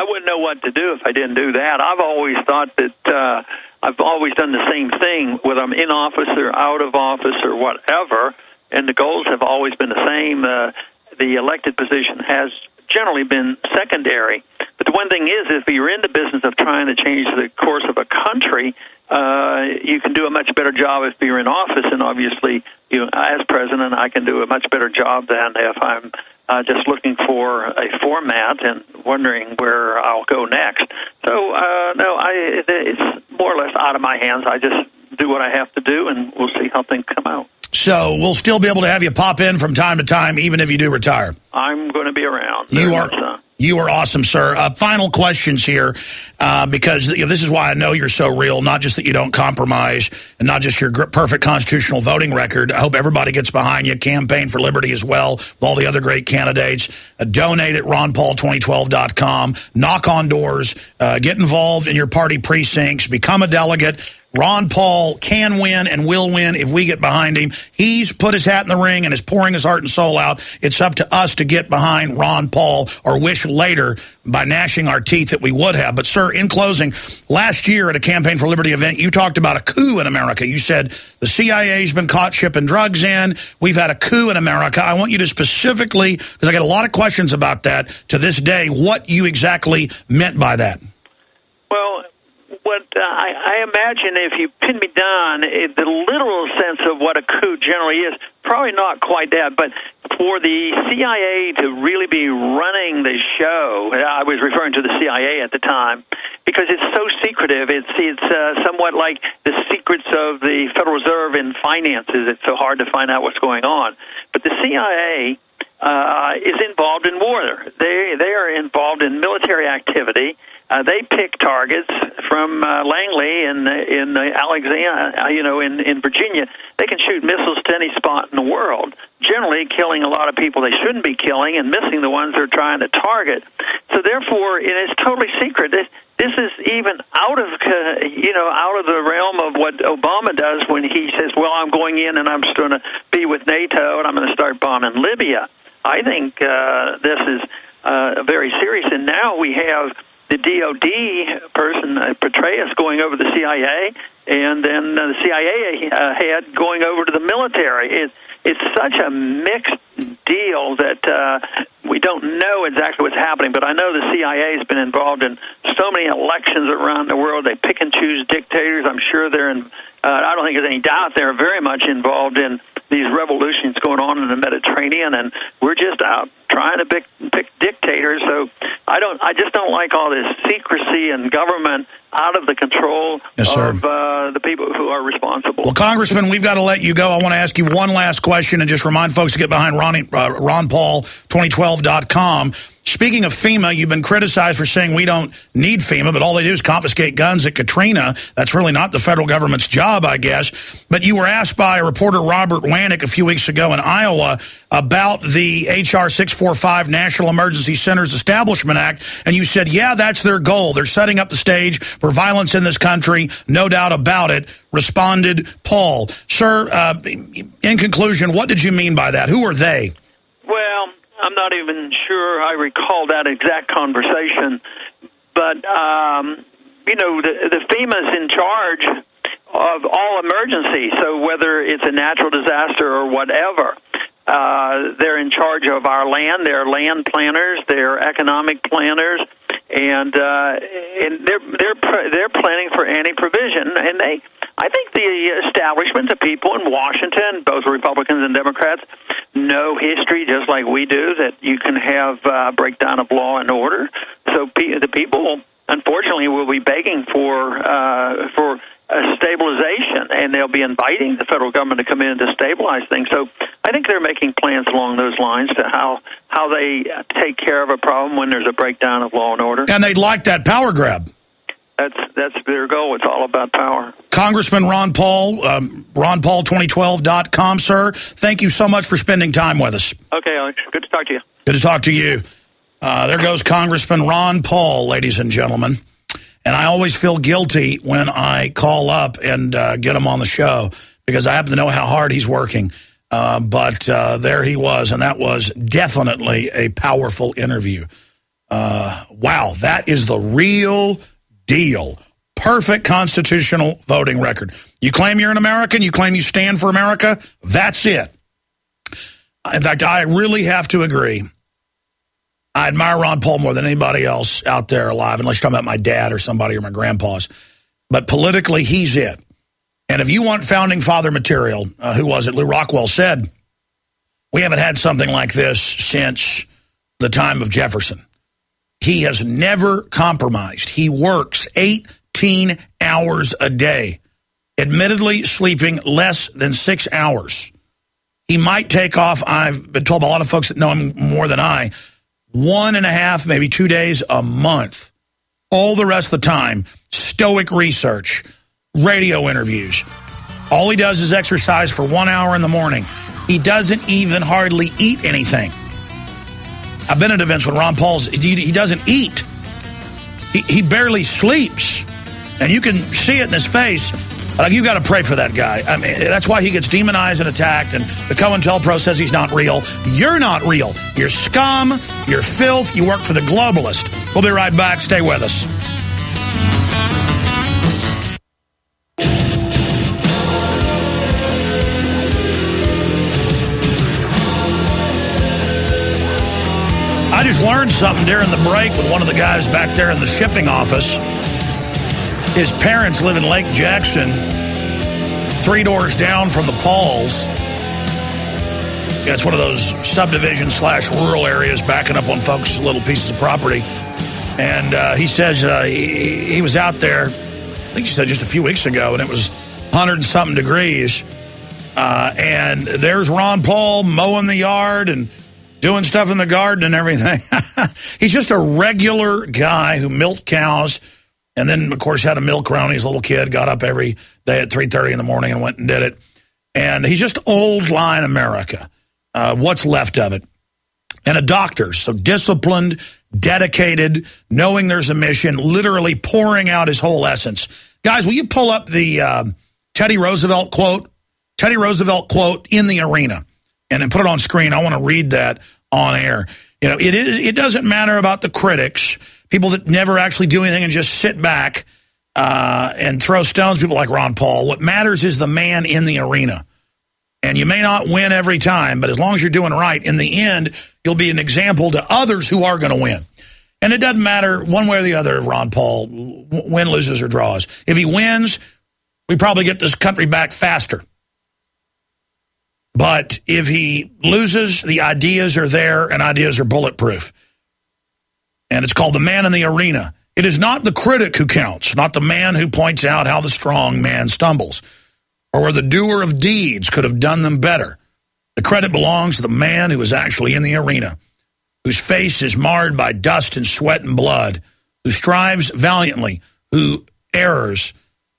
I wouldn't know what to do if I didn't do that. I've always thought that uh, I've always done the same thing, whether I'm in office or out of office or whatever, and the goals have always been the same. Uh, the elected position has generally been secondary. But the one thing is, if you're in the business of trying to change the course of a country, uh, you can do a much better job if you're in office. And obviously, you know, as president, I can do a much better job than if I'm uh, just looking for a format and wondering where I'll go next. So, uh, no, I, it's more or less out of my hands. I just do what I have to do, and we'll see how things come out. So we'll still be able to have you pop in from time to time, even if you do retire. I'm going to be around. You are so. You are awesome, sir. Uh, final questions here, uh, because you know, this is why I know you're so real, not just that you don't compromise and not just your gr- perfect constitutional voting record. I hope everybody gets behind you. Campaign for Liberty as well, with all the other great candidates. Uh, donate at ron paul twenty twelve dot com. Knock on doors. Uh, get involved in your party precincts. Become a delegate. Ron Paul can win and will win if we get behind him. He's put his hat in the ring and is pouring his heart and soul out. It's up to us to get behind Ron Paul, or wish later by gnashing our teeth that we would have. But, sir, in closing, last year at a Campaign for Liberty event, you talked about a coup in America. You said the C I A's been caught shipping drugs in. We've had a coup in America. I want you to specifically, because I get a lot of questions about that to this day, what you exactly meant by that. Well, what uh, I, I imagine, if you pin me down, it, the literal sense of what a coup generally is, probably not quite that, but for the C I A to really be running the show, I was referring to the C I A at the time, because it's so secretive. It's it's uh, somewhat like the secrets of the Federal Reserve in finances. It's so hard to find out what's going on. But the C I A uh, is involved in war. They they are involved in military activity. Uh, they pick targets from uh, Langley in in uh, Alexandria, uh, you know, in, in Virginia. They can shoot missiles to any spot in the world, generally killing a lot of people they shouldn't be killing and missing the ones they're trying to target. So therefore, it is totally secret. This, this is even out of, uh, you know, out of the realm of what Obama does when he says, well, I'm going in and I'm just going to be with NATO and I'm going to start bombing Libya. I think uh, this is uh, very serious. And now we have the D O D person, uh, Petraeus, going over the C I A, and then uh, the C I A uh, head going over to the military. It, it's such a mixed deal that uh, we don't know exactly what's happening, but I know the C I A has been involved in so many elections around the world. They pick and choose dictators. I'm sure they're in, uh, I don't think there's any doubt they're very much involved in these revolutions going on in the Mediterranean, and we're just out trying to pick, pick dictators. So I don't, I just don't like all this secrecy and government out of the control yes, of uh, the people who are responsible. Well, Congressman, we've got to let you go. I want to ask you one last question and just remind folks to get behind Ronnie, uh, ron paul twenty twelve dot com. Speaking of FEMA, you've been criticized for saying we don't need FEMA, but all they do is confiscate guns at Katrina. That's really not the federal government's job, I guess. But you were asked by reporter Robert Wanek a few weeks ago in Iowa about the H R six forty-five National Emergency Centers Establishment Act, and you said, yeah, that's their goal. They're setting up the stage for violence in this country, no doubt about it, responded Paul. Sir, uh, in conclusion, what did you mean by that? Who are they? Well, I'm not even sure I recall that exact conversation, but, um, you know, the, the FEMA's in charge of all emergencies, so whether it's a natural disaster or whatever, uh, they're in charge of our land. They're land planners, they're economic planners, and uh, and they're they're they're planning for any provision, and they. I think the establishment, the people in Washington, both Republicans and Democrats, know history just like we do, that you can have uh, breakdown of law and order. So pe- the people, unfortunately, will be begging for uh, for a stabilization, and they'll be inviting the federal government to come in to stabilize things. So I think they're making plans along those lines to how, how they take care of a problem when there's a breakdown of law and order. And they'd like that power grab. That's that's their goal. It's all about power. Congressman Ron Paul, um, ron paul twenty twelve dot com, sir. Thank you so much for spending time with us. Okay, Alex. Good to talk to you. Good to talk to you. Uh, there goes Congressman Ron Paul, ladies and gentlemen. And I always feel guilty when I call up and uh, get him on the show because I happen to know how hard he's working. Uh, but uh, there he was, and that was definitely a powerful interview. Uh, wow, that is the real deal. Perfect constitutional voting record. You claim you're an American, you claim you stand for America, that's it. In fact, I really have to agree. I admire Ron Paul more than anybody else out there alive, unless you're talking about my dad or somebody or my grandpa's. But politically, he's it. And if you want founding father material, uh, who was it? Lou Rockwell said, we haven't had something like this since the time of Jefferson. He has never compromised. He works eighteen hours a day, admittedly sleeping less than six hours. He might take off, I've been told by a lot of folks that know him more than I, one and a half, maybe two days a month. All the rest of the time, stoic research, radio interviews. All he does is exercise for one hour in the morning. He doesn't even hardly eat anything. I've been at events when Ron Paul's, he, he doesn't eat. He, he barely sleeps. And you can see it in his face. Like, you've got to pray for that guy. I mean, that's why he gets demonized and attacked, and the COINTELPRO says he's not real. You're not real. You're scum. You're filth. You work for the globalist. We'll be right back. Stay with us. I just learned something during the break with one of the guys back there in the shipping office. His parents live in Lake Jackson, three doors down from the Pauls. Yeah, it's one of those subdivision slash rural areas backing up on folks' little pieces of property. And uh, he says uh, he, he was out there, I think he said just a few weeks ago, and it was one hundred and something degrees. Uh, and there's Ron Paul mowing the yard and doing stuff in the garden and everything. He's just a regular guy who milked cows. And then, of course, had a milk run when he was a little kid, got up every day at three thirty in the morning and went and did it. And he's just old line America, uh, what's left of it. And a doctor, so disciplined, dedicated, knowing there's a mission, literally pouring out his whole essence. Guys, will you pull up the uh, Teddy Roosevelt quote? Teddy Roosevelt quote in the arena, and then put it on screen. I want to read that on air. You know, it is. It doesn't matter about the critics, people that never actually do anything and just sit back uh, and throw stones, people like Ron Paul. What matters is the man in the arena. And you may not win every time, but as long as you're doing right, in the end, you'll be an example to others who are going to win. And it doesn't matter one way or the other if Ron Paul win, loses, or draws. If he wins, we probably get this country back faster. But if he loses, the ideas are there, and ideas are bulletproof. And it's called The Man in the Arena. It is not the critic who counts, not the man who points out how the strong man stumbles, or where the doer of deeds could have done them better. The credit belongs to the man who is actually in the arena, whose face is marred by dust and sweat and blood, who strives valiantly, who errs,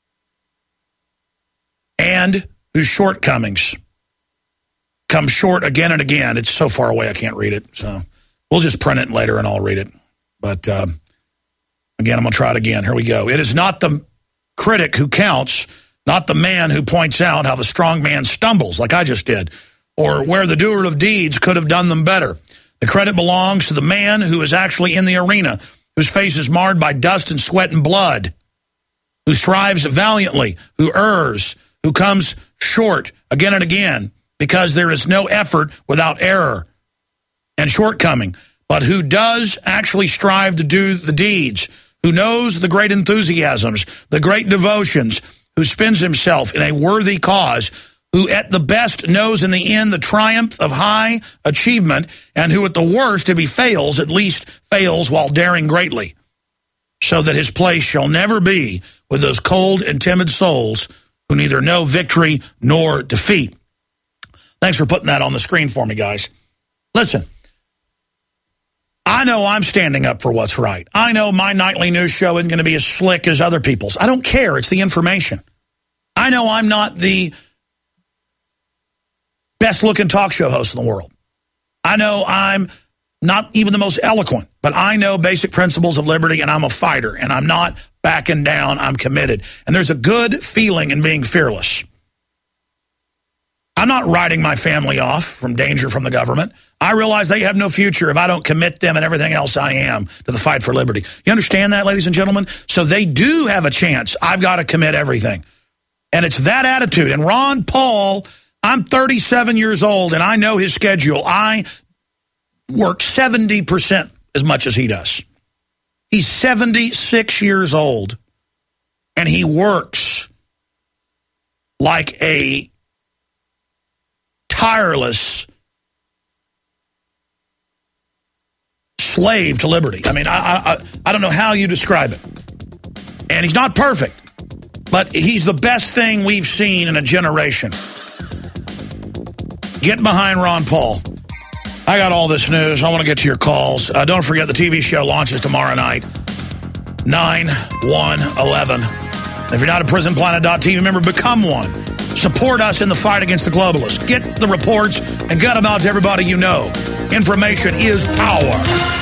and whose shortcomings come short again and again. It's so far away I can't read it, so we'll just print it later and I'll read it. But uh, again, I'm going to try it again. Here we go. It is not the critic who counts, not the man who points out how the strong man stumbles, like I just did, or where the doer of deeds could have done them better. The credit belongs to the man who is actually in the arena, whose face is marred by dust and sweat and blood, who strives valiantly, who errs, who comes short again and again, because there is no effort without error and shortcoming, but who does actually strive to do the deeds, who knows the great enthusiasms, the great devotions, who spends himself in a worthy cause, who at the best knows in the end the triumph of high achievement, and who at the worst, if he fails, at least fails while daring greatly, so that his place shall never be with those cold and timid souls who neither know victory nor defeat. Thanks for putting that on the screen for me, guys. Listen, I know I'm standing up for what's right. I know my nightly news show isn't going to be as slick as other people's. I don't care. It's the information. I know I'm not the best-looking talk show host in the world. I know I'm not even the most eloquent, but I know basic principles of liberty, and I'm a fighter, and I'm not backing down. I'm committed. And there's a good feeling in being fearless. I'm not writing my family off from danger from the government. I realize they have no future if I don't commit them and everything else I am to the fight for liberty. You understand that, ladies and gentlemen? So they do have a chance. I've got to commit everything. And it's that attitude. And Ron Paul, I'm thirty-seven years old, and I know his schedule. I work seventy percent as much as he does. He's seventy-six years old, and he works like a tireless slave to liberty. I mean, I, I I don't know how you describe it. And he's not perfect, but he's the best thing we've seen in a generation. Get behind Ron Paul. I got all this news. I want to get to your calls. Uh, don't forget the T V show launches tomorrow night, nine one eleven. If you're not a prison planet dot t v member, become one. Support us in the fight against the globalists. Get the reports and get them out to everybody you know. Information is power.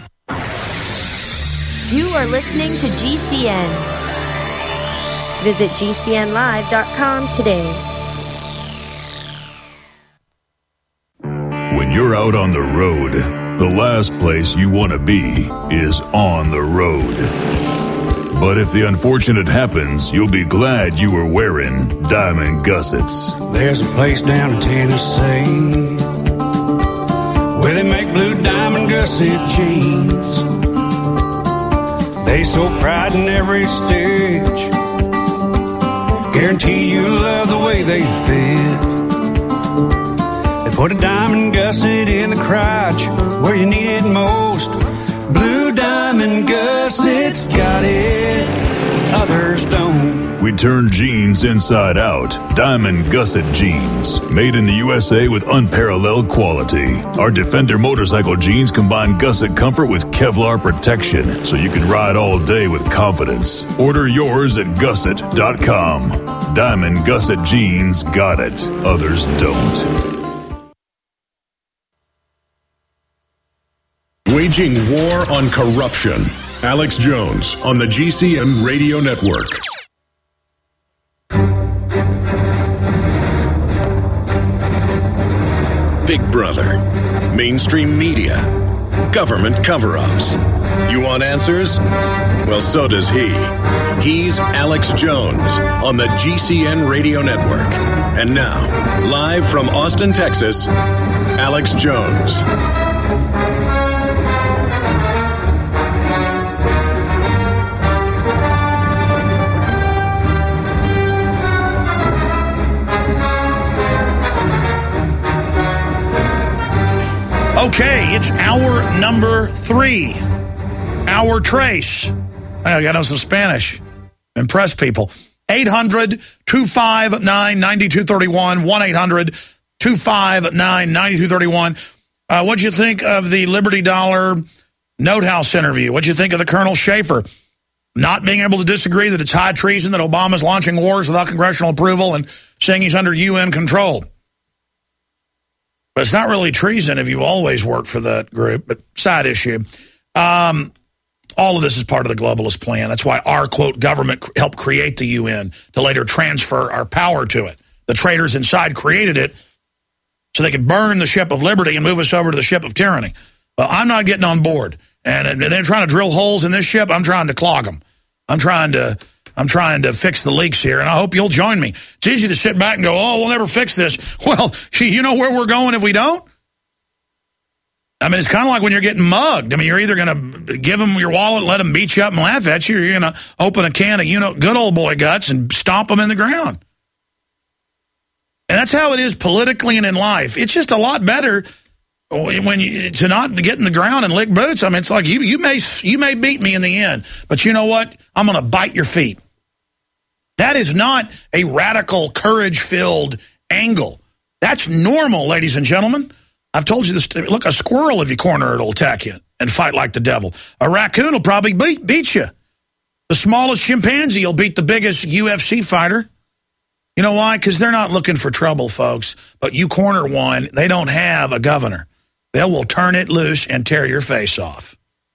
You are listening to G C N. Visit G C N live dot com today. When you're out on the road, the last place you want to be is on the road. But if the unfortunate happens, you'll be glad you were wearing diamond gussets. There's a place down in Tennessee where they make blue diamond gusset jeans. They so pride in every stitch, guarantee you love the way they fit. They put a diamond gusset in the crotch where you need it most. Blue diamond gussets got it, others don't. We turn jeans inside out. Diamond Gusset Jeans. Made in the U S A with unparalleled quality. Our Defender motorcycle jeans combine gusset comfort with Kevlar protection, so you can ride all day with confidence. Order yours at gusset dot com. Diamond Gusset Jeans got it. Others don't. Waging war on corruption. Alex Jones on the G C N Radio Network. Big Brother, mainstream media, government cover-ups. You want answers? Well, so does he. He's Alex Jones on the G C N Radio Network. And now, live from Austin, Texas, Alex Jones. Okay, it's hour number three. Hour trace. I got to know some Spanish. Impress people. eight hundred, two five nine, nine two three one. one eight hundred, two five nine, nine two three one. Uh, what'd you think of the Liberty Dollar Note House interview? What'd you think of the Colonel Schaefer not being able to disagree that it's high treason that Obama's launching wars without congressional approval and saying he's under U N control? But it's not really treason if you always work for that group, but side issue. Um, all of this is part of the globalist plan. That's why our, quote, government helped create the U N to later transfer our power to it. The traitors inside created it so they could burn the ship of liberty and move us over to the ship of tyranny. Well, I'm not getting on board. And they're trying to drill holes in this ship. I'm trying to clog them. I'm trying to... I'm trying to fix the leaks here, and I hope you'll join me. It's easy to sit back and go, oh, we'll never fix this. Well, you know where we're going if we don't? I mean, it's kind of like when you're getting mugged. I mean, you're either going to give them your wallet, let them beat you up and laugh at you, or you're going to open a can of, you know, good old boy guts and stomp them in the ground. And that's how it is politically and in life. It's just a lot better when you to not get in the ground and lick boots. I mean, it's like you you may you may beat me in the end, but you know what? I'm going to bite your feet. That is not a radical, courage-filled angle. That's normal, ladies and gentlemen. I've told you this. Look, a squirrel, if you corner it, will attack you and fight like the devil. A raccoon will probably beat, beat you. The smallest chimpanzee will beat the biggest U F C fighter. You know why? Because they're not looking for trouble, folks. But you corner one, they don't have a governor. They will turn it loose and tear your face off.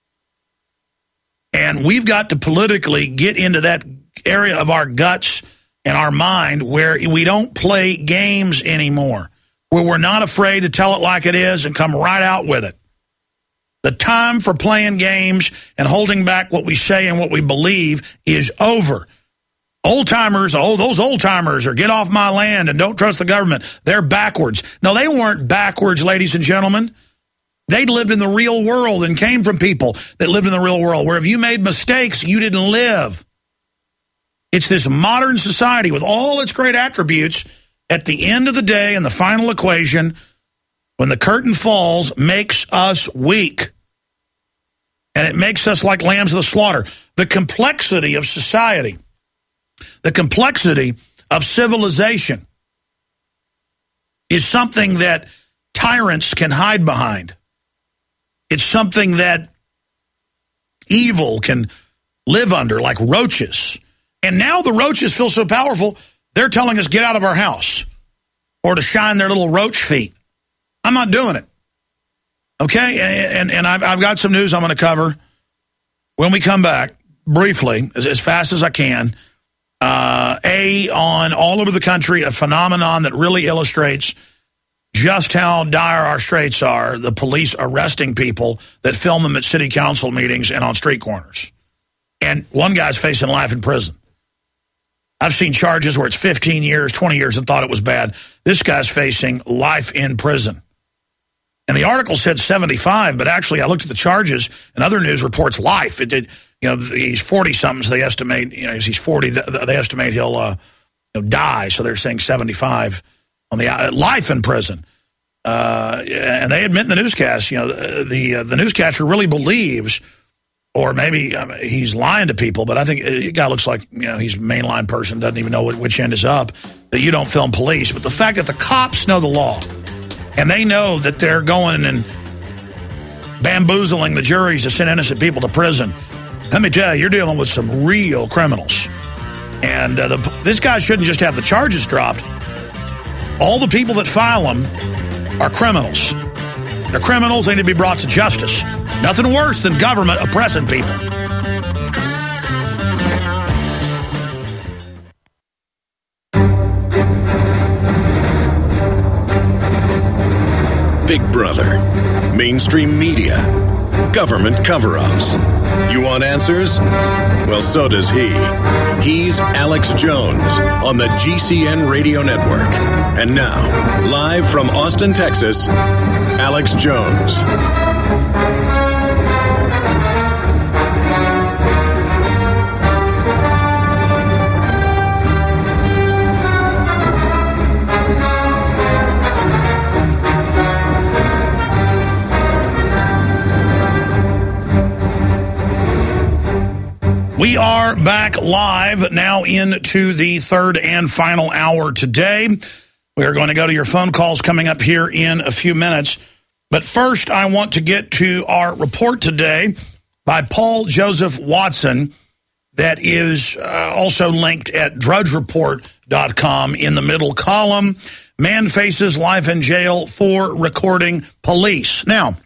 And we've got to politically get into that area of our guts and our mind where we don't play games anymore. where we're not afraid to tell it like it is and come right out with it. The time for playing games and holding back what we say and what we believe is over. Old-timers, oh, those old-timers, or get off my land and don't trust the government. They're backwards. No, they weren't backwards, ladies and gentlemen. They lived in the real world and came from people that lived in the real world, where if you made mistakes, you didn't live. It's this modern society with all its great attributes. At the end of the day, in the final equation, when the curtain falls, makes us weak. And it makes us like lambs of the slaughter. The complexity of society, the complexity of civilization is something that tyrants can hide behind. It's something that evil can live under, like roaches. And now the roaches feel so powerful, they're telling us get out of our house or to shine their little roach feet. I'm not doing it. Okay? And, and, and I've, I've got some news I'm going to cover when we come back, briefly, as, as fast as I can. Uh, a, on all over the country, a phenomenon that really illustrates just how dire our straits are, the police arresting people that film them at city council meetings and on street corners. And one guy's facing life in prison. I've seen charges where it's fifteen years, twenty years, and thought it was bad. This guy's facing life in prison. And the article said seventy-five, but actually I looked at the charges and other news reports life. It did, you know, he's forty-something, so they estimate, you know, he's forty, they estimate he'll uh, you know, die, so they're saying seventy-five on the uh, life in prison. Uh, and they admit in the newscast, you know, the the, uh, the newscaster really believes, or maybe um, he's lying to people, but I think the guy looks like, you know, he's a mainline person, doesn't even know what, which end is up, that you don't film police. But the fact that the cops know the law, and they know that they're going and bamboozling the juries to send innocent people to prison, let me tell you, you're dealing with some real criminals. And uh, the, this guy shouldn't just have the charges dropped. All the people that file them are criminals. They're criminals. They need to be brought to justice. Nothing worse than government oppressing people. Big Brother, mainstream media, government cover-ups. You want answers? Well, so does he. He's Alex Jones on the G C N Radio Network. And now, live from Austin, Texas, Alex Jones. We are back live now into the third and final hour today. We are going to go to your phone calls coming up here in a few minutes. But first, I want to get to our report today by Paul Joseph Watson that is uh, also linked at drudge report dot com in the middle column. Man faces life in jail for recording police. Now,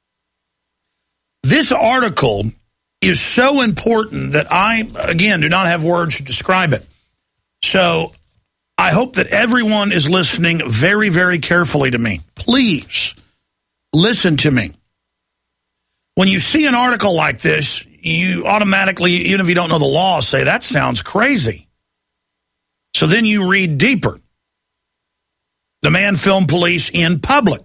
this article is so important that I, again, do not have words to describe it. So I hope that everyone is listening very, very carefully to me. Please listen to me. When you see an article like this, you automatically, even if you don't know the law, say, that sounds crazy. So then you read deeper. The man filmed police in public.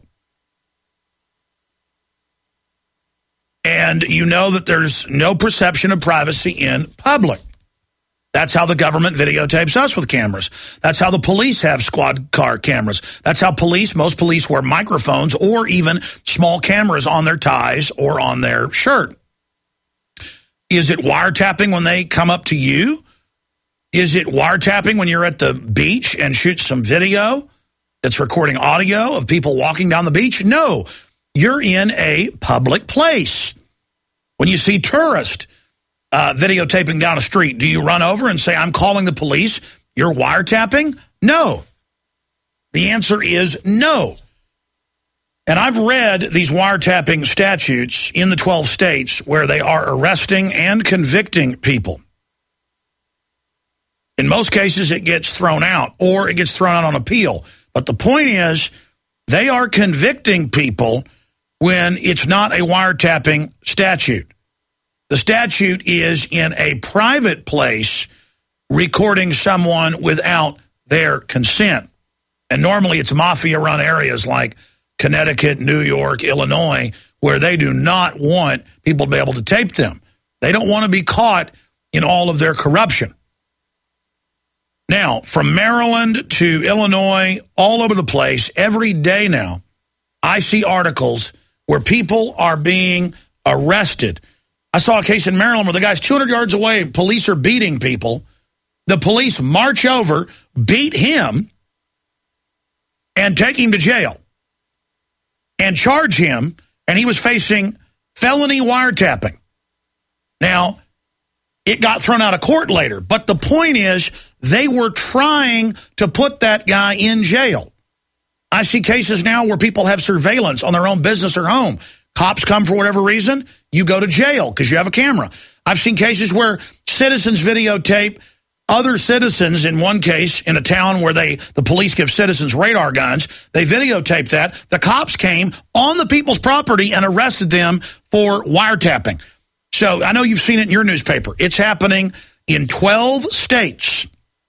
And you know that there's no perception of privacy in public. That's how the government videotapes us with cameras. That's how the police have squad car cameras. That's how police, most police wear microphones or even small cameras on their ties or on their shirt. Is it wiretapping when they come up to you? Is it wiretapping when you're at the beach and shoot some video that's recording audio of people walking down the beach? No. You're in a public place. When you see tourists uh, videotaping down a street, do you run over and say, I'm calling the police? You're wiretapping? No. The answer is no. And I've read these wiretapping statutes in the twelve states where they are arresting and convicting people. In most cases, it gets thrown out or it gets thrown out on appeal. But the point is, they are convicting people when it's not a wiretapping statute. The statute is in a private place recording someone without their consent. And normally it's mafia-run areas like Connecticut, New York, Illinois, where they do not want people to be able to tape them. They don't want to be caught in all of their corruption. Now, from Maryland to Illinois, all over the place, every day now, I see articles where people are being arrested. I saw a case in Maryland where the guy's two hundred yards away, police are beating people. The police march over, beat him, and take him to jail and charge him, and he was facing felony wiretapping. Now, it got thrown out of court later, but the point is they were trying to put that guy in jail. I see cases now where people have surveillance on their own business or home. Cops come for whatever reason, you go to jail because you have a camera. I've seen cases where citizens videotape other citizens, in one case, in a town where they the police give citizens radar guns. They videotaped that. The cops came on the people's property and arrested them for wiretapping. So I know you've seen it in your newspaper. It's happening in twelve states.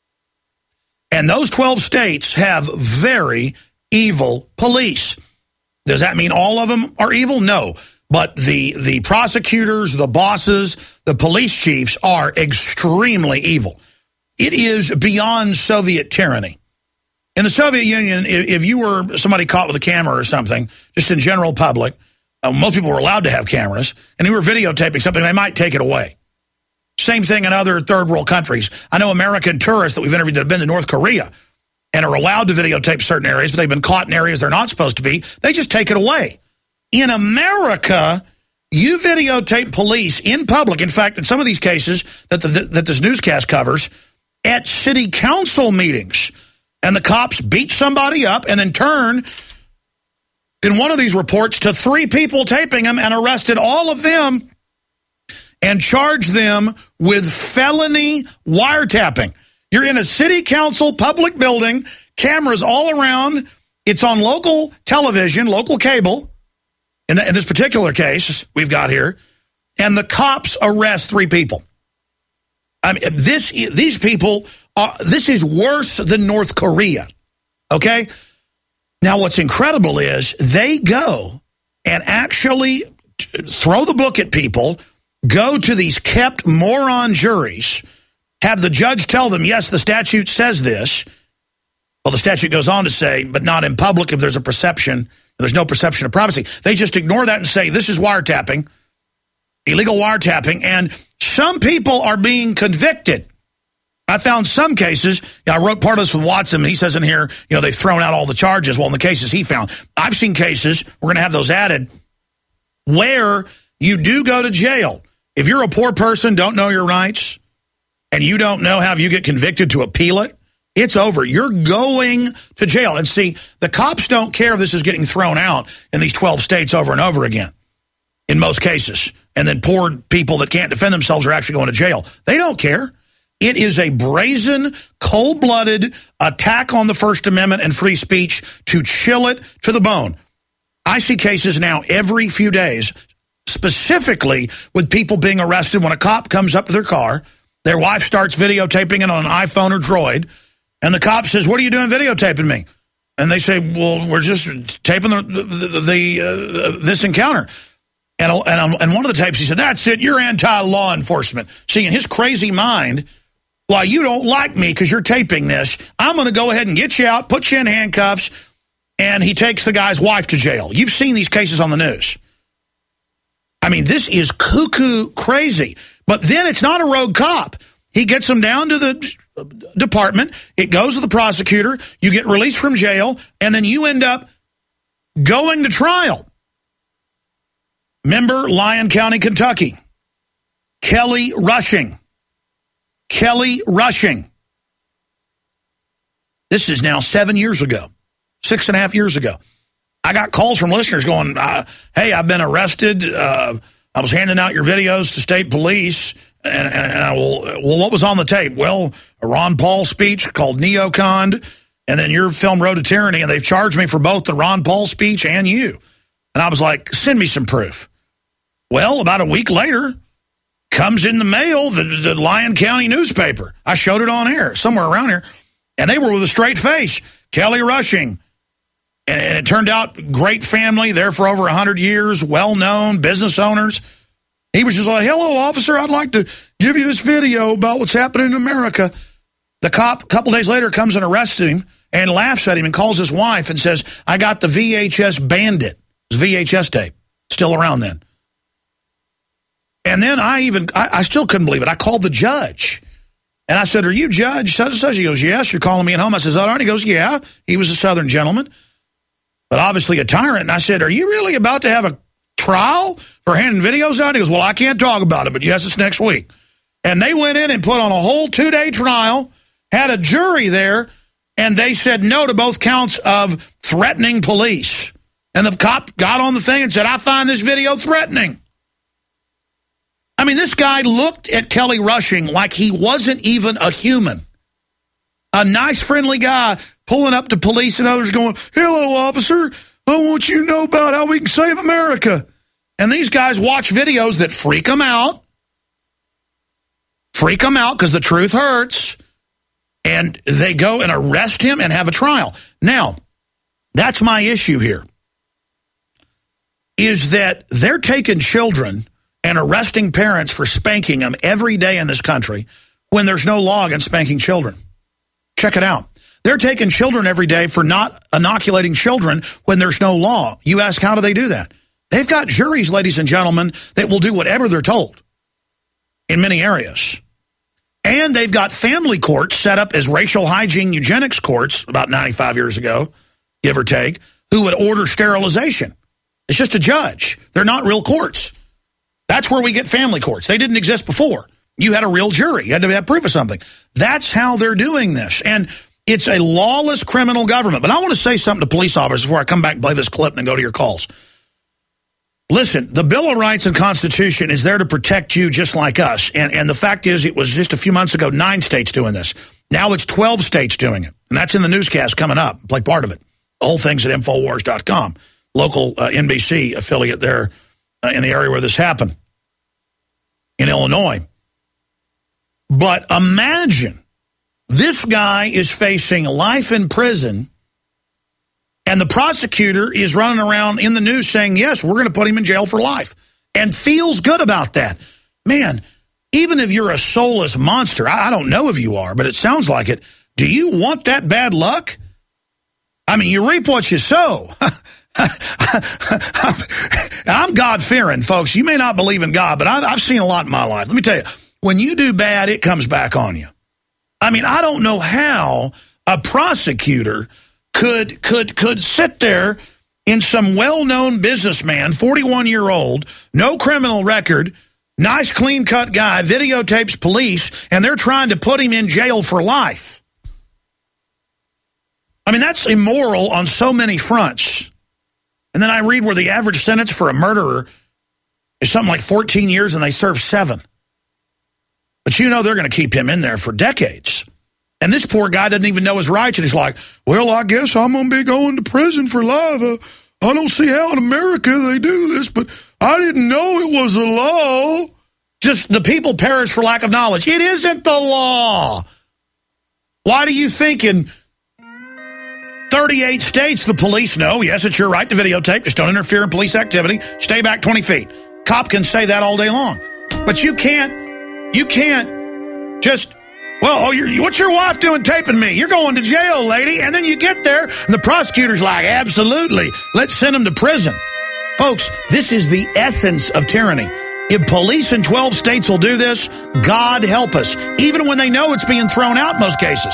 And those twelve states have very evil police. Does that mean all of them are evil? No. But the, the prosecutors, the bosses, the police chiefs are extremely evil. It is beyond Soviet tyranny. In the Soviet Union, if you were somebody caught with a camera or something, just in general public, uh, most people were allowed to have cameras, and you were videotaping something, they might take it away. Same thing in other third world countries. I know American tourists that we've interviewed that have been to North Korea and are allowed to videotape certain areas, but they've been caught in areas they're not supposed to be. They just take it away. In America, you videotape police in public. In fact, in some of these cases that, the, that this newscast covers, at city council meetings, and the cops beat somebody up and then turn, in one of these reports, to three people taping them and arrested all of them and charged them with felony wiretapping. You're in a city council public building, cameras all around. It's on local television, local cable. In, the, in this particular case we've got here, and the cops arrest three people. I mean, this these people are, this is worse than North Korea. Okay? Now, what's incredible is they go and actually throw the book at people, go to these kept moron juries, have the judge tell them, yes, the statute says this. Well, the statute goes on to say, but not in public if there's a perception. There's no perception of privacy. They just ignore that and say, this is wiretapping, illegal wiretapping, and some people are being convicted. I found some cases, you know, I wrote part of this with Watson, and he says in here, you know, they've thrown out all the charges. Well, in the cases he found, I've seen cases, we're going to have those added, where you do go to jail. If you're a poor person, don't know your rights, and you don't know how you get convicted to appeal it, it's over. You're going to jail. And see, the cops don't care if this is getting thrown out in these twelve states over and over again, in most cases. And then poor people that can't defend themselves are actually going to jail. They don't care. It is a brazen, cold-blooded attack on the First Amendment and free speech to chill it to the bone. I see cases now every few days, specifically with people being arrested when a cop comes up to their car, their wife starts videotaping it on an iPhone or Droid, and the cop says, what are you doing videotaping me? And they say, well, we're just taping the, the, the uh, this encounter. And, and, and one of the tapes, he said, that's it, you're anti-law enforcement. See, in his crazy mind, well, you don't like me because you're taping this, I'm going to go ahead and get you out, put you in handcuffs, and he takes the guy's wife to jail. You've seen these cases on the news. I mean, this is cuckoo crazy. But then it's not a rogue cop. He gets them down to the department. It goes to the prosecutor. You get released from jail, and then you end up going to trial. Member, Lyon County, Kentucky. Kelly Rushing. Kelly Rushing. This is now seven years ago, six and a half years ago. I got calls from listeners going, uh, hey, I've been arrested. Uh, I was handing out your videos to state police. And, and I will, well, what was on the tape? Well, a Ron Paul speech called neocon. And then your film Road to Tyranny, and they've charged me for both the Ron Paul speech and you. And I was like, send me some proof. Well, about a week later, comes in the mail, the, the Lyon County newspaper. I showed it on air, somewhere around here. And they were with a straight face. Kelly Rushing. And it turned out, great family, there for over one hundred years, well-known, business owners. He was just like, hello, officer, I'd like to give you this video about what's happening in America. The cop, a couple days later, comes and arrests him and laughs at him and calls his wife and says, I got the V H S Bandit. It was V H S tape. Still around then. And then I even, I, I still couldn't believe it. I called the judge. And I said, are you judge such and such? He goes, yes, you're calling me at home. I says, all right. He goes, yeah. He was a Southern gentleman, but obviously a tyrant. And I said, are you really about to have a trial for handing videos out? He goes, well, I can't talk about it, but yes, it's next week. And they went in and put on a whole two-day trial, had a jury there, and they said no to both counts of threatening police. And the cop got on the thing and said, I find this video threatening. I mean, this guy looked at Kelly Rushing like he wasn't even a human. A nice, friendly guy pulling up to police and others going, hello, officer, I want you to know about how we can save America. And these guys watch videos that freak them out. Freak them out because the truth hurts. And they go and arrest him and have a trial. Now, that's my issue here, is that they're taking children and arresting parents for spanking them every day in this country when there's no law against spanking children. Check it out. They're taking children every day for not inoculating children when there's no law. You ask, how do they do that? They've got juries, ladies and gentlemen, that will do whatever they're told in many areas. And they've got family courts set up as racial hygiene eugenics courts about ninety-five years ago, give or take, who would order sterilization. It's just a judge. They're not real courts. That's where we get family courts. They didn't exist before. You had a real jury. You had to have proof of something. That's how they're doing this. And it's a lawless criminal government. But I want to say something to police officers before I come back and play this clip and then go to your calls. Listen, the Bill of Rights and Constitution is there to protect you just like us. And, and the fact is, it was just a few months ago, nine states doing this. Now it's twelve states doing it. And that's in the newscast coming up. Play part of it. The whole thing's at Infowars dot com. Local uh, N B C affiliate there uh, in the area where this happened. In Illinois. But imagine this guy is facing life in prison and the prosecutor is running around in the news saying, yes, we're going to put him in jail for life and feels good about that. Man, even if you're a soulless monster, I don't know if you are, but it sounds like it. Do you want that bad luck? I mean, you reap what you sow. I'm God-fearing, folks. You may not believe in God, but I've seen a lot in my life. Let me tell you, when you do bad, it comes back on you. I mean, I don't know how a prosecutor could could could sit there in some well-known businessman, forty-one-year-old, no criminal record, nice, clean-cut guy, videotapes police, and they're trying to put him in jail for life. I mean, that's immoral on so many fronts. And then I read where the average sentence for a murderer is something like fourteen years and they serve seven. But you know they're going to keep him in there for decades. And this poor guy doesn't even know his rights. And he's like, well, I guess I'm going to be going to prison for life. Uh, I don't see how in America they do this, but I didn't know it was a law. Just the people perish for lack of knowledge. It isn't the law. Why do you think in thirty-eight states, the police know, yes, it's your right to videotape. Just don't interfere in police activity. Stay back twenty feet. Cop can say that all day long. But you can't, you can't just, well, oh, you're, what's your wife doing taping me? You're going to jail, lady. And then you get there, and the prosecutor's like, absolutely, let's send him to prison. Folks, this is the essence of tyranny. If police in twelve states will do this, God help us, even when they know it's being thrown out in most cases.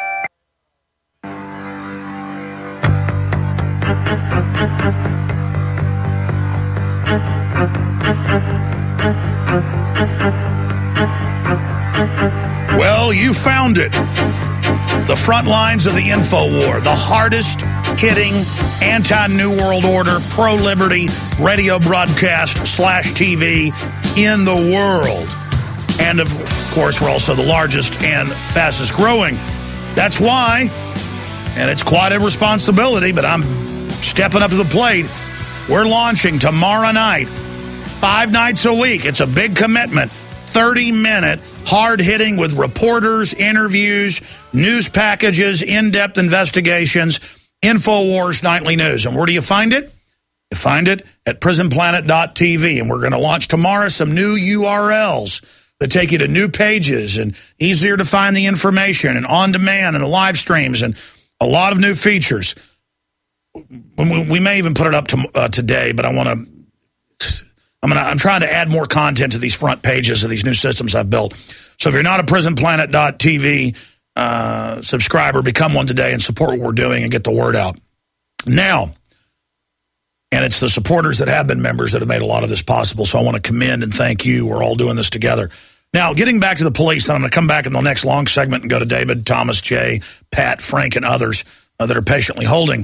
Well, you found it. The front lines of the info war, the hardest hitting anti-New World Order, pro-liberty radio broadcast slash T V in the world. And of course, we're also the largest and fastest growing. That's why and it's quite a responsibility, but I'm stepping up to the plate. We're launching tomorrow night, five nights a week. It's a big commitment. thirty-minute, hard-hitting with reporters, interviews, news packages, in-depth investigations, InfoWars Nightly News. And where do you find it? You find it at prison planet dot t v. And we're going to launch tomorrow some new U R Ls that take you to new pages and easier to find the information and on-demand and the live streams and a lot of new features. We may even put it up to, uh, today, but I want to... I'm gonna, I'm trying to add more content to these front pages of these new systems I've built. So if you're not a prison planet dot t v uh, subscriber, become one today and support what we're doing and get the word out. Now, and it's the supporters that have been members that have made a lot of this possible, so I want to commend and thank you. We're all doing this together. Now, getting back to the police, and I'm going to come back in the next long segment and go to David, Thomas, Jay, Pat, Frank, and others uh, that are patiently holding.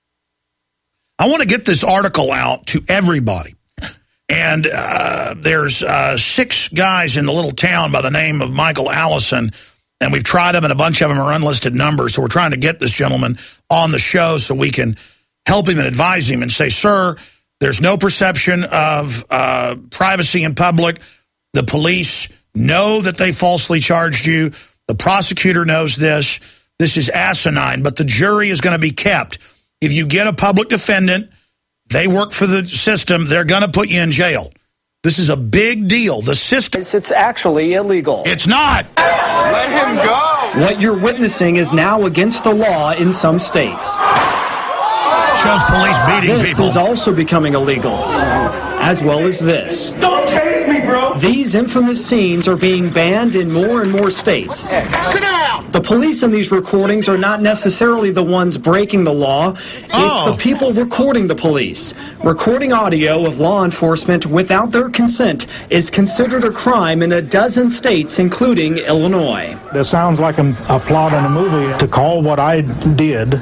I want to get this article out to everybody. And uh, there's uh, six guys in the little town by the name of Michael Allison, and we've tried them, and a bunch of them are unlisted numbers. So we're trying to get this gentleman on the show so we can help him and advise him and say, sir, there's no perception of uh, privacy in public. The police know that they falsely charged you. The prosecutor knows this. This is asinine, but the jury is going to be kept. If you get a public defendant, they work for the system, they're going to put you in jail. This is a big deal. The system... It's actually illegal. It's not. Let him go. What you're witnessing is now against the law in some states. Shows police beating this people. This is also becoming illegal, as well as this. Don't tase me, bro. These infamous scenes are being banned in more and more states. Sit down. The police in these recordings are not necessarily the ones breaking the law. It's oh. the people recording the police. Recording audio of law enforcement without their consent is considered a crime in a dozen states, including Illinois. That sounds like a, a plot in a movie. To call what I did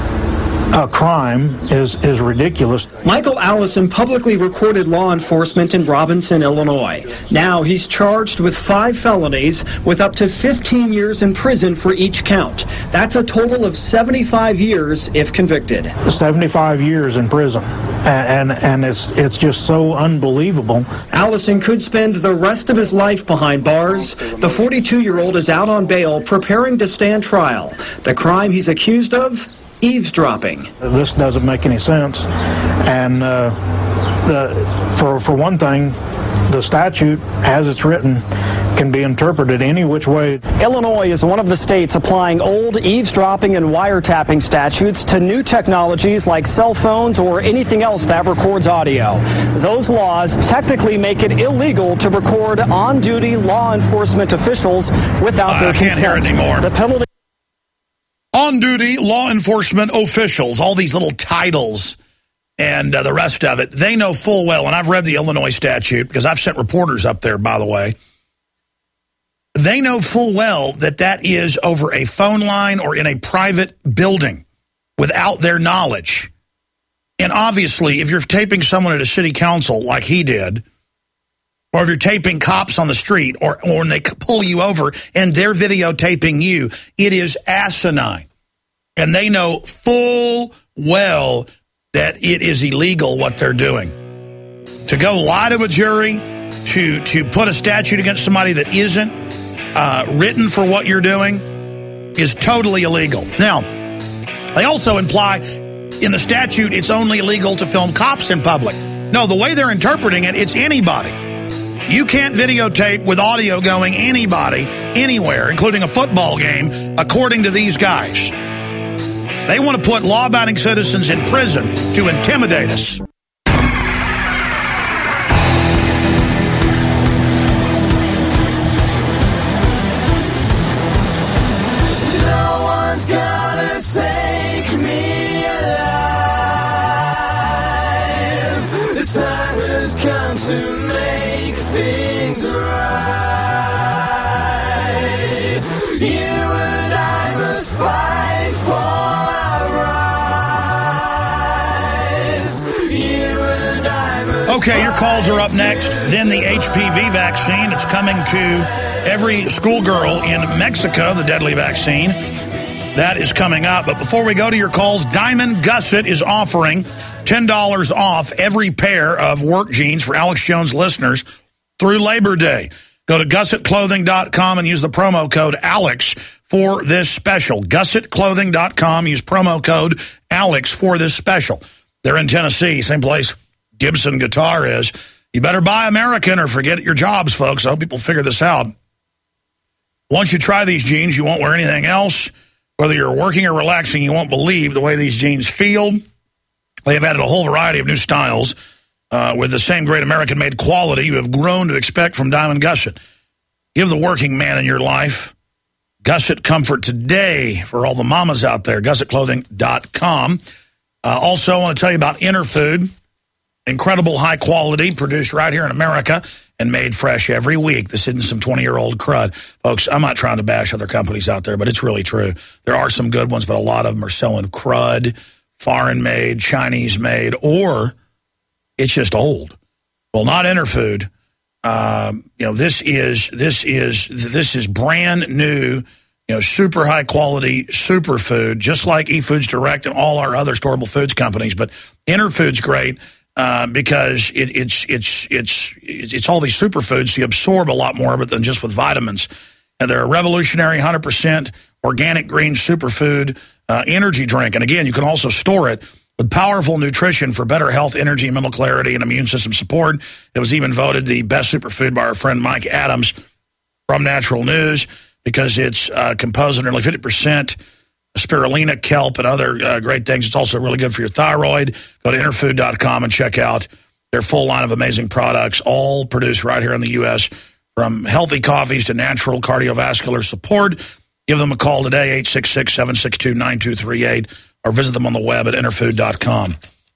a crime is, is ridiculous. Michael Allison publicly recorded law enforcement in Robinson, Illinois. Now he's charged with five felonies with up to fifteen years in prison for each count. That's a total of seventy-five years if convicted. seventy-five years in prison. And, and, and it's, it's just so unbelievable. Allison could spend the rest of his life behind bars. The forty-two-year-old is out on bail preparing to stand trial. The crime he's accused of? Eavesdropping. This doesn't make any sense. And uh, the, for, for one thing, the statute, as it's written, can be interpreted any which way. Illinois is one of the states applying old eavesdropping and wiretapping statutes to new technologies like cell phones or anything else that records audio. Those laws technically make it illegal to record on-duty law enforcement officials without uh, their I can't consent. hear it anymore. The penalty... On-duty law enforcement officials, all these little titles and uh, the rest of it, they know full well, and I've read the Illinois statute because I've sent reporters up there, by the way. They know full well that that is over a phone line or in a private building without their knowledge. And obviously, if you're taping someone at a city council like he did, or if you're taping cops on the street, or, or when they pull you over and they're videotaping you, it is asinine. And they know full well that it is illegal what they're doing. To go lie to a jury, to, to put a statute against somebody that isn't uh, written for what you're doing is totally illegal. Now, they also imply in the statute it's only illegal to film cops in public. No, the way they're interpreting it, it's anybody. You can't videotape with audio going anybody, anywhere, including a football game, according to these guys. They want to put law-abiding citizens in prison to intimidate us. No one's gonna take me alive. The time has come to make things right. You and I must fight for our rights. You and I must. Okay, your calls are up next. Then the H P V vaccine. It's coming to every schoolgirl in Mexico, the deadly vaccine. That is coming up. But before we go to your calls, Diamond Gusset is offering ten dollars off every pair of work jeans for Alex Jones listeners through Labor Day. Go to gusset clothing dot com and use the promo code ALEX for this special. gusset clothing dot com. Use promo code ALEX for this special. They're in Tennessee, same place Gibson Guitar is. You better buy American or forget your jobs, folks. I hope people figure this out. Once you try these jeans, you won't wear anything else. Whether you're working or relaxing, you won't believe the way these jeans feel. They have added a whole variety of new styles uh, with the same great American-made quality you have grown to expect from Diamond Gusset. Give the working man in your life Gusset comfort today for all the mamas out there, gusset clothing dot com. Uh, also, I want to tell you about Interfood. Incredible high quality, produced right here in America and made fresh every week. This isn't some twenty-year-old crud. Folks, I'm not trying to bash other companies out there, but it's really true. There are some good ones, but a lot of them are selling crud, foreign-made, Chinese-made, or it's just old. Well, not Interfood. Um, you know, this is this is this is brand new, you know, super high quality superfood, just like eFoods Direct and all our other storable foods companies. But Interfood's great. Uh, because it, it's it's it's it's all these superfoods, so you absorb a lot more of it than just with vitamins. And they're a revolutionary one hundred percent organic green superfood uh, energy drink. And again, you can also store it with powerful nutrition for better health, energy, mental clarity, and immune system support. It was even voted the best superfood by our friend Mike Adams from Natural News because it's uh, composed of nearly fifty percent spirulina, kelp, and other uh, great things. It's also really good for your thyroid. Go to interfood dot com and check out their full line of amazing products, all produced right here in the U S, from healthy coffees to natural cardiovascular support. Give them a call today, eight six six, seven six two, nine two three eight, or visit them on the web at interfood dot com.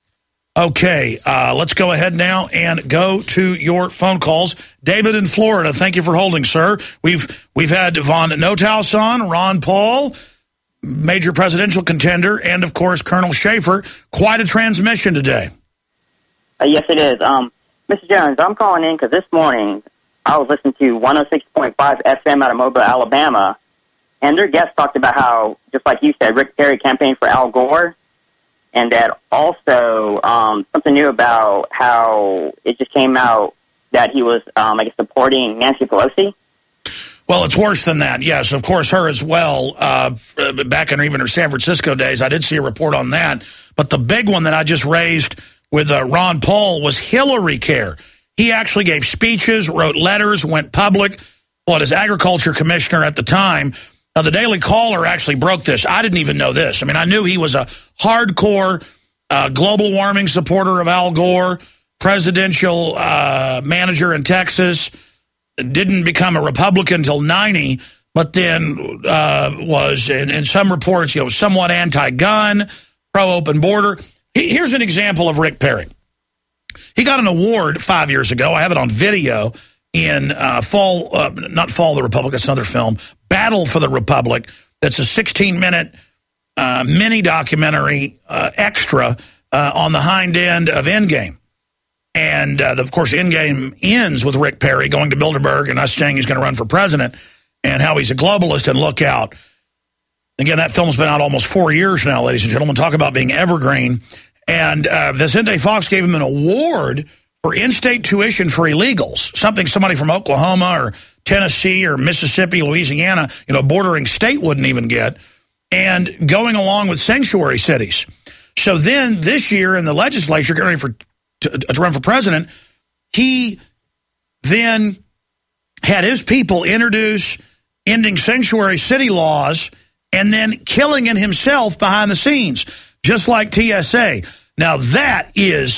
Okay, uh, let's go ahead now and go to your phone calls. David in Florida, thank you for holding, sir. We've, we've had Von Notaus on, Ron Paul, major presidential contender, and, of course, Colonel Schaefer. Quite a transmission today. Uh, yes, it is. Um, Mister Jones, I'm calling in because this morning I was listening to one oh six point five F M out of Mobile, Alabama, and their guest talked about how, just like you said, Rick Perry campaigned for Al Gore, and that also um, something new about how it just came out that he was, um, I guess, supporting Nancy Pelosi. Well, it's worse than that. Yes, of course, her as well. Uh, back in even her San Francisco days, I did see a report on that. But the big one that I just raised with uh, Ron Paul was Hillary Care. He actually gave speeches, wrote letters, went public. Well, as agriculture commissioner at the time, uh, the Daily Caller actually broke this. I didn't even know this. I mean, I knew he was a hardcore uh, global warming supporter of Al Gore, presidential uh, manager in Texas. Didn't become a Republican until ninety, but then uh, was, in, in some reports, you know, somewhat anti-gun, pro-open border. Here's an example of Rick Perry. He got an award five years ago. I have it on video in uh, Fall, uh, not Fall of the Republic, that's another film, Battle for the Republic. That's a sixteen-minute uh, mini-documentary uh, extra uh, on the hind end of Endgame. And, uh, of course, Endgame ends with Rick Perry going to Bilderberg and us saying he's going to run for president and how he's a globalist and look out. Again, that film's been out almost four years now, ladies and gentlemen. Talk about being evergreen. And uh, Vicente Fox gave him an award for in-state tuition for illegals, something somebody from Oklahoma or Tennessee or Mississippi, Louisiana, you know, bordering state wouldn't even get, and going along with sanctuary cities. So then this year in the legislature, getting ready for To, to run for president, he then had his people introduce ending sanctuary city laws and then killing it himself behind the scenes, just like T S A. Now, that is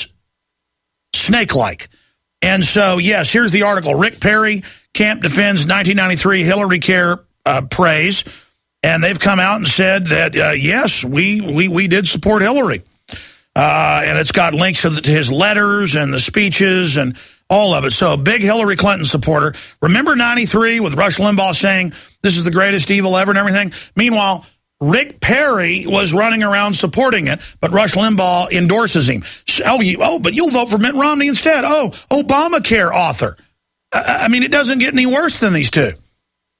snake-like. And so, yes, here's the article. Rick Perry, Camp defends nineteen ninety-three Hillary Care uh, praise. And they've come out and said that, uh, yes, we, we, we did support Hillary. Uh, and it's got links to, the, to his letters and the speeches and all of it. So a big Hillary Clinton supporter. Remember ninety-three with Rush Limbaugh saying this is the greatest evil ever and everything? Meanwhile, Rick Perry was running around supporting it, but Rush Limbaugh endorses him. Oh, you, oh but you'll vote for Mitt Romney instead. Oh, Obamacare author. I, I mean, it doesn't get any worse than these two.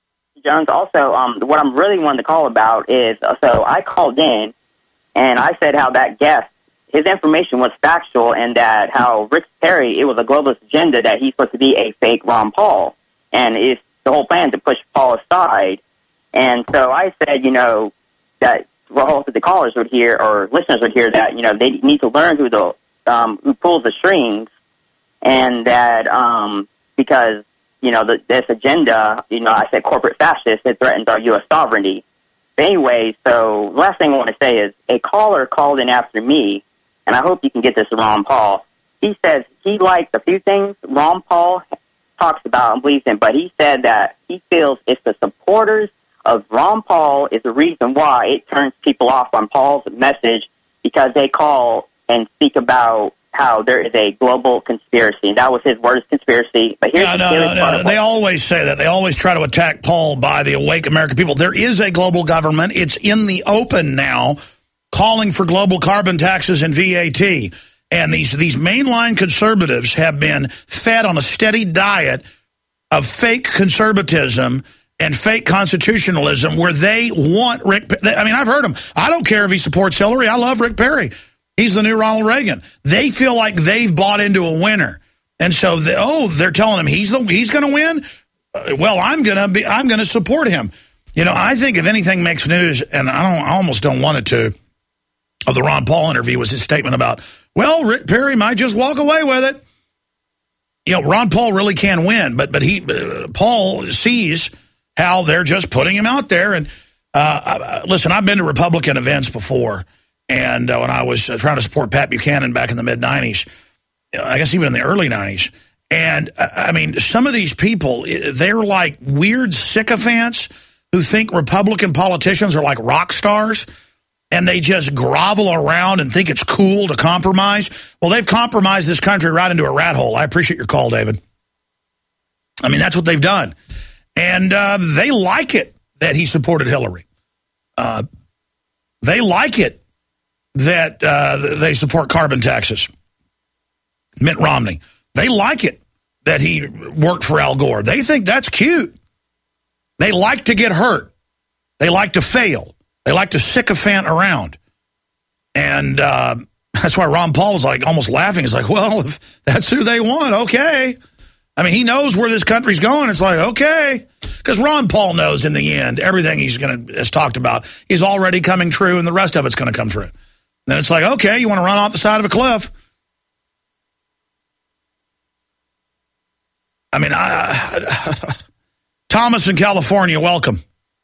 Jones. Also, um, what I'm really wanting to call about is, uh, so I called in, and I said how that guest, his information was factual, and that how Rick Perry, it was a globalist agenda that he's supposed to be a fake Ron Paul, and it's the whole plan to push Paul aside. And so I said, you know, that well, hopefully the callers would hear, or listeners would hear that, you know, they need to learn who the um, who pulls the strings, and that um, because, you know, the, this agenda, you know, I said corporate fascist, it threatens our U S sovereignty. But anyway, so the last thing I want to say is a caller called in after me, and I hope you can get this to Ron Paul. He says he likes a few things Ron Paul talks about and believes in, but he said that he feels it's the supporters of Ron Paul is the reason why it turns people off on Paul's message, because they call and speak about how there is a global conspiracy. That was his word, conspiracy. But here's no, the no, no, no. no. They always say that. They always try to attack Paul by the awake American people. There is a global government. It's in the open now, calling for global carbon taxes and V A T. And these, these mainline conservatives have been fed on a steady diet of fake conservatism and fake constitutionalism, where they want Rick. I mean, I've heard them. I don't care if he supports Hillary. I love Rick Perry. He's the new Ronald Reagan. They feel like they've bought into a winner, and so they, oh, they're telling him he's the he's going to win. Uh, well, I'm gonna be. I'm going to support him. You know, I think if anything makes news, and I don't, I almost don't want it to, of the Ron Paul interview was his statement about, well, Rick Perry might just walk away with it. You know, Ron Paul really can win, but but he uh, Paul sees how they're just putting him out there. And uh, listen, I've been to Republican events before, and uh, when I was uh, trying to support Pat Buchanan back in the mid nineties, I guess even in the early nineties, and uh, I mean, some of these people, they're like weird sycophants who think Republican politicians are like rock stars, and they just grovel around and think it's cool to compromise. Well, they've compromised this country right into a rat hole. I appreciate your call, David. I mean, that's what they've done. And uh, they like it that he supported Hillary. Uh, they like it that uh, they support carbon taxes. Mitt Romney. They like it that he worked for Al Gore. They think that's cute. They like to get hurt. They like to fail. They like to sycophant around. And uh, that's why Ron Paul was like almost laughing. He's like, well, if that's who they want, okay. I mean, he knows where this country's going. It's like, okay. Because Ron Paul knows in the end, everything he's going to has talked about is already coming true, and the rest of it's going to come true. Then it's like, okay, you want to run off the side of a cliff. I mean, I, Thomas in California, welcome.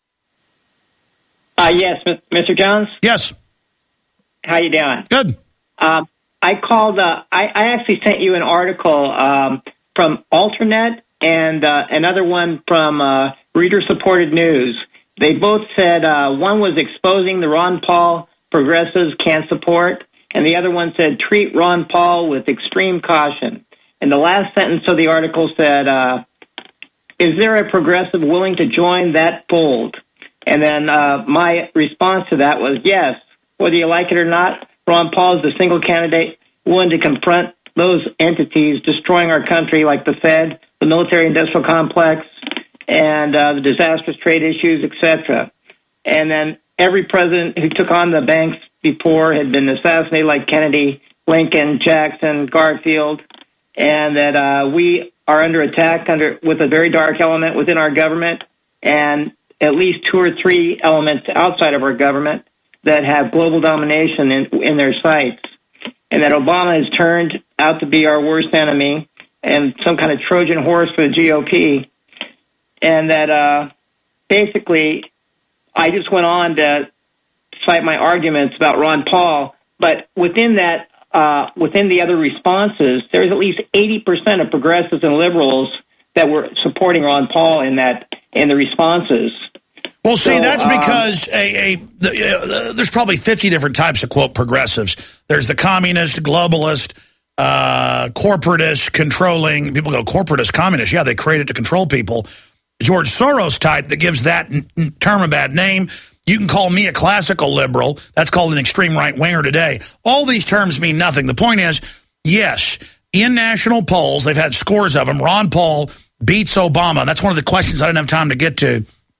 Uh, yes, Mister Jones? Yes. How you doing? Good. Um, I called, uh, I, I actually sent you an article um, from Alternet and uh, another one from uh, Reader-Supported News. They both said uh, one was exposing the Ron Paul progressives can't support, and the other one said treat Ron Paul with extreme caution. And the last sentence of the article said, uh, is there a progressive willing to join that fold? And then uh, my response to that was, yes, whether you like it or not, Ron Paul is the single candidate willing to confront those entities destroying our country, like the Fed, the military-industrial complex, and uh, the disastrous trade issues, et cetera. And then every president who took on the banks before had been assassinated, like Kennedy, Lincoln, Jackson, Garfield, and that uh, we are under attack under with a very dark element within our government, and at least two or three elements outside of our government that have global domination in, in their sights. And that Obama has turned out to be our worst enemy and some kind of Trojan horse for the G O P. And that uh, basically I just went on to cite my arguments about Ron Paul, but within that, uh, within the other responses, there's at least eighty percent of progressives and liberals that were supporting Ron Paul in that in the responses. Well, see, so, that's um, because a, a the, uh, there's probably fifty different types of, quote, progressives. There's the communist, globalist, uh, corporatist, controlling. People go, corporatist, communist. Yeah, they created to control people. George Soros type that gives that n- term a bad name. You can call me a classical liberal. That's called an extreme right-winger today. All these terms mean nothing. The point is, yes, in national polls, they've had scores of them. Ron Paul beats Obama. That's one of the questions I didn't have time to get to.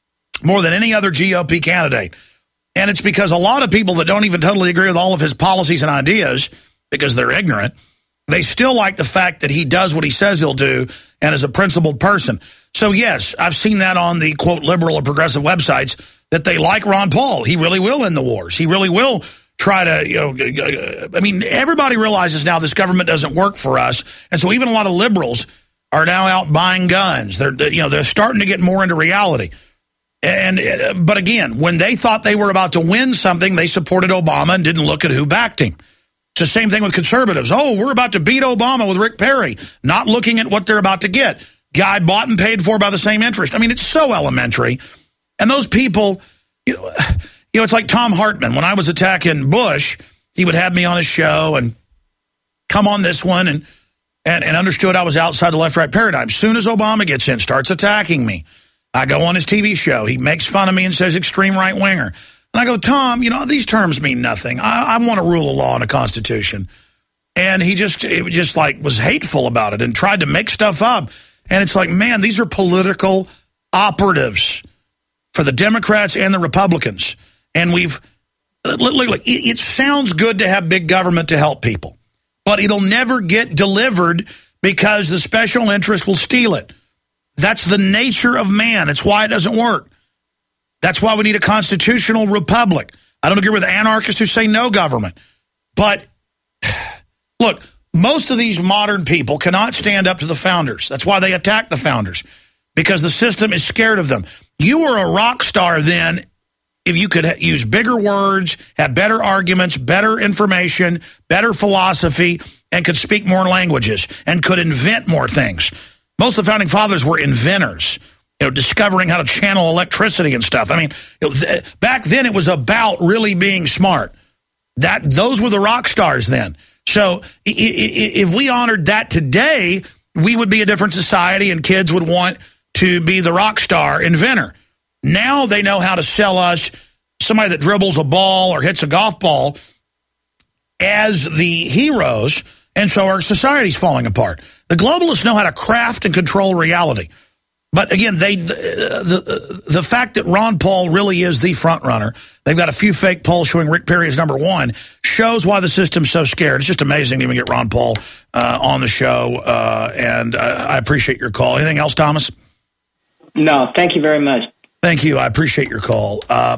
more than any other G O P candidate. And it's because a lot of people that don't even totally agree with all of his policies and ideas, because they're ignorant, they still like the fact that he does what he says he'll do and is a principled person. So, yes, I've seen that on the, quote, liberal or progressive websites, that they like Ron Paul. He really will end the wars. He really will try to, you know, I mean, everybody realizes now this government doesn't work for us. And so even a lot of liberals are now out buying guns. They're, you know, they're starting to get more into reality. And, but again, when they thought they were about to win something, they supported Obama and didn't look at who backed him. It's the same thing with conservatives. Oh, we're about to beat Obama with Rick Perry, not looking at what they're about to get. Guy bought and paid for by the same interest. I mean, it's so elementary. And those people, you know, you know, it's like Tom Hartman. When I was attacking Bush, he would have me on his show and come on this one and, and, and understood I was outside the left-right paradigm. Soon as Obama gets in, starts attacking me, I go on his T V show. He makes fun of me and says extreme right-winger. And I go, Tom, you know, these terms mean nothing. I, I want a rule of law and a constitution. And he just, it just like was hateful about it and tried to make stuff up. And it's like, man, these are political operatives for the Democrats and the Republicans. And we've, look, look, look, it, it sounds good to have big government to help people, but it'll never get delivered because the special interest will steal it. That's the nature of man. It's why it doesn't work. That's why we need a constitutional republic. I don't agree with anarchists who say no government. But, look, most of these modern people cannot stand up to the founders. That's why they attack the founders, because the system is scared of them. You were a rock star then if you could use bigger words, have better arguments, better information, better philosophy, and could speak more languages and could invent more things. Most of the founding fathers were inventors, you know, discovering how to channel electricity and stuff. I mean, you know, th back then it was about really being smart. That those were the rock stars then. So if we honored that today, we would be a different society and kids would want to be the rock star inventor. Now they know how to sell us somebody that dribbles a ball or hits a golf ball as the heroes, and so our society's falling apart. The globalists know how to craft and control reality. But again, they the, the, the fact that Ron Paul really is the front runner, they've got a few fake polls showing Rick Perry is number one, shows why the system's so scared. It's just amazing to even get Ron Paul uh, on the show, uh, and uh, I appreciate your call. Anything else, Thomas? No, thank you very much. Thank you. I appreciate your call. Uh,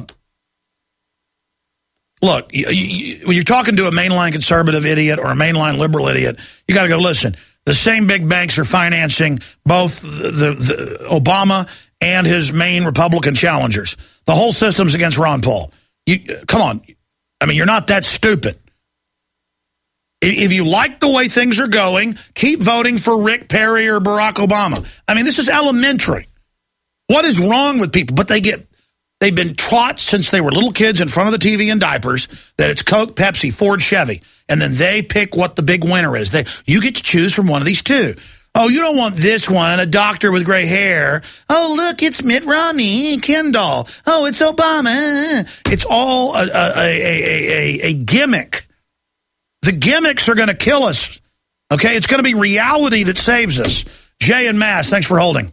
look, you, you, when you're talking to a mainline conservative idiot or a mainline liberal idiot, you got to go, listen, the same big banks are financing both the, the, the Obama and his main Republican challengers. The whole system's against Ron Paul. You, come on. I mean, you're not that stupid. If you like the way things are going, keep voting for Rick Perry or Barack Obama. I mean, this is elementary. What is wrong with people? But they get, they've been taught since they were little kids in front of the T V and diapers that it's Coke, Pepsi, Ford, Chevy. And then they pick what the big winner is. They, you get to choose from one of these two. Oh, you don't want this one, a doctor with gray hair. Oh, look, it's Mitt Romney, Kendall. Oh, it's Obama. It's all a, a, a, a, a gimmick. The gimmicks are going to kill us. Okay, it's going to be reality that saves us. Jay and Mass, thanks for holding.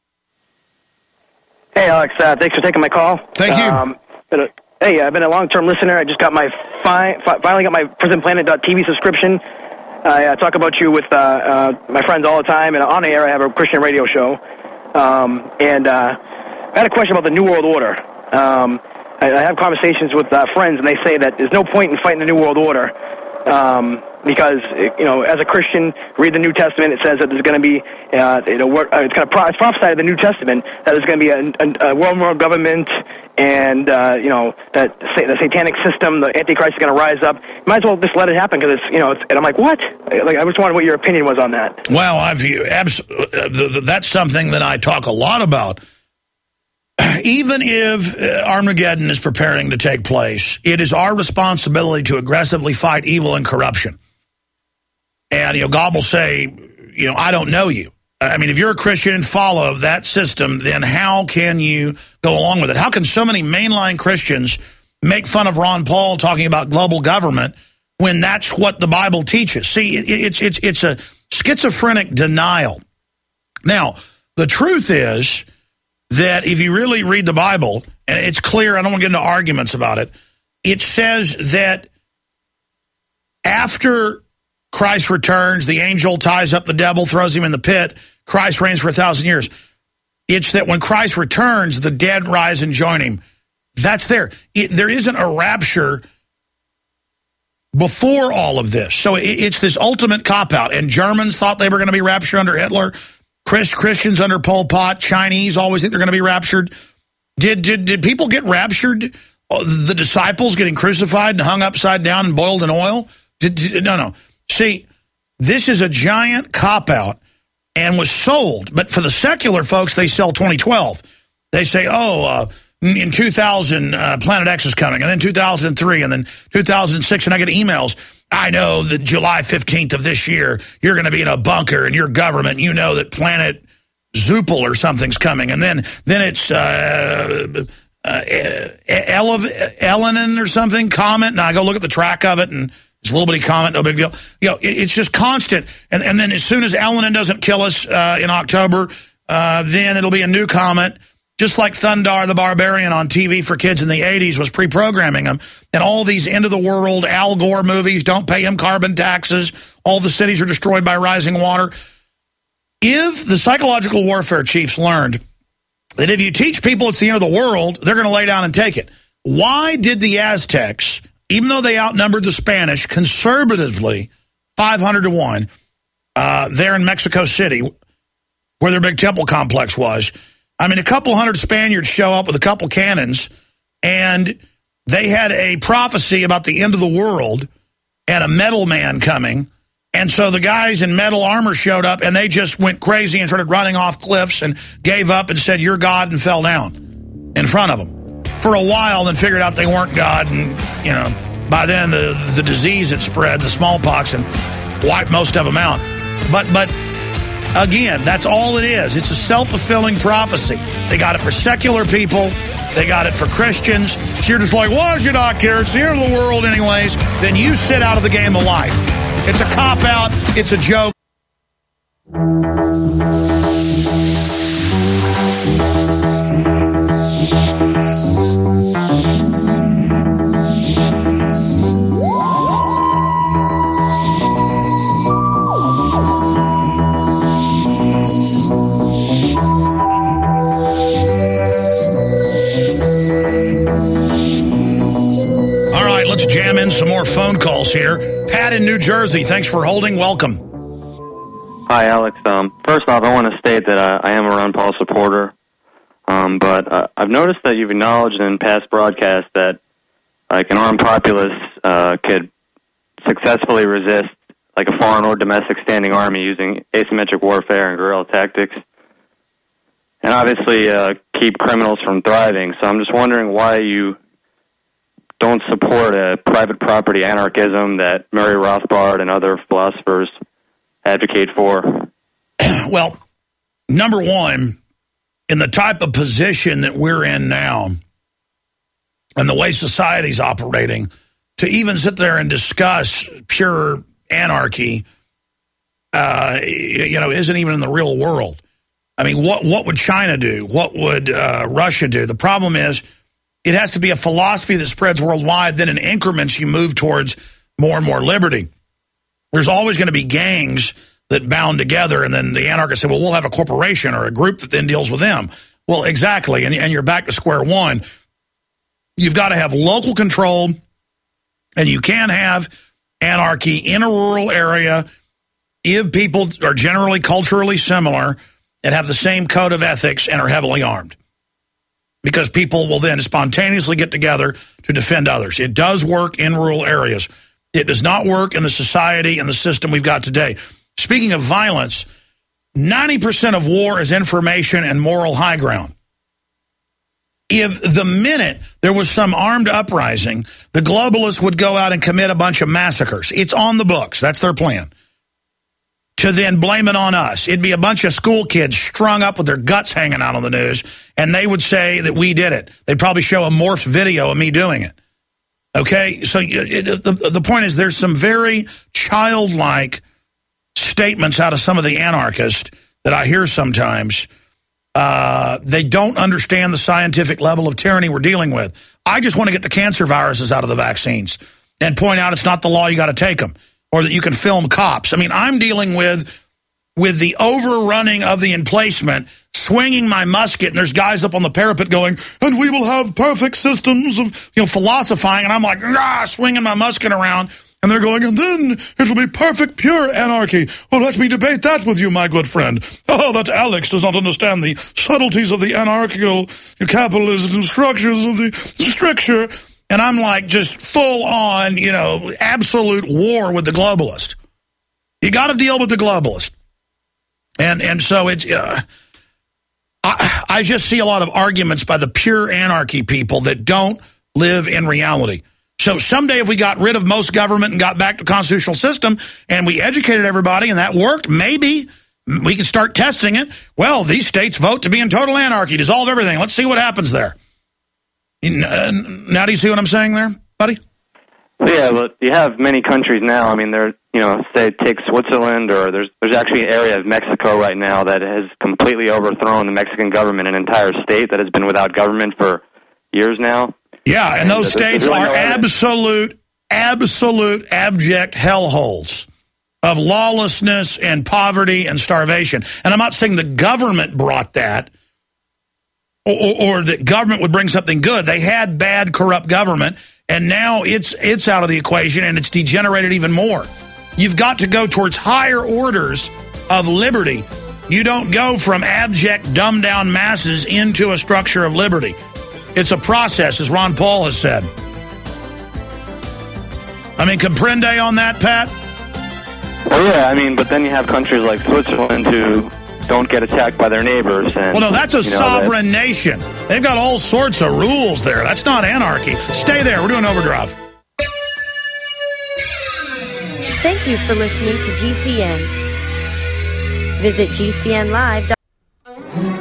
Hey, Alex, uh, thanks for taking my call. Thank you. Um, been a, hey, I've been a long-term listener. I just got my fi fi finally got my prison planet dot T V subscription. I uh, talk about you with uh, uh, my friends all the time, and on air I have a Christian radio show. Um, and uh, I had a question about the New World Order. Um, I, I have conversations with uh, friends, and they say that there's no point in fighting the New World Order. Um, because, you know, as a Christian, read the New Testament, it says that there's going to be, uh, you know, it's going to pro it's prophesied in the New Testament that there's going to be a, a, a world war government and, uh, you know, that the satanic system, the Antichrist is going to rise up. You might as well just let it happen because it's, you know, it's, and I'm like, what? Like, I just wondered what your opinion was on that. Well, I've, abs uh, that's something that I talk a lot about. Even if Armageddon is preparing to take place, it is our responsibility to aggressively fight evil and corruption. And, you know, God will say, you know, I don't know you. I mean, if you're a Christian and follow that system, then how can you go along with it? How can so many mainline Christians make fun of Ron Paul talking about global government when that's what the Bible teaches? See, it, it's, it's, it's a schizophrenic denial. Now, the truth is, that if you really read the Bible, and it's clear, I don't want to get into arguments about it, it says that after Christ returns, the angel ties up the devil, throws him in the pit, Christ reigns for a thousand years. It's that when Christ returns, the dead rise and join him. That's there. It, there isn't a rapture before all of this. So it, it's this ultimate cop-out. And Germans thought they were going to be raptured under Hitler. Chris, Christians under Pol Pot. Chinese always think they're going to be raptured. Did, did, did people get raptured? The disciples getting crucified and hung upside down and boiled in oil? Did, did, no, no. See, this is a giant cop-out and was sold. But for the secular folks, they sell twenty twelve. They say, oh, uh, in two thousand, uh, Planet X is coming, and then two thousand three, and then two thousand six, and I get emails. I know that July fifteenth of this year, you're going to be in a bunker in your government, and you know that Planet Zoopal or something's coming. And then then it's uh, uh, Elenin or something, comment, and I go look at the track of it, and it's a little bitty comment, no big deal. You know, it's just constant. And, and then as soon as Elenin doesn't kill us uh, in October, uh, then it'll be a new comment. Just like Thundar the Barbarian on T V for kids in the eighties was pre-programming them. And all these end-of-the-world Al Gore movies, don't pay him carbon taxes, all the cities are destroyed by rising water. If the psychological warfare chiefs learned that if you teach people it's the end of the world, they're going to lay down and take it. Why did the Aztecs, even though they outnumbered the Spanish conservatively, five hundred to one, uh, there in Mexico City, where their big temple complex was, I mean, a couple hundred Spaniards show up with a couple cannons, and they had a prophecy about the end of the world and a metal man coming. And so the guys in metal armor showed up, and they just went crazy and started running off cliffs and gave up and said, "You're God," and fell down in front of them. For a while, then figured out they weren't God, and, you know, by then the, the disease had spread, the smallpox, and wiped most of them out. But, but again, that's all it is. It's a self-fulfilling prophecy. They got it for secular people. They got it for Christians. So you're just like, why should I care? It's the end of the world anyways. Then you sit out of the game of life. It's a cop-out. It's a joke. Let's jam in some more phone calls here. Pat in New Jersey, thanks for holding. Welcome. Hi, Alex. Um, first off, I want to state that I, I am a Ron Paul supporter, um, but uh, I've noticed that you've acknowledged in past broadcasts that like an armed populace uh, could successfully resist like a foreign or domestic standing army using asymmetric warfare and guerrilla tactics, and obviously uh, keep criminals from thriving. So I'm just wondering why you don't support a private property anarchism that Murray Rothbard and other philosophers advocate for. Well, number one, in the type of position that we're in now and the way society's operating, to even sit there and discuss pure anarchy, uh, you know, isn't even in the real world. I mean, what, what would China do? What would uh, Russia do? The problem is, it has to be a philosophy that spreads worldwide. Then in increments, you move towards more and more liberty. There's always going to be gangs that bound together, and then the anarchists say, well, we'll have a corporation or a group that then deals with them. Well, exactly, and, and you're back to square one. You've got to have local control, and you can have anarchy in a rural area if people are generally culturally similar and have the same code of ethics and are heavily armed. Because people will then spontaneously get together to defend others. It does work in rural areas. It does not work in the society and the system we've got today. Speaking of violence, ninety percent of war is information and moral high ground. If the minute there was some armed uprising, the globalists would go out and commit a bunch of massacres. It's on the books. That's their plan. To then blame it on us. It'd be a bunch of school kids strung up with their guts hanging out on the news, and they would say that we did it. They'd probably show a morphed video of me doing it. Okay? So it, the, the point is there's some very childlike statements out of some of the anarchists that I hear sometimes uh, uh, they don't understand the scientific level of tyranny we're dealing with. I just want to get the cancer viruses out of the vaccines and point out it's not the law, you got to take them, or that you can film cops. I mean, I'm dealing with with the overrunning of the emplacement, swinging my musket, and there's guys up on the parapet going, and we will have perfect systems of, you know, philosophizing, and I'm like, ah, swinging my musket around, and they're going, and then it'll be perfect, pure anarchy. Well, let me debate that with you, my good friend. Oh, that Alex does not understand the subtleties of the anarchical capitalism structures of the stricture. And I'm like just full on, you know, absolute war with the globalist. You got to deal with the globalist. And and so it's, uh, I, I just see a lot of arguments by the pure anarchy people that don't live in reality. So someday if we got rid of most government and got back to constitutional system and we educated everybody and that worked, maybe we can start testing it. Well, these states vote to be in total anarchy, dissolve everything. Let's see what happens there. Now do you see what I'm saying there, buddy? Well, yeah, but you have many countries now. I mean, there, you know, say take Switzerland, or there's there's actually an area of Mexico right now that has completely overthrown the Mexican government, an entire state that has been without government for years now. Yeah, and, and those states really are no absolute, absolute abject hellholes of lawlessness and poverty and starvation. And I'm not saying the government brought that, or, or, or that government would bring something good. They had bad, corrupt government, and now it's it's out of the equation, and it's degenerated even more. You've got to go towards higher orders of liberty. You don't go from abject, dumbed-down masses into a structure of liberty. It's a process, as Ron Paul has said. I mean, comprende on that, Pat? Well, yeah, I mean, but then you have countries like Switzerland who don't get attacked by their neighbors. And, well, no, that's a you know, sovereign that, nation. They've got all sorts of rules there. That's not anarchy. Stay there. We're doing Overdrive. Thank you for listening to G C N. Visit G C N live dot com.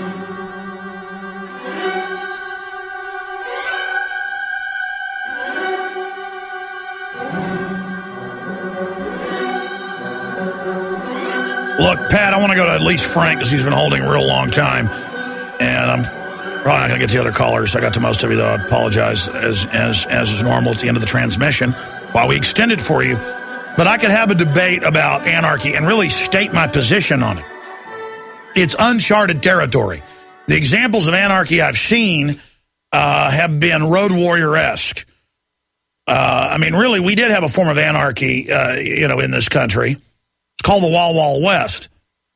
Look, Pat, I want to go to at least Frank because he's been holding a real long time. And I'm probably not going to get to the other callers. I got to most of you, though. I apologize as, as, as is normal at the end of the transmission while we extend it for you. But I could have a debate about anarchy and really state my position on it. It's uncharted territory. The examples of anarchy I've seen uh, have been Road Warrior-esque. Uh, I mean, really, we did have a form of anarchy, uh, you know, in this country. It's called the Wild Wild West.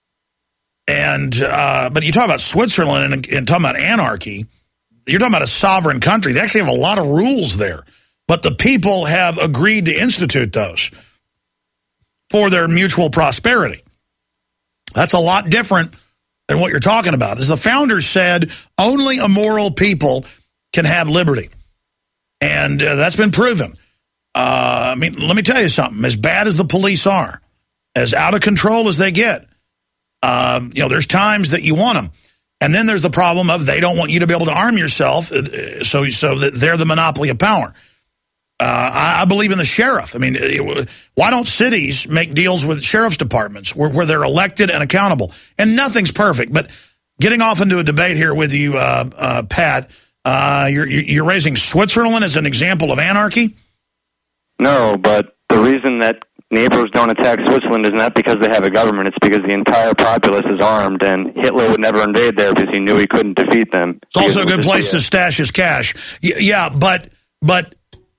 And, uh, but you talk about Switzerland and, and talking about anarchy, you're talking about a sovereign country. They actually have a lot of rules there. But the people have agreed to institute those for their mutual prosperity. That's a lot different than what you're talking about. As the founders said, only immoral people can have liberty. And uh, that's been proven. Uh, I mean, let me tell you something. As bad as the police are, as out of control as they get, um, you know, there's times that you want them. And then there's the problem of they don't want you to be able to arm yourself, so, so that they're the monopoly of power. Uh, I, I believe in the sheriff. I mean, why don't cities make deals with sheriff's departments where, where they're elected and accountable? And nothing's perfect. But getting off into a debate here with you, uh, uh, Pat, uh, you're, you're raising Switzerland as an example of anarchy? No, but the reason that neighbors don't attack Switzerland is not because they have a government. It's because the entire populace is armed, and Hitler would never invade there because he knew he couldn't defeat them. It's also a good place to stash his cash. Yeah, but but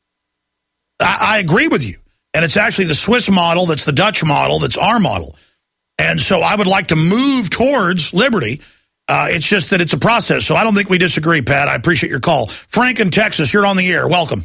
I, I agree with you. And it's actually the Swiss model that's the Dutch model that's our model. And so I would like to move towards liberty. Uh, it's just that it's a process. So I don't think we disagree, Pat. I appreciate your call. Frank in Texas, you're on the air. Welcome.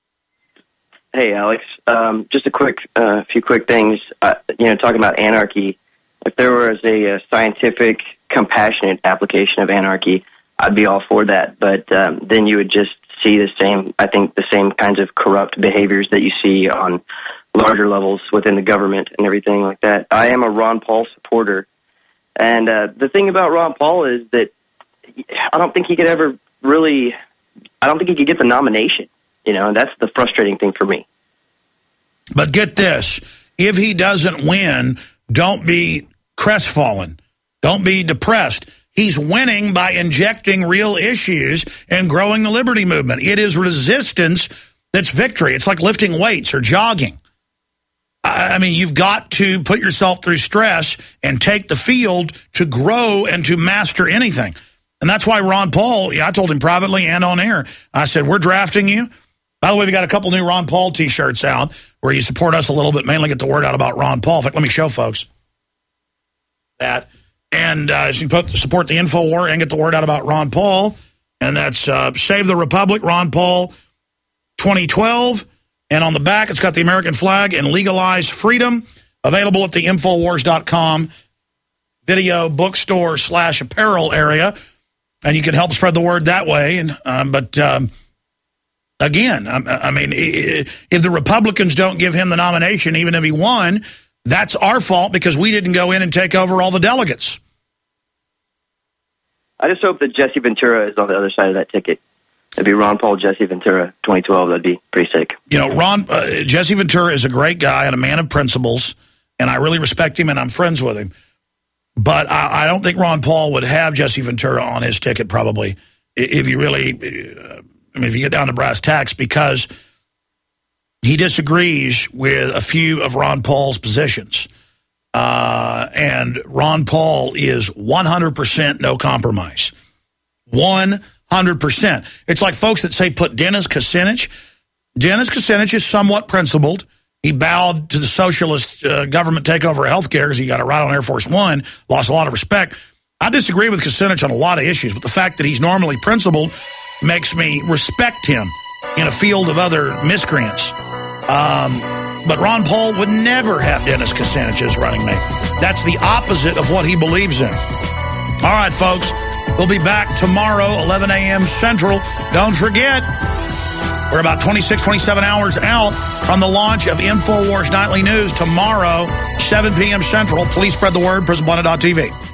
Hey, Alex. Um, just a quick, uh, few quick things. Uh, you know, talking about anarchy. If there was a, a scientific, compassionate application of anarchy, I'd be all for that. But um, then you would just see the same, I think, the same kinds of corrupt behaviors that you see on larger levels within the government and everything like that. I am a Ron Paul supporter. And uh, the thing about Ron Paul is that I don't think he could ever really, I don't think he could get the nomination. You know, that's the frustrating thing for me. But get this, if he doesn't win, don't be crestfallen. Don't be depressed. He's winning by injecting real issues and growing the liberty movement. It is resistance that's victory. It's like lifting weights or jogging. I mean, you've got to put yourself through stress and take the field to grow and to master anything. And that's why Ron Paul, yeah, I told him privately and on air, I said, we're drafting you. By the way, we got a couple new Ron Paul T-shirts out where you support us a little bit, mainly get the word out about Ron Paul. In fact, let me show folks that. And uh, you can put, support the InfoWar and get the word out about Ron Paul. And that's uh, Save the Republic, Ron Paul twenty twelve. And on the back, it's got the American flag and Legalize Freedom, available at the Infowars dot com video bookstore slash apparel area. And you can help spread the word that way. And um, But, um, again, I, I mean, if the Republicans don't give him the nomination, even if he won, that's our fault because we didn't go in and take over all the delegates. I just hope that Jesse Ventura is on the other side of that ticket. It'd be Ron Paul, Jesse Ventura, twenty twelve. That'd be pretty sick. You know, Ron uh, Jesse Ventura is a great guy and a man of principles, and I really respect him, and I'm friends with him. But I, I don't think Ron Paul would have Jesse Ventura on his ticket, probably, if you really, uh, I mean, if you get down to brass tacks, because he disagrees with a few of Ron Paul's positions. Uh, and Ron Paul is one hundred percent no compromise. one hundred percent. It's like folks that say put Dennis Kucinich. Dennis Kucinich is somewhat principled. He bowed to the socialist uh, government takeover of health care because he got a ride on Air Force One, lost a lot of respect. I disagree with Kucinich on a lot of issues, but the fact that he's normally principled makes me respect him in a field of other miscreants. Um, but Ron Paul would never have Dennis Kucinich as running mate. That's the opposite of what he believes in. All right, folks. We'll be back tomorrow, eleven a.m. Central. Don't forget, we're about twenty-six, twenty-seven hours out from the launch of InfoWars Nightly News tomorrow, seven p.m. Central. Please spread the word, prison planet dot t v.